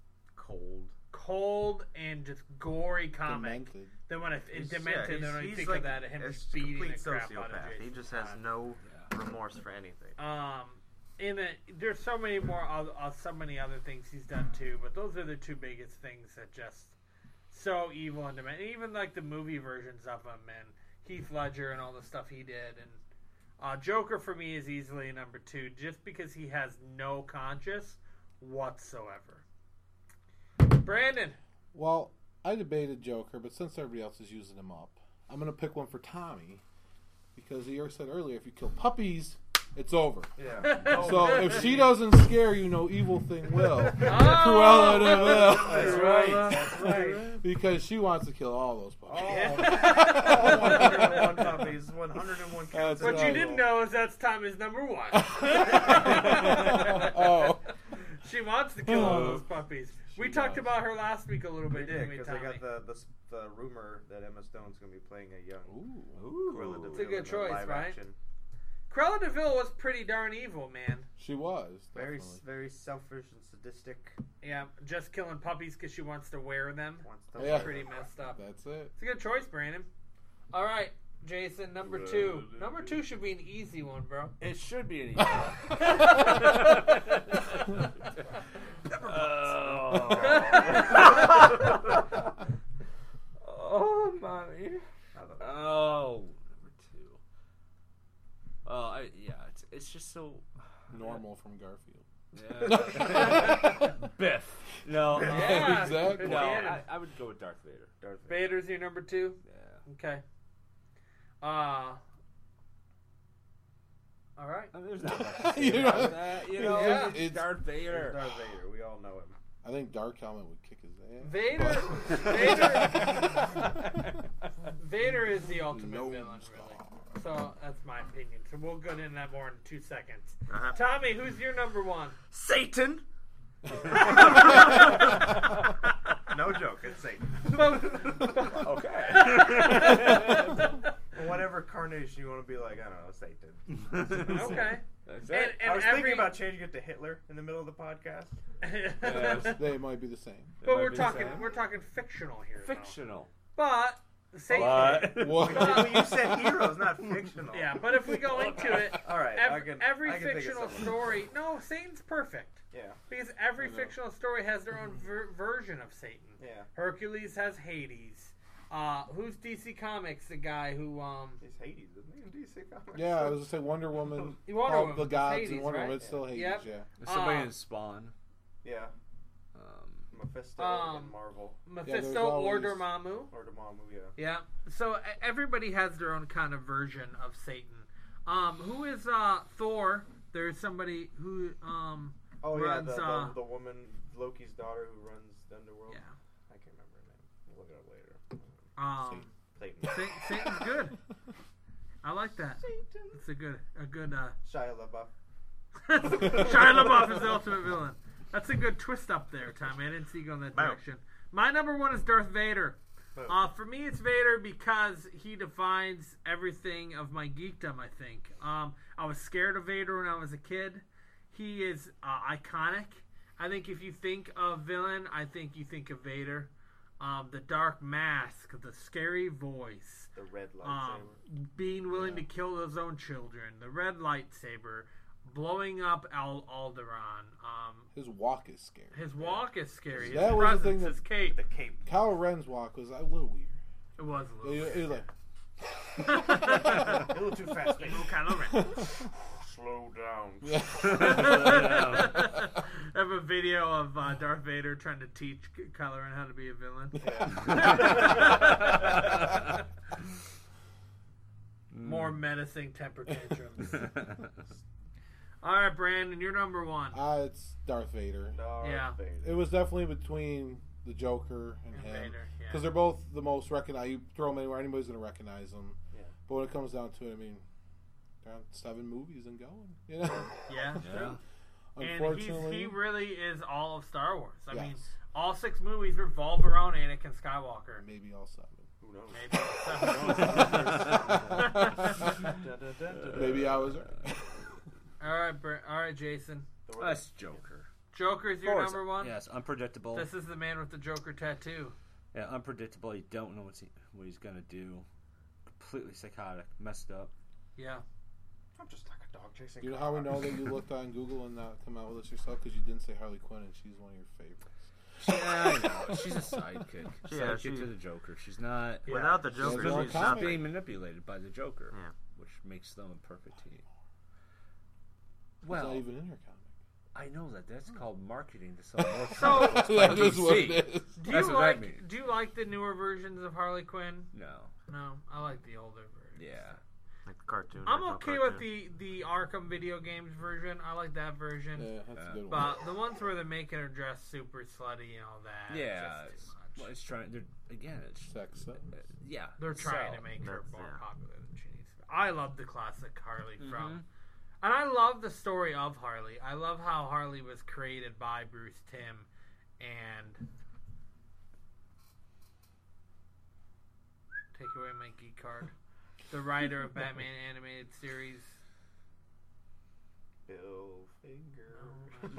Speaker 6: cold and just gory comic
Speaker 3: Demented.
Speaker 6: than when Demented than when I think
Speaker 2: like
Speaker 6: of that of him
Speaker 2: a
Speaker 6: just beating the
Speaker 2: complete
Speaker 6: crap out of
Speaker 2: sociopath.
Speaker 6: Jason
Speaker 2: He just has
Speaker 6: Todd.
Speaker 2: no remorse for anything.
Speaker 6: There's so many more, so many other things he's done too, but those are the 2 biggest things that just so evil and demented. Even like the movie versions of him and Heath Ledger and all the stuff he did. And Joker for me is easily number 2, just because he has no conscience whatsoever. Brandon.
Speaker 3: Well, I debated Joker, but since everybody else is using him up, I'm going to pick one for Tommy. Because you said earlier, if you kill puppies, it's over.
Speaker 2: Yeah.
Speaker 3: So if she doesn't scare you, no evil thing will.
Speaker 6: Oh!
Speaker 3: Cruella de Vil.
Speaker 2: That's right. That's right.
Speaker 3: Because she wants to kill all those puppies.
Speaker 2: 101 puppies, 101 cats.
Speaker 6: What you
Speaker 3: right.
Speaker 6: didn't know is that's Tommy's number 1.
Speaker 3: Oh.
Speaker 6: She wants to kill all those puppies. We
Speaker 3: She
Speaker 6: talked
Speaker 3: does.
Speaker 6: about her last week a little
Speaker 2: We
Speaker 6: bit,
Speaker 2: did,
Speaker 6: didn't we,
Speaker 2: because I
Speaker 6: Tommy?
Speaker 2: got the rumor that Emma Stone's going to be playing a young Cruella de
Speaker 6: It's a
Speaker 2: Vil
Speaker 6: good
Speaker 2: in
Speaker 6: choice,
Speaker 2: live
Speaker 6: right?
Speaker 2: action.
Speaker 6: Cruella de Vil was pretty darn evil, man.
Speaker 3: She was.
Speaker 2: Very,
Speaker 3: Definitely.
Speaker 2: very selfish and sadistic.
Speaker 6: Yeah, just killing puppies because she wants to wear them.
Speaker 2: Wants to
Speaker 3: Yeah.
Speaker 6: Pretty messed up.
Speaker 3: That's it.
Speaker 6: It's a good choice, Brandon. All right, Jason, number 2. Number 2 should be an easy one, bro.
Speaker 4: It should be an easy one.
Speaker 6: Oh, mommy.
Speaker 4: Oh, number 2. It's just so
Speaker 3: Normal from Garfield.
Speaker 4: yeah. Biff. No,
Speaker 6: Yeah,
Speaker 3: Exactly.
Speaker 6: good
Speaker 4: no.
Speaker 6: canon.
Speaker 4: I would go with Darth Vader.
Speaker 2: Darth Vader.
Speaker 6: Vader's your number 2?
Speaker 4: Yeah.
Speaker 6: Okay. All right.
Speaker 4: There's not much to
Speaker 3: You
Speaker 4: say
Speaker 3: know,
Speaker 4: about that, you know,
Speaker 3: yeah,
Speaker 4: it's
Speaker 3: it's-
Speaker 4: Darth Vader.
Speaker 2: Darth Vader. We all know him.
Speaker 3: I think Dark Helmet would kick his ass.
Speaker 6: Vader is the ultimate
Speaker 3: No
Speaker 6: villain,
Speaker 3: star.
Speaker 6: really. So that's my opinion. So we'll go into that more in 2 seconds.
Speaker 2: Uh-huh.
Speaker 6: Tommy, who's your number 1?
Speaker 2: Satan. No joke. It's Satan.
Speaker 4: Okay.
Speaker 2: Whatever
Speaker 7: incarnation you want to be like? I don't know, Satan.
Speaker 6: Okay.
Speaker 4: That's
Speaker 6: And,
Speaker 4: it.
Speaker 6: and
Speaker 7: I was
Speaker 6: every,
Speaker 7: thinking about changing it to Hitler in the middle of the podcast.
Speaker 3: They might be the same.
Speaker 6: but
Speaker 4: might
Speaker 6: we're
Speaker 4: be the
Speaker 6: talking
Speaker 4: same.
Speaker 6: we're talking fictional here. though.
Speaker 4: Fictional.
Speaker 6: But Satan.
Speaker 3: What?
Speaker 7: Well, you said heroes, not fictional.
Speaker 6: Yeah, but if we go into it,
Speaker 7: All right.
Speaker 6: every
Speaker 7: I can think of
Speaker 6: fictional
Speaker 7: something.
Speaker 6: story. No, Satan's perfect
Speaker 7: Yeah.
Speaker 6: because every fictional story has their own version of Satan.
Speaker 7: Yeah.
Speaker 6: Hercules has Hades. Who's DC Comics? The guy who
Speaker 7: He's Hades, isn't he? In DC Comics.
Speaker 3: Yeah, I was gonna say Wonder Woman.
Speaker 6: Wonder
Speaker 3: all
Speaker 6: Woman
Speaker 3: the
Speaker 6: was
Speaker 3: gods
Speaker 6: Hades,
Speaker 3: and Wonder
Speaker 6: right?
Speaker 3: Woman. It's still Hades.
Speaker 6: Yep.
Speaker 3: Yeah.
Speaker 4: There's somebody
Speaker 6: Um,
Speaker 4: in Spawn.
Speaker 7: Yeah. Mephisto
Speaker 6: Um,
Speaker 7: and Marvel.
Speaker 6: Mephisto
Speaker 3: there's
Speaker 6: or
Speaker 3: always-
Speaker 6: Dormammu.
Speaker 7: Or Dormammu, yeah.
Speaker 6: Yeah. So everybody has their own kind of version of Satan. Who is Thor? There's somebody who
Speaker 7: Oh,
Speaker 6: runs.
Speaker 7: yeah, the woman, Loki's daughter who runs the Underworld.
Speaker 6: Yeah.
Speaker 7: I can't remember her name. We'll look it up later. Satan.
Speaker 6: Satan's good. I like that. It's a good.
Speaker 7: Shia LaBeouf.
Speaker 6: Shia LaBeouf is the ultimate villain. That's a good twist up there, Tommy. I didn't see you go in that
Speaker 2: Boom.
Speaker 6: direction. My number one is Darth Vader.
Speaker 7: Boom.
Speaker 6: For me, it's Vader because he defines everything of my geekdom, I think. I was scared of Vader when I was a kid. He is iconic. I think if you think of villain, I think you think of Vader. The dark mask, the scary voice,
Speaker 7: The red lightsaber.
Speaker 6: being willing to kill his own children, the red lightsaber, blowing up Alderaan.
Speaker 3: His walk is scary.
Speaker 6: His walk is scary. His
Speaker 3: That was the thing
Speaker 6: presence,
Speaker 3: that-
Speaker 6: his cape.
Speaker 7: The cape.
Speaker 3: Kylo Ren's walk was a little weird.
Speaker 6: It was a little.
Speaker 3: It was like,
Speaker 7: A little too fast, baby.
Speaker 6: Kylo Ren.
Speaker 7: Slow down.
Speaker 6: I have a video of Darth Vader trying to teach Kylo Ren how to be a villain. More menacing temper tantrums. All right, Brandon, you're number one.
Speaker 3: it's Darth Vader.
Speaker 7: Darth
Speaker 6: Yeah.
Speaker 7: Vader.
Speaker 3: It was definitely between the Joker and
Speaker 6: And
Speaker 3: him.
Speaker 6: Vader, yeah.
Speaker 3: Because they're both the most recognized. You throw them anywhere, anybody's going to recognize them.
Speaker 7: Yeah.
Speaker 3: But when it comes down to it, I mean, they're on 7 movies and going. You know?
Speaker 6: Yeah,
Speaker 4: Yeah.
Speaker 6: and
Speaker 3: Unfortunately.
Speaker 6: he really is all of Star Wars. I mean,
Speaker 3: Yes.
Speaker 6: all 6 movies revolve around Anakin Skywalker.
Speaker 3: Maybe all 7.
Speaker 7: Who knows?
Speaker 6: Maybe.
Speaker 3: Maybe I was right.
Speaker 6: All right, Jason.
Speaker 4: That's Joker.
Speaker 6: Joker's your
Speaker 8: course.
Speaker 6: number one.
Speaker 8: Yes, unpredictable.
Speaker 6: This is the man with the Joker tattoo.
Speaker 8: Yeah, unpredictable. You don't know what he's gonna do. Completely psychotic, messed up.
Speaker 6: Yeah.
Speaker 7: I'm just like a dog chasing.
Speaker 3: You know how we know that you looked on Google and not come out with us yourself? Because you didn't say Harley Quinn and she's one of your favorites.
Speaker 8: Yeah, I know. She's a sidekick.
Speaker 2: Yeah,
Speaker 8: Sidekick
Speaker 2: she-
Speaker 8: to the Joker. She's not.
Speaker 2: Without the
Speaker 3: Yeah,
Speaker 2: Joker,
Speaker 3: it's all
Speaker 2: she's
Speaker 3: comic.
Speaker 2: nothing.
Speaker 8: being manipulated by the Joker,
Speaker 2: Yeah.
Speaker 8: which makes them a perfect team.
Speaker 3: It's
Speaker 8: Well,
Speaker 3: not even in your comic.
Speaker 8: I know that. That's called marketing to sell more
Speaker 6: So-
Speaker 8: comic books by
Speaker 3: That is what
Speaker 8: DC.
Speaker 3: it is.
Speaker 6: Do
Speaker 8: That's
Speaker 6: you
Speaker 8: what that
Speaker 6: like
Speaker 8: means.
Speaker 6: Do you like the newer versions of Harley Quinn?
Speaker 8: No.
Speaker 6: No, I like the older version.
Speaker 8: Yeah.
Speaker 2: Like the cartoon.
Speaker 6: I'm
Speaker 2: original
Speaker 6: okay
Speaker 2: cartoon.
Speaker 6: with the Arkham video games version. I like that version.
Speaker 3: Yeah, that's a good one.
Speaker 6: But the ones where they're making her dress super slutty and all that,
Speaker 8: Yeah.
Speaker 6: it's
Speaker 8: It's,
Speaker 6: just too
Speaker 8: well,
Speaker 6: much.
Speaker 8: it's trying. They're again. It's
Speaker 3: Sex sells.
Speaker 8: yeah.
Speaker 6: They're trying
Speaker 8: sell.
Speaker 6: to make her
Speaker 2: That's-
Speaker 6: more
Speaker 2: yeah.
Speaker 6: popular than she needs to be. I love the classic Harley
Speaker 8: Mm-hmm.
Speaker 6: from. And I love the story of Harley. I love how Harley was created by Bruce Timm and take away my geek card. The writer of Batman animated series.
Speaker 7: Bill Finger.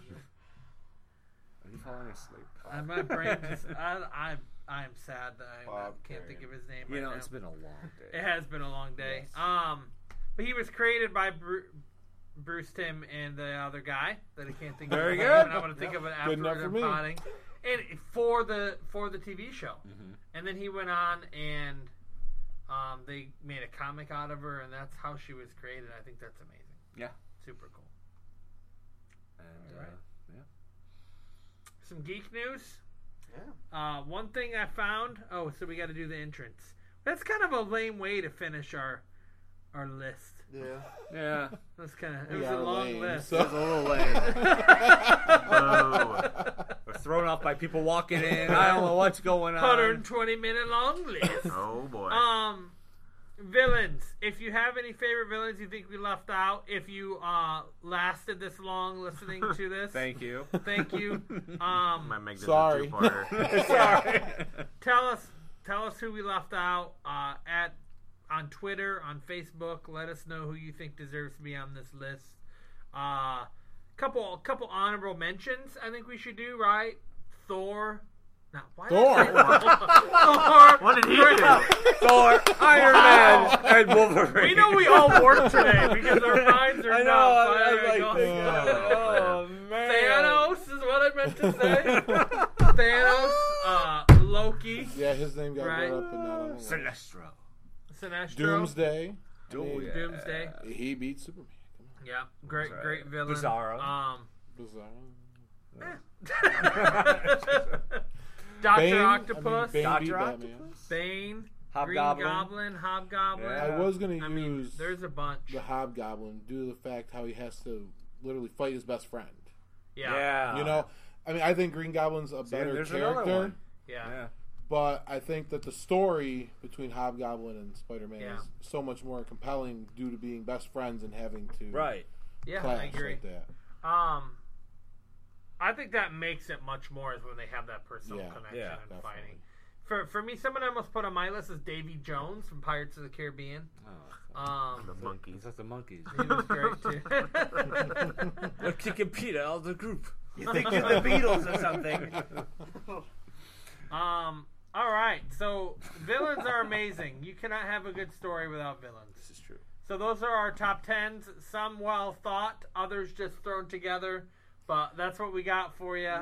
Speaker 8: Are you falling asleep?
Speaker 6: And my brain just I'm sad that I
Speaker 7: Bob
Speaker 6: can't think of his name
Speaker 8: You
Speaker 6: right
Speaker 8: know,
Speaker 6: now.
Speaker 8: it's been a long day.
Speaker 6: It has been a long day.
Speaker 8: Yes.
Speaker 6: But he was created by Bruce Timm and the other guy that I can't think of.
Speaker 8: Very
Speaker 6: his name,
Speaker 8: good.
Speaker 6: and I'm going to think of it
Speaker 3: Good enough
Speaker 6: after
Speaker 3: for
Speaker 6: I'm
Speaker 3: me.
Speaker 6: potting. And for the TV show,
Speaker 8: Mm-hmm.
Speaker 6: and then he went on and they made a comic out of her, and that's how she was created. I think that's amazing.
Speaker 8: Yeah.
Speaker 6: Super cool.
Speaker 8: And
Speaker 6: All right.
Speaker 8: yeah.
Speaker 6: Some geek news.
Speaker 7: Yeah.
Speaker 6: One thing I found. Oh, so we got to do the entrance. That's kind of a lame way to finish our list.
Speaker 7: Yeah.
Speaker 8: Yeah.
Speaker 6: That's kind of. It
Speaker 3: We
Speaker 6: was
Speaker 3: are
Speaker 6: a long
Speaker 3: lame,
Speaker 6: list.
Speaker 3: so-
Speaker 8: It's a little lame.
Speaker 2: Oh.
Speaker 8: We're thrown off by people walking in. I don't know what's going on.
Speaker 6: 120-minute long list.
Speaker 2: Oh boy.
Speaker 6: Villains. If you have any favorite villains you think we left out, if you lasted this long listening to this,
Speaker 8: Thank you.
Speaker 6: thank you.
Speaker 2: Might make this
Speaker 3: sorry.
Speaker 2: a two-parter.
Speaker 8: Sorry.
Speaker 6: Tell us who we left out at on Twitter, on Facebook. Let us know who you think deserves to be on this list. Couple honorable mentions I think we should do, right? Thor. No, why
Speaker 3: Thor.
Speaker 6: Thor.
Speaker 2: What did he do?
Speaker 8: Thor, Iron Man, and Wolverine.
Speaker 6: We know we all work today because our minds are
Speaker 8: I know.
Speaker 6: not
Speaker 8: I'm
Speaker 6: firing
Speaker 8: like,
Speaker 6: off.
Speaker 8: oh man.
Speaker 6: Thanos is what I meant to say. Thanos, Loki,
Speaker 3: Yeah, his name got
Speaker 6: Right.
Speaker 3: brought up, but not on the list.
Speaker 8: Sinestro.
Speaker 6: Sinestro.
Speaker 3: Doomsday. I
Speaker 8: Oh,
Speaker 3: mean,
Speaker 8: yeah.
Speaker 6: Doomsday.
Speaker 3: He beat Superman. Come
Speaker 6: Yeah, great
Speaker 8: Right.
Speaker 6: great villain.
Speaker 8: Bizarro.
Speaker 3: on. Bizarre.
Speaker 6: Doctor
Speaker 3: Bane,
Speaker 6: Octopus,
Speaker 3: Bane
Speaker 8: Dr.
Speaker 3: beat
Speaker 8: Octopus?
Speaker 3: Batman.
Speaker 6: Bane,
Speaker 8: Hobgoblin.
Speaker 6: Green Goblin, Hobgoblin.
Speaker 8: Yeah.
Speaker 3: I was going to
Speaker 6: I mean,
Speaker 3: use
Speaker 6: there's a bunch.
Speaker 3: the Hobgoblin due to the fact how he has to literally fight his best friend.
Speaker 6: Yeah.
Speaker 3: You know, I mean, I think Green Goblin's a better
Speaker 8: there's another
Speaker 3: character,
Speaker 8: one.
Speaker 6: Yeah.
Speaker 3: but I think that the story between Hobgoblin and Spider-Man
Speaker 6: Yeah.
Speaker 3: is so much more compelling due to being best friends and having to
Speaker 8: Right.
Speaker 6: Yeah,
Speaker 3: clash
Speaker 6: I agree.
Speaker 3: like that.
Speaker 6: I think that makes it much more is when they have that personal
Speaker 3: Yeah.
Speaker 6: connection
Speaker 8: Yeah,
Speaker 6: and
Speaker 3: definitely.
Speaker 6: fighting. For me, someone I almost put on my list is Davy Jones from Pirates of the Caribbean.
Speaker 2: The monkeys.
Speaker 8: He's like the monkeys.
Speaker 6: He was great too.
Speaker 8: We're kicking Peter out of the group.
Speaker 2: You think you're the Beatles or something?
Speaker 6: All right, so villains are amazing. You cannot have a good story without villains.
Speaker 8: This is true.
Speaker 6: So those are our top 10s. Some well thought, others just thrown together. But that's what we got for you.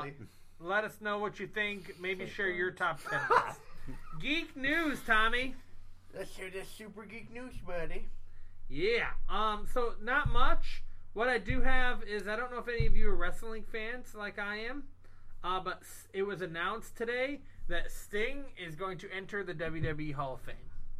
Speaker 6: Let us know what you think. Maybe share your top 10 list. Geek news, Tommy.
Speaker 2: Let's hear this super geek news, buddy.
Speaker 6: Yeah. So not much. What I do have is I don't know if any of you are wrestling fans like I am, but it was announced today that Sting is going to enter the WWE Hall of Fame.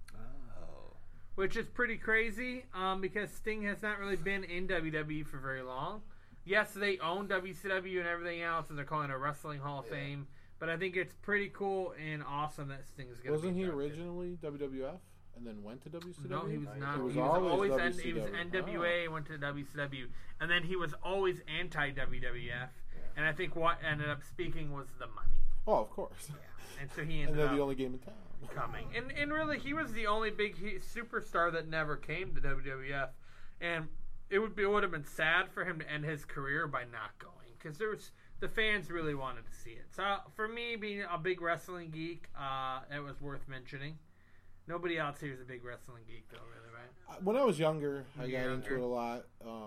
Speaker 8: Oh.
Speaker 6: Which is pretty crazy because Sting has not really been in WWE for very long. Yes, they own WCW and everything else, and they're calling it a Wrestling Hall of Fame. But I think it's pretty cool and awesome that Sting's going to be
Speaker 3: Wasn't he
Speaker 6: inducted.
Speaker 3: originally WWF and then went to WCW?
Speaker 6: No, he was not.
Speaker 3: He was
Speaker 6: He was always
Speaker 3: WCW.
Speaker 6: he was NWA, went to WCW, and then he was always anti-WWF. And I think what ended up speaking was the money.
Speaker 3: Oh, of course.
Speaker 6: And so he
Speaker 3: And
Speaker 6: ended
Speaker 3: they're
Speaker 6: up
Speaker 3: the only game in town.
Speaker 6: coming. And really, he was the only big superstar that never came to WWF. And it would have been sad for him to end his career by not going because the fans really wanted to see it. So for me, being a big wrestling geek, it was worth mentioning. Nobody else here is a big wrestling geek, though, really, right?
Speaker 3: When I was younger, I got
Speaker 6: Younger.
Speaker 3: into it a lot.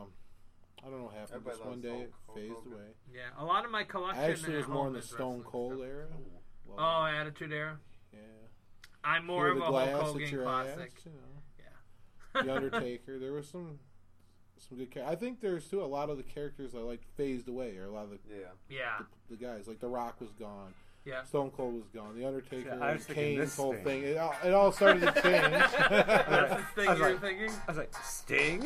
Speaker 3: I don't know what happened.
Speaker 7: Everybody
Speaker 3: Just one
Speaker 7: loves
Speaker 3: day it
Speaker 7: Hulk
Speaker 3: phased
Speaker 7: Hogan.
Speaker 3: away.
Speaker 6: Yeah, a lot of my collection.
Speaker 3: I actually was
Speaker 6: at
Speaker 3: more
Speaker 6: home
Speaker 3: in the
Speaker 6: is
Speaker 3: Stone
Speaker 6: wrestling
Speaker 3: Cold
Speaker 6: stuff.
Speaker 3: era. Well,
Speaker 6: Oh, Attitude Era.
Speaker 3: yeah.
Speaker 6: I'm more
Speaker 3: Hear
Speaker 6: of
Speaker 3: the
Speaker 6: a Hulk
Speaker 3: glass
Speaker 6: Hogan
Speaker 3: at your
Speaker 6: classic.
Speaker 3: ass, you know.
Speaker 6: Yeah.
Speaker 3: The Undertaker. There was some good. I think there's too a lot of the characters I liked phased away, or a lot of
Speaker 6: Yeah.
Speaker 3: the guys like The Rock was gone.
Speaker 6: Yeah.
Speaker 3: Stone Cold was gone. The Undertaker,
Speaker 8: Yeah, I was thinking
Speaker 3: Kane's
Speaker 8: this
Speaker 3: whole
Speaker 8: thing.
Speaker 3: thing. It all started to change.
Speaker 6: That's the thing
Speaker 8: I was
Speaker 6: you're
Speaker 8: like-
Speaker 6: thinking?
Speaker 8: I was like, Sting?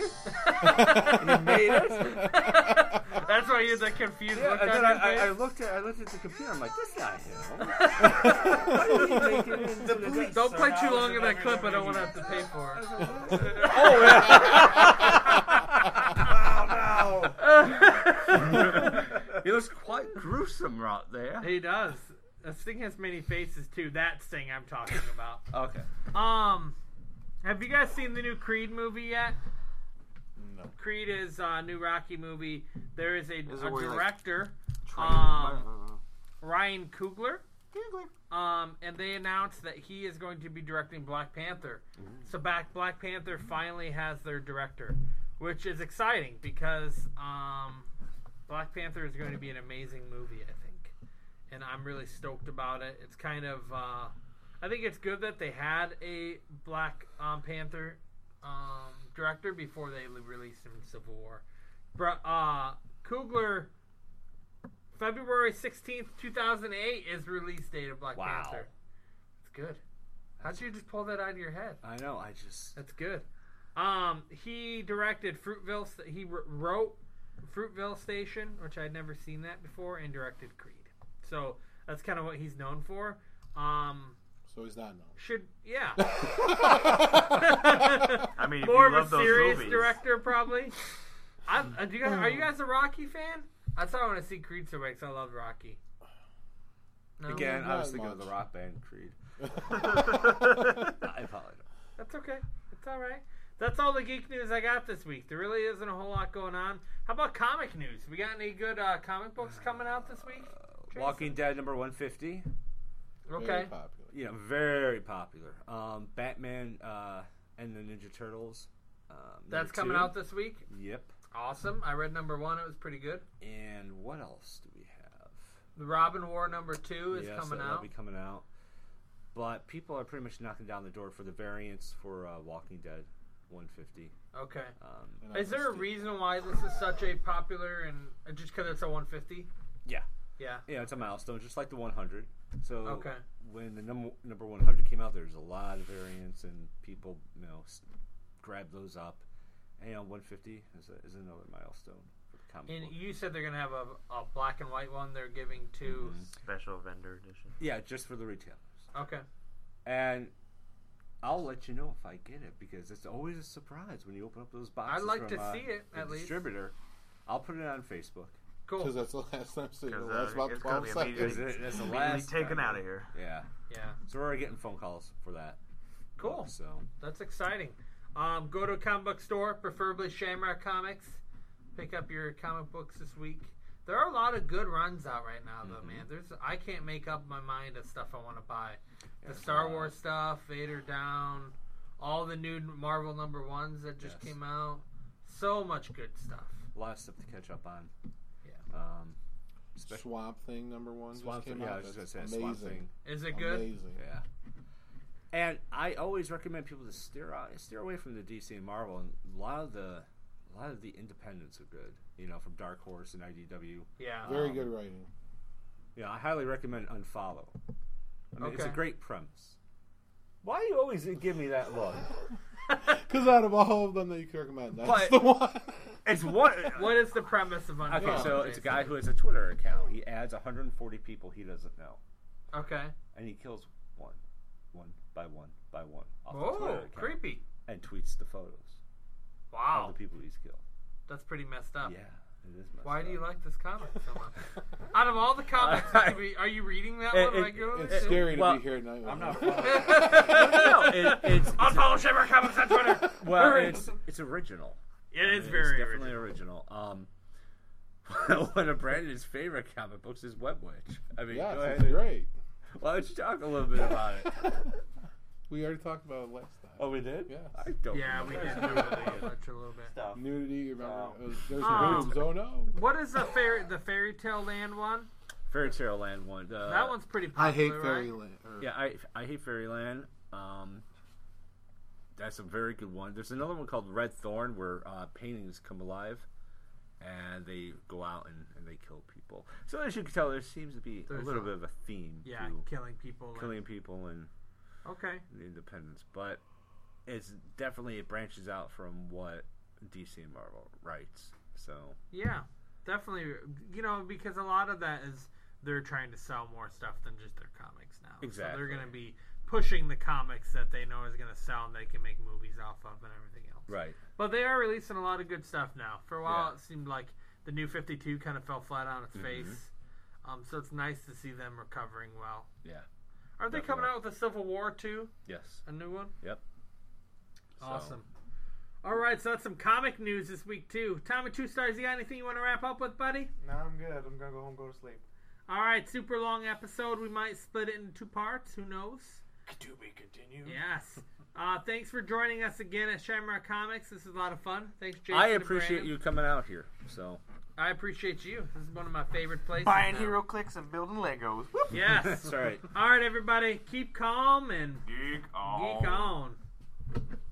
Speaker 8: You made it?
Speaker 6: That's why you had that confused
Speaker 8: Yeah,
Speaker 6: look
Speaker 8: and
Speaker 6: on
Speaker 8: then
Speaker 6: your
Speaker 8: I
Speaker 6: face?
Speaker 8: looked at the computer. I'm like, that's not him. Why did he make it into the next?
Speaker 6: Don't play too long of that clip. I don't want to have to pay for it.
Speaker 8: Oh yeah! He looks quite gruesome right there.
Speaker 6: He does. Sting has many faces too. That Sting I'm talking about.
Speaker 8: Okay.
Speaker 6: Have you guys seen the new Creed movie yet?
Speaker 3: No.
Speaker 6: Creed is a new Rocky movie. There is a
Speaker 2: Is it where he, like,
Speaker 6: director,
Speaker 2: Trained
Speaker 6: Ryan Coogler. And they announced that he is going to be directing Black Panther. So Black Panther finally has their director, which is exciting because Black Panther is going to be an amazing movie, I think. And I'm really stoked about it. It's kind of, I think it's good that they had a Black Panther director before they released him in Civil War. Coogler, February 16th, 2008 is release date of Black
Speaker 8: Wow.
Speaker 6: Panther. It's good. How'd you just pull that out of your head?
Speaker 8: I know. I just.
Speaker 6: That's good. He directed Fruitville. He wrote Fruitville Station, which I'd never seen that before, and directed Creed. So that's kind of what he's known for.
Speaker 3: So he's not known.
Speaker 6: Yeah.
Speaker 2: I mean, if
Speaker 6: More
Speaker 2: you
Speaker 6: of
Speaker 2: love
Speaker 6: a
Speaker 2: those
Speaker 6: serious
Speaker 2: movies,
Speaker 6: director, probably. Are you guys a Rocky fan? That's why I want to see Creed so bad, 'cause I love Rocky. No?
Speaker 8: Again, I was
Speaker 3: Not
Speaker 8: thinking of
Speaker 3: much.
Speaker 8: the rock band Creed. I apologize.
Speaker 6: That's okay. It's all right. That's all the geek news I got this week. There really isn't a whole lot going on. How about comic news? We got any good comic books coming out this week?
Speaker 4: Walking Dead number 150.
Speaker 6: Okay.
Speaker 3: Very popular.
Speaker 4: Yeah, very popular. Batman and the Ninja Turtles.
Speaker 6: That's
Speaker 4: number
Speaker 6: coming
Speaker 4: 2.
Speaker 6: out this week?
Speaker 4: Yep.
Speaker 6: Awesome. I read number 1. It was pretty good.
Speaker 4: And what else do we have?
Speaker 6: The Robin War number 2 is
Speaker 4: Yes,
Speaker 6: coming
Speaker 4: that'll
Speaker 6: out.
Speaker 4: be coming out. But people are pretty much knocking down the door for the variants for Walking Dead 150.
Speaker 6: Okay.
Speaker 3: And
Speaker 6: Is there a
Speaker 3: Steve.
Speaker 6: reason why this is such a popular and just because it's a 150?
Speaker 4: Yeah.
Speaker 6: Yeah.
Speaker 4: Yeah, it's a milestone, just like the 100. So
Speaker 6: Okay.
Speaker 4: when the number 100 came out, there's a lot of variants, and people, grabbed those up. And 150 is another milestone for the comic
Speaker 6: And
Speaker 4: book.
Speaker 6: you said they're going to have a black and white one they're giving to...
Speaker 2: Special vendor edition.
Speaker 4: Yeah, just for the retailers.
Speaker 6: Okay.
Speaker 4: And I'll let you know if I get it, because it's always a surprise when you open up those boxes.
Speaker 6: I'd like
Speaker 4: from,
Speaker 6: to see it,
Speaker 4: the
Speaker 6: at least.
Speaker 4: distributor. I'll put it on Facebook.
Speaker 6: Cool.
Speaker 3: Because that's the last time. So
Speaker 2: Because
Speaker 3: that's about
Speaker 2: it's going
Speaker 3: 12
Speaker 2: to be
Speaker 3: seconds.
Speaker 2: immediately,
Speaker 4: That's the
Speaker 2: immediately
Speaker 4: last
Speaker 2: taken
Speaker 4: time.
Speaker 2: out of here.
Speaker 4: Yeah.
Speaker 6: Yeah.
Speaker 4: So we're already getting phone calls for that.
Speaker 6: Cool.
Speaker 4: So
Speaker 6: That's exciting. Go to a comic book store, preferably Shamrock Comics. Pick up your comic books this week. There are a lot of good runs out right now, though, man. I can't make up my mind of stuff I want to buy. The Star Wars stuff, Vader Down, all the new Marvel number 1s that just
Speaker 4: Yes.
Speaker 6: came out. So much good stuff.
Speaker 4: a lot of stuff to catch up on.
Speaker 6: Yeah.
Speaker 4: Especially
Speaker 3: Swamp Thing number 1
Speaker 4: Swamp
Speaker 3: just came
Speaker 4: Thing. Yeah,
Speaker 3: out.
Speaker 4: I was just
Speaker 3: That's
Speaker 4: gonna say
Speaker 3: amazing.
Speaker 4: Swamp Thing.
Speaker 6: Is it good?
Speaker 3: Amazing.
Speaker 4: Yeah. And I always recommend people to steer away from the DC and Marvel. And a lot of the independents are good. From Dark Horse and IDW.
Speaker 6: Yeah.
Speaker 3: Very good writing.
Speaker 4: Yeah, I highly recommend Unfollow. It's a
Speaker 6: Okay.
Speaker 4: great premise. Why do you always give me that look?
Speaker 3: Because out of all of them that you can recommend, that's
Speaker 4: But-
Speaker 3: the one.
Speaker 4: It's one.
Speaker 6: What is the premise of Unfollow?
Speaker 4: Okay, so it's a
Speaker 6: basically?
Speaker 4: guy who has a Twitter account. He adds 140 people he doesn't know,
Speaker 6: Okay.
Speaker 4: and he kills one by one off the
Speaker 6: Oh,
Speaker 4: Twitter account,
Speaker 6: creepy.
Speaker 4: and tweets the photos
Speaker 6: Wow.
Speaker 4: of the people he's killed.
Speaker 6: That's pretty messed up.
Speaker 4: Yeah, it is. Messed
Speaker 6: Why do you
Speaker 4: up.
Speaker 6: like this comic so much? Out of all the comics, are you reading that one regularly?
Speaker 3: It's scary to
Speaker 4: Well,
Speaker 3: be here at night.
Speaker 7: I'm not.
Speaker 4: it's
Speaker 6: Unfollow Shamrock Comics on Twitter.
Speaker 4: well, it's original.
Speaker 6: It is
Speaker 4: It's
Speaker 6: very
Speaker 4: definitely
Speaker 6: original.
Speaker 4: One of Brandon's favorite comic books is Web Witch. I mean,
Speaker 3: Yeah,
Speaker 4: go
Speaker 3: it's
Speaker 4: ahead.
Speaker 3: great.
Speaker 4: Why don't you talk a little bit about it?
Speaker 3: We already talked about it last time.
Speaker 4: Oh, we did?
Speaker 3: Yeah.
Speaker 4: I don't.
Speaker 6: Yeah, we
Speaker 4: remember.
Speaker 6: did touch a little bit.
Speaker 7: Stuff.
Speaker 3: Nudity, you remember? There's
Speaker 6: Um,
Speaker 3: boobs. Oh no.
Speaker 6: What is the Fairy Tale Land one?
Speaker 4: Fairy Tale Land one.
Speaker 6: That one's pretty
Speaker 3: I
Speaker 6: popular.
Speaker 3: hate
Speaker 6: right?
Speaker 3: Fairyland.
Speaker 4: Yeah, I hate Fairyland. That's a very good one. There's another one called Red Thorn where paintings come alive and they go out and they kill people. So as you can tell, there seems to be
Speaker 6: There's
Speaker 4: a little
Speaker 6: a-
Speaker 4: bit of a theme
Speaker 6: Yeah,
Speaker 4: to
Speaker 6: killing people.
Speaker 4: killing people and
Speaker 6: Okay.
Speaker 4: the independence, but it's definitely, it branches out from what DC and Marvel writes. So
Speaker 6: Yeah, definitely. Because a lot of that is they're trying to sell more stuff than just their comics now. So
Speaker 4: Exactly.
Speaker 6: they're going to be pushing the comics that they know is going to sell and they can make movies off of and everything else.
Speaker 4: right.
Speaker 6: But they are releasing a lot of good stuff now. For a while,
Speaker 4: Yeah.
Speaker 6: it seemed like the New 52 kind of fell flat on its face. So it's nice to see them recovering well.
Speaker 4: Yeah.
Speaker 6: Are they coming out with a Civil War too?
Speaker 4: Yes.
Speaker 6: A new one?
Speaker 4: Yep. So-
Speaker 6: Awesome. All right, so that's some comic news this week too. Tommy Two Stars, you got anything you want to wrap up with, buddy?
Speaker 7: No, I'm good. I'm gonna go home, go to sleep.
Speaker 6: All right, super long episode. We might split it into 2 parts. Who knows?
Speaker 7: To be continued.
Speaker 6: Yes. Thanks for joining us again at Shamrock Comics. This is a lot of fun. Thanks, Jason.
Speaker 4: I
Speaker 6: and
Speaker 4: appreciate
Speaker 6: Brandon.
Speaker 4: you coming out here. So
Speaker 6: I appreciate you. This is one of my favorite places.
Speaker 7: Buying
Speaker 6: now.
Speaker 7: hero clicks and building Legos. Whoop.
Speaker 6: Yes.
Speaker 4: that's right.
Speaker 6: All right, everybody. Keep calm and
Speaker 7: Geek
Speaker 6: geek on.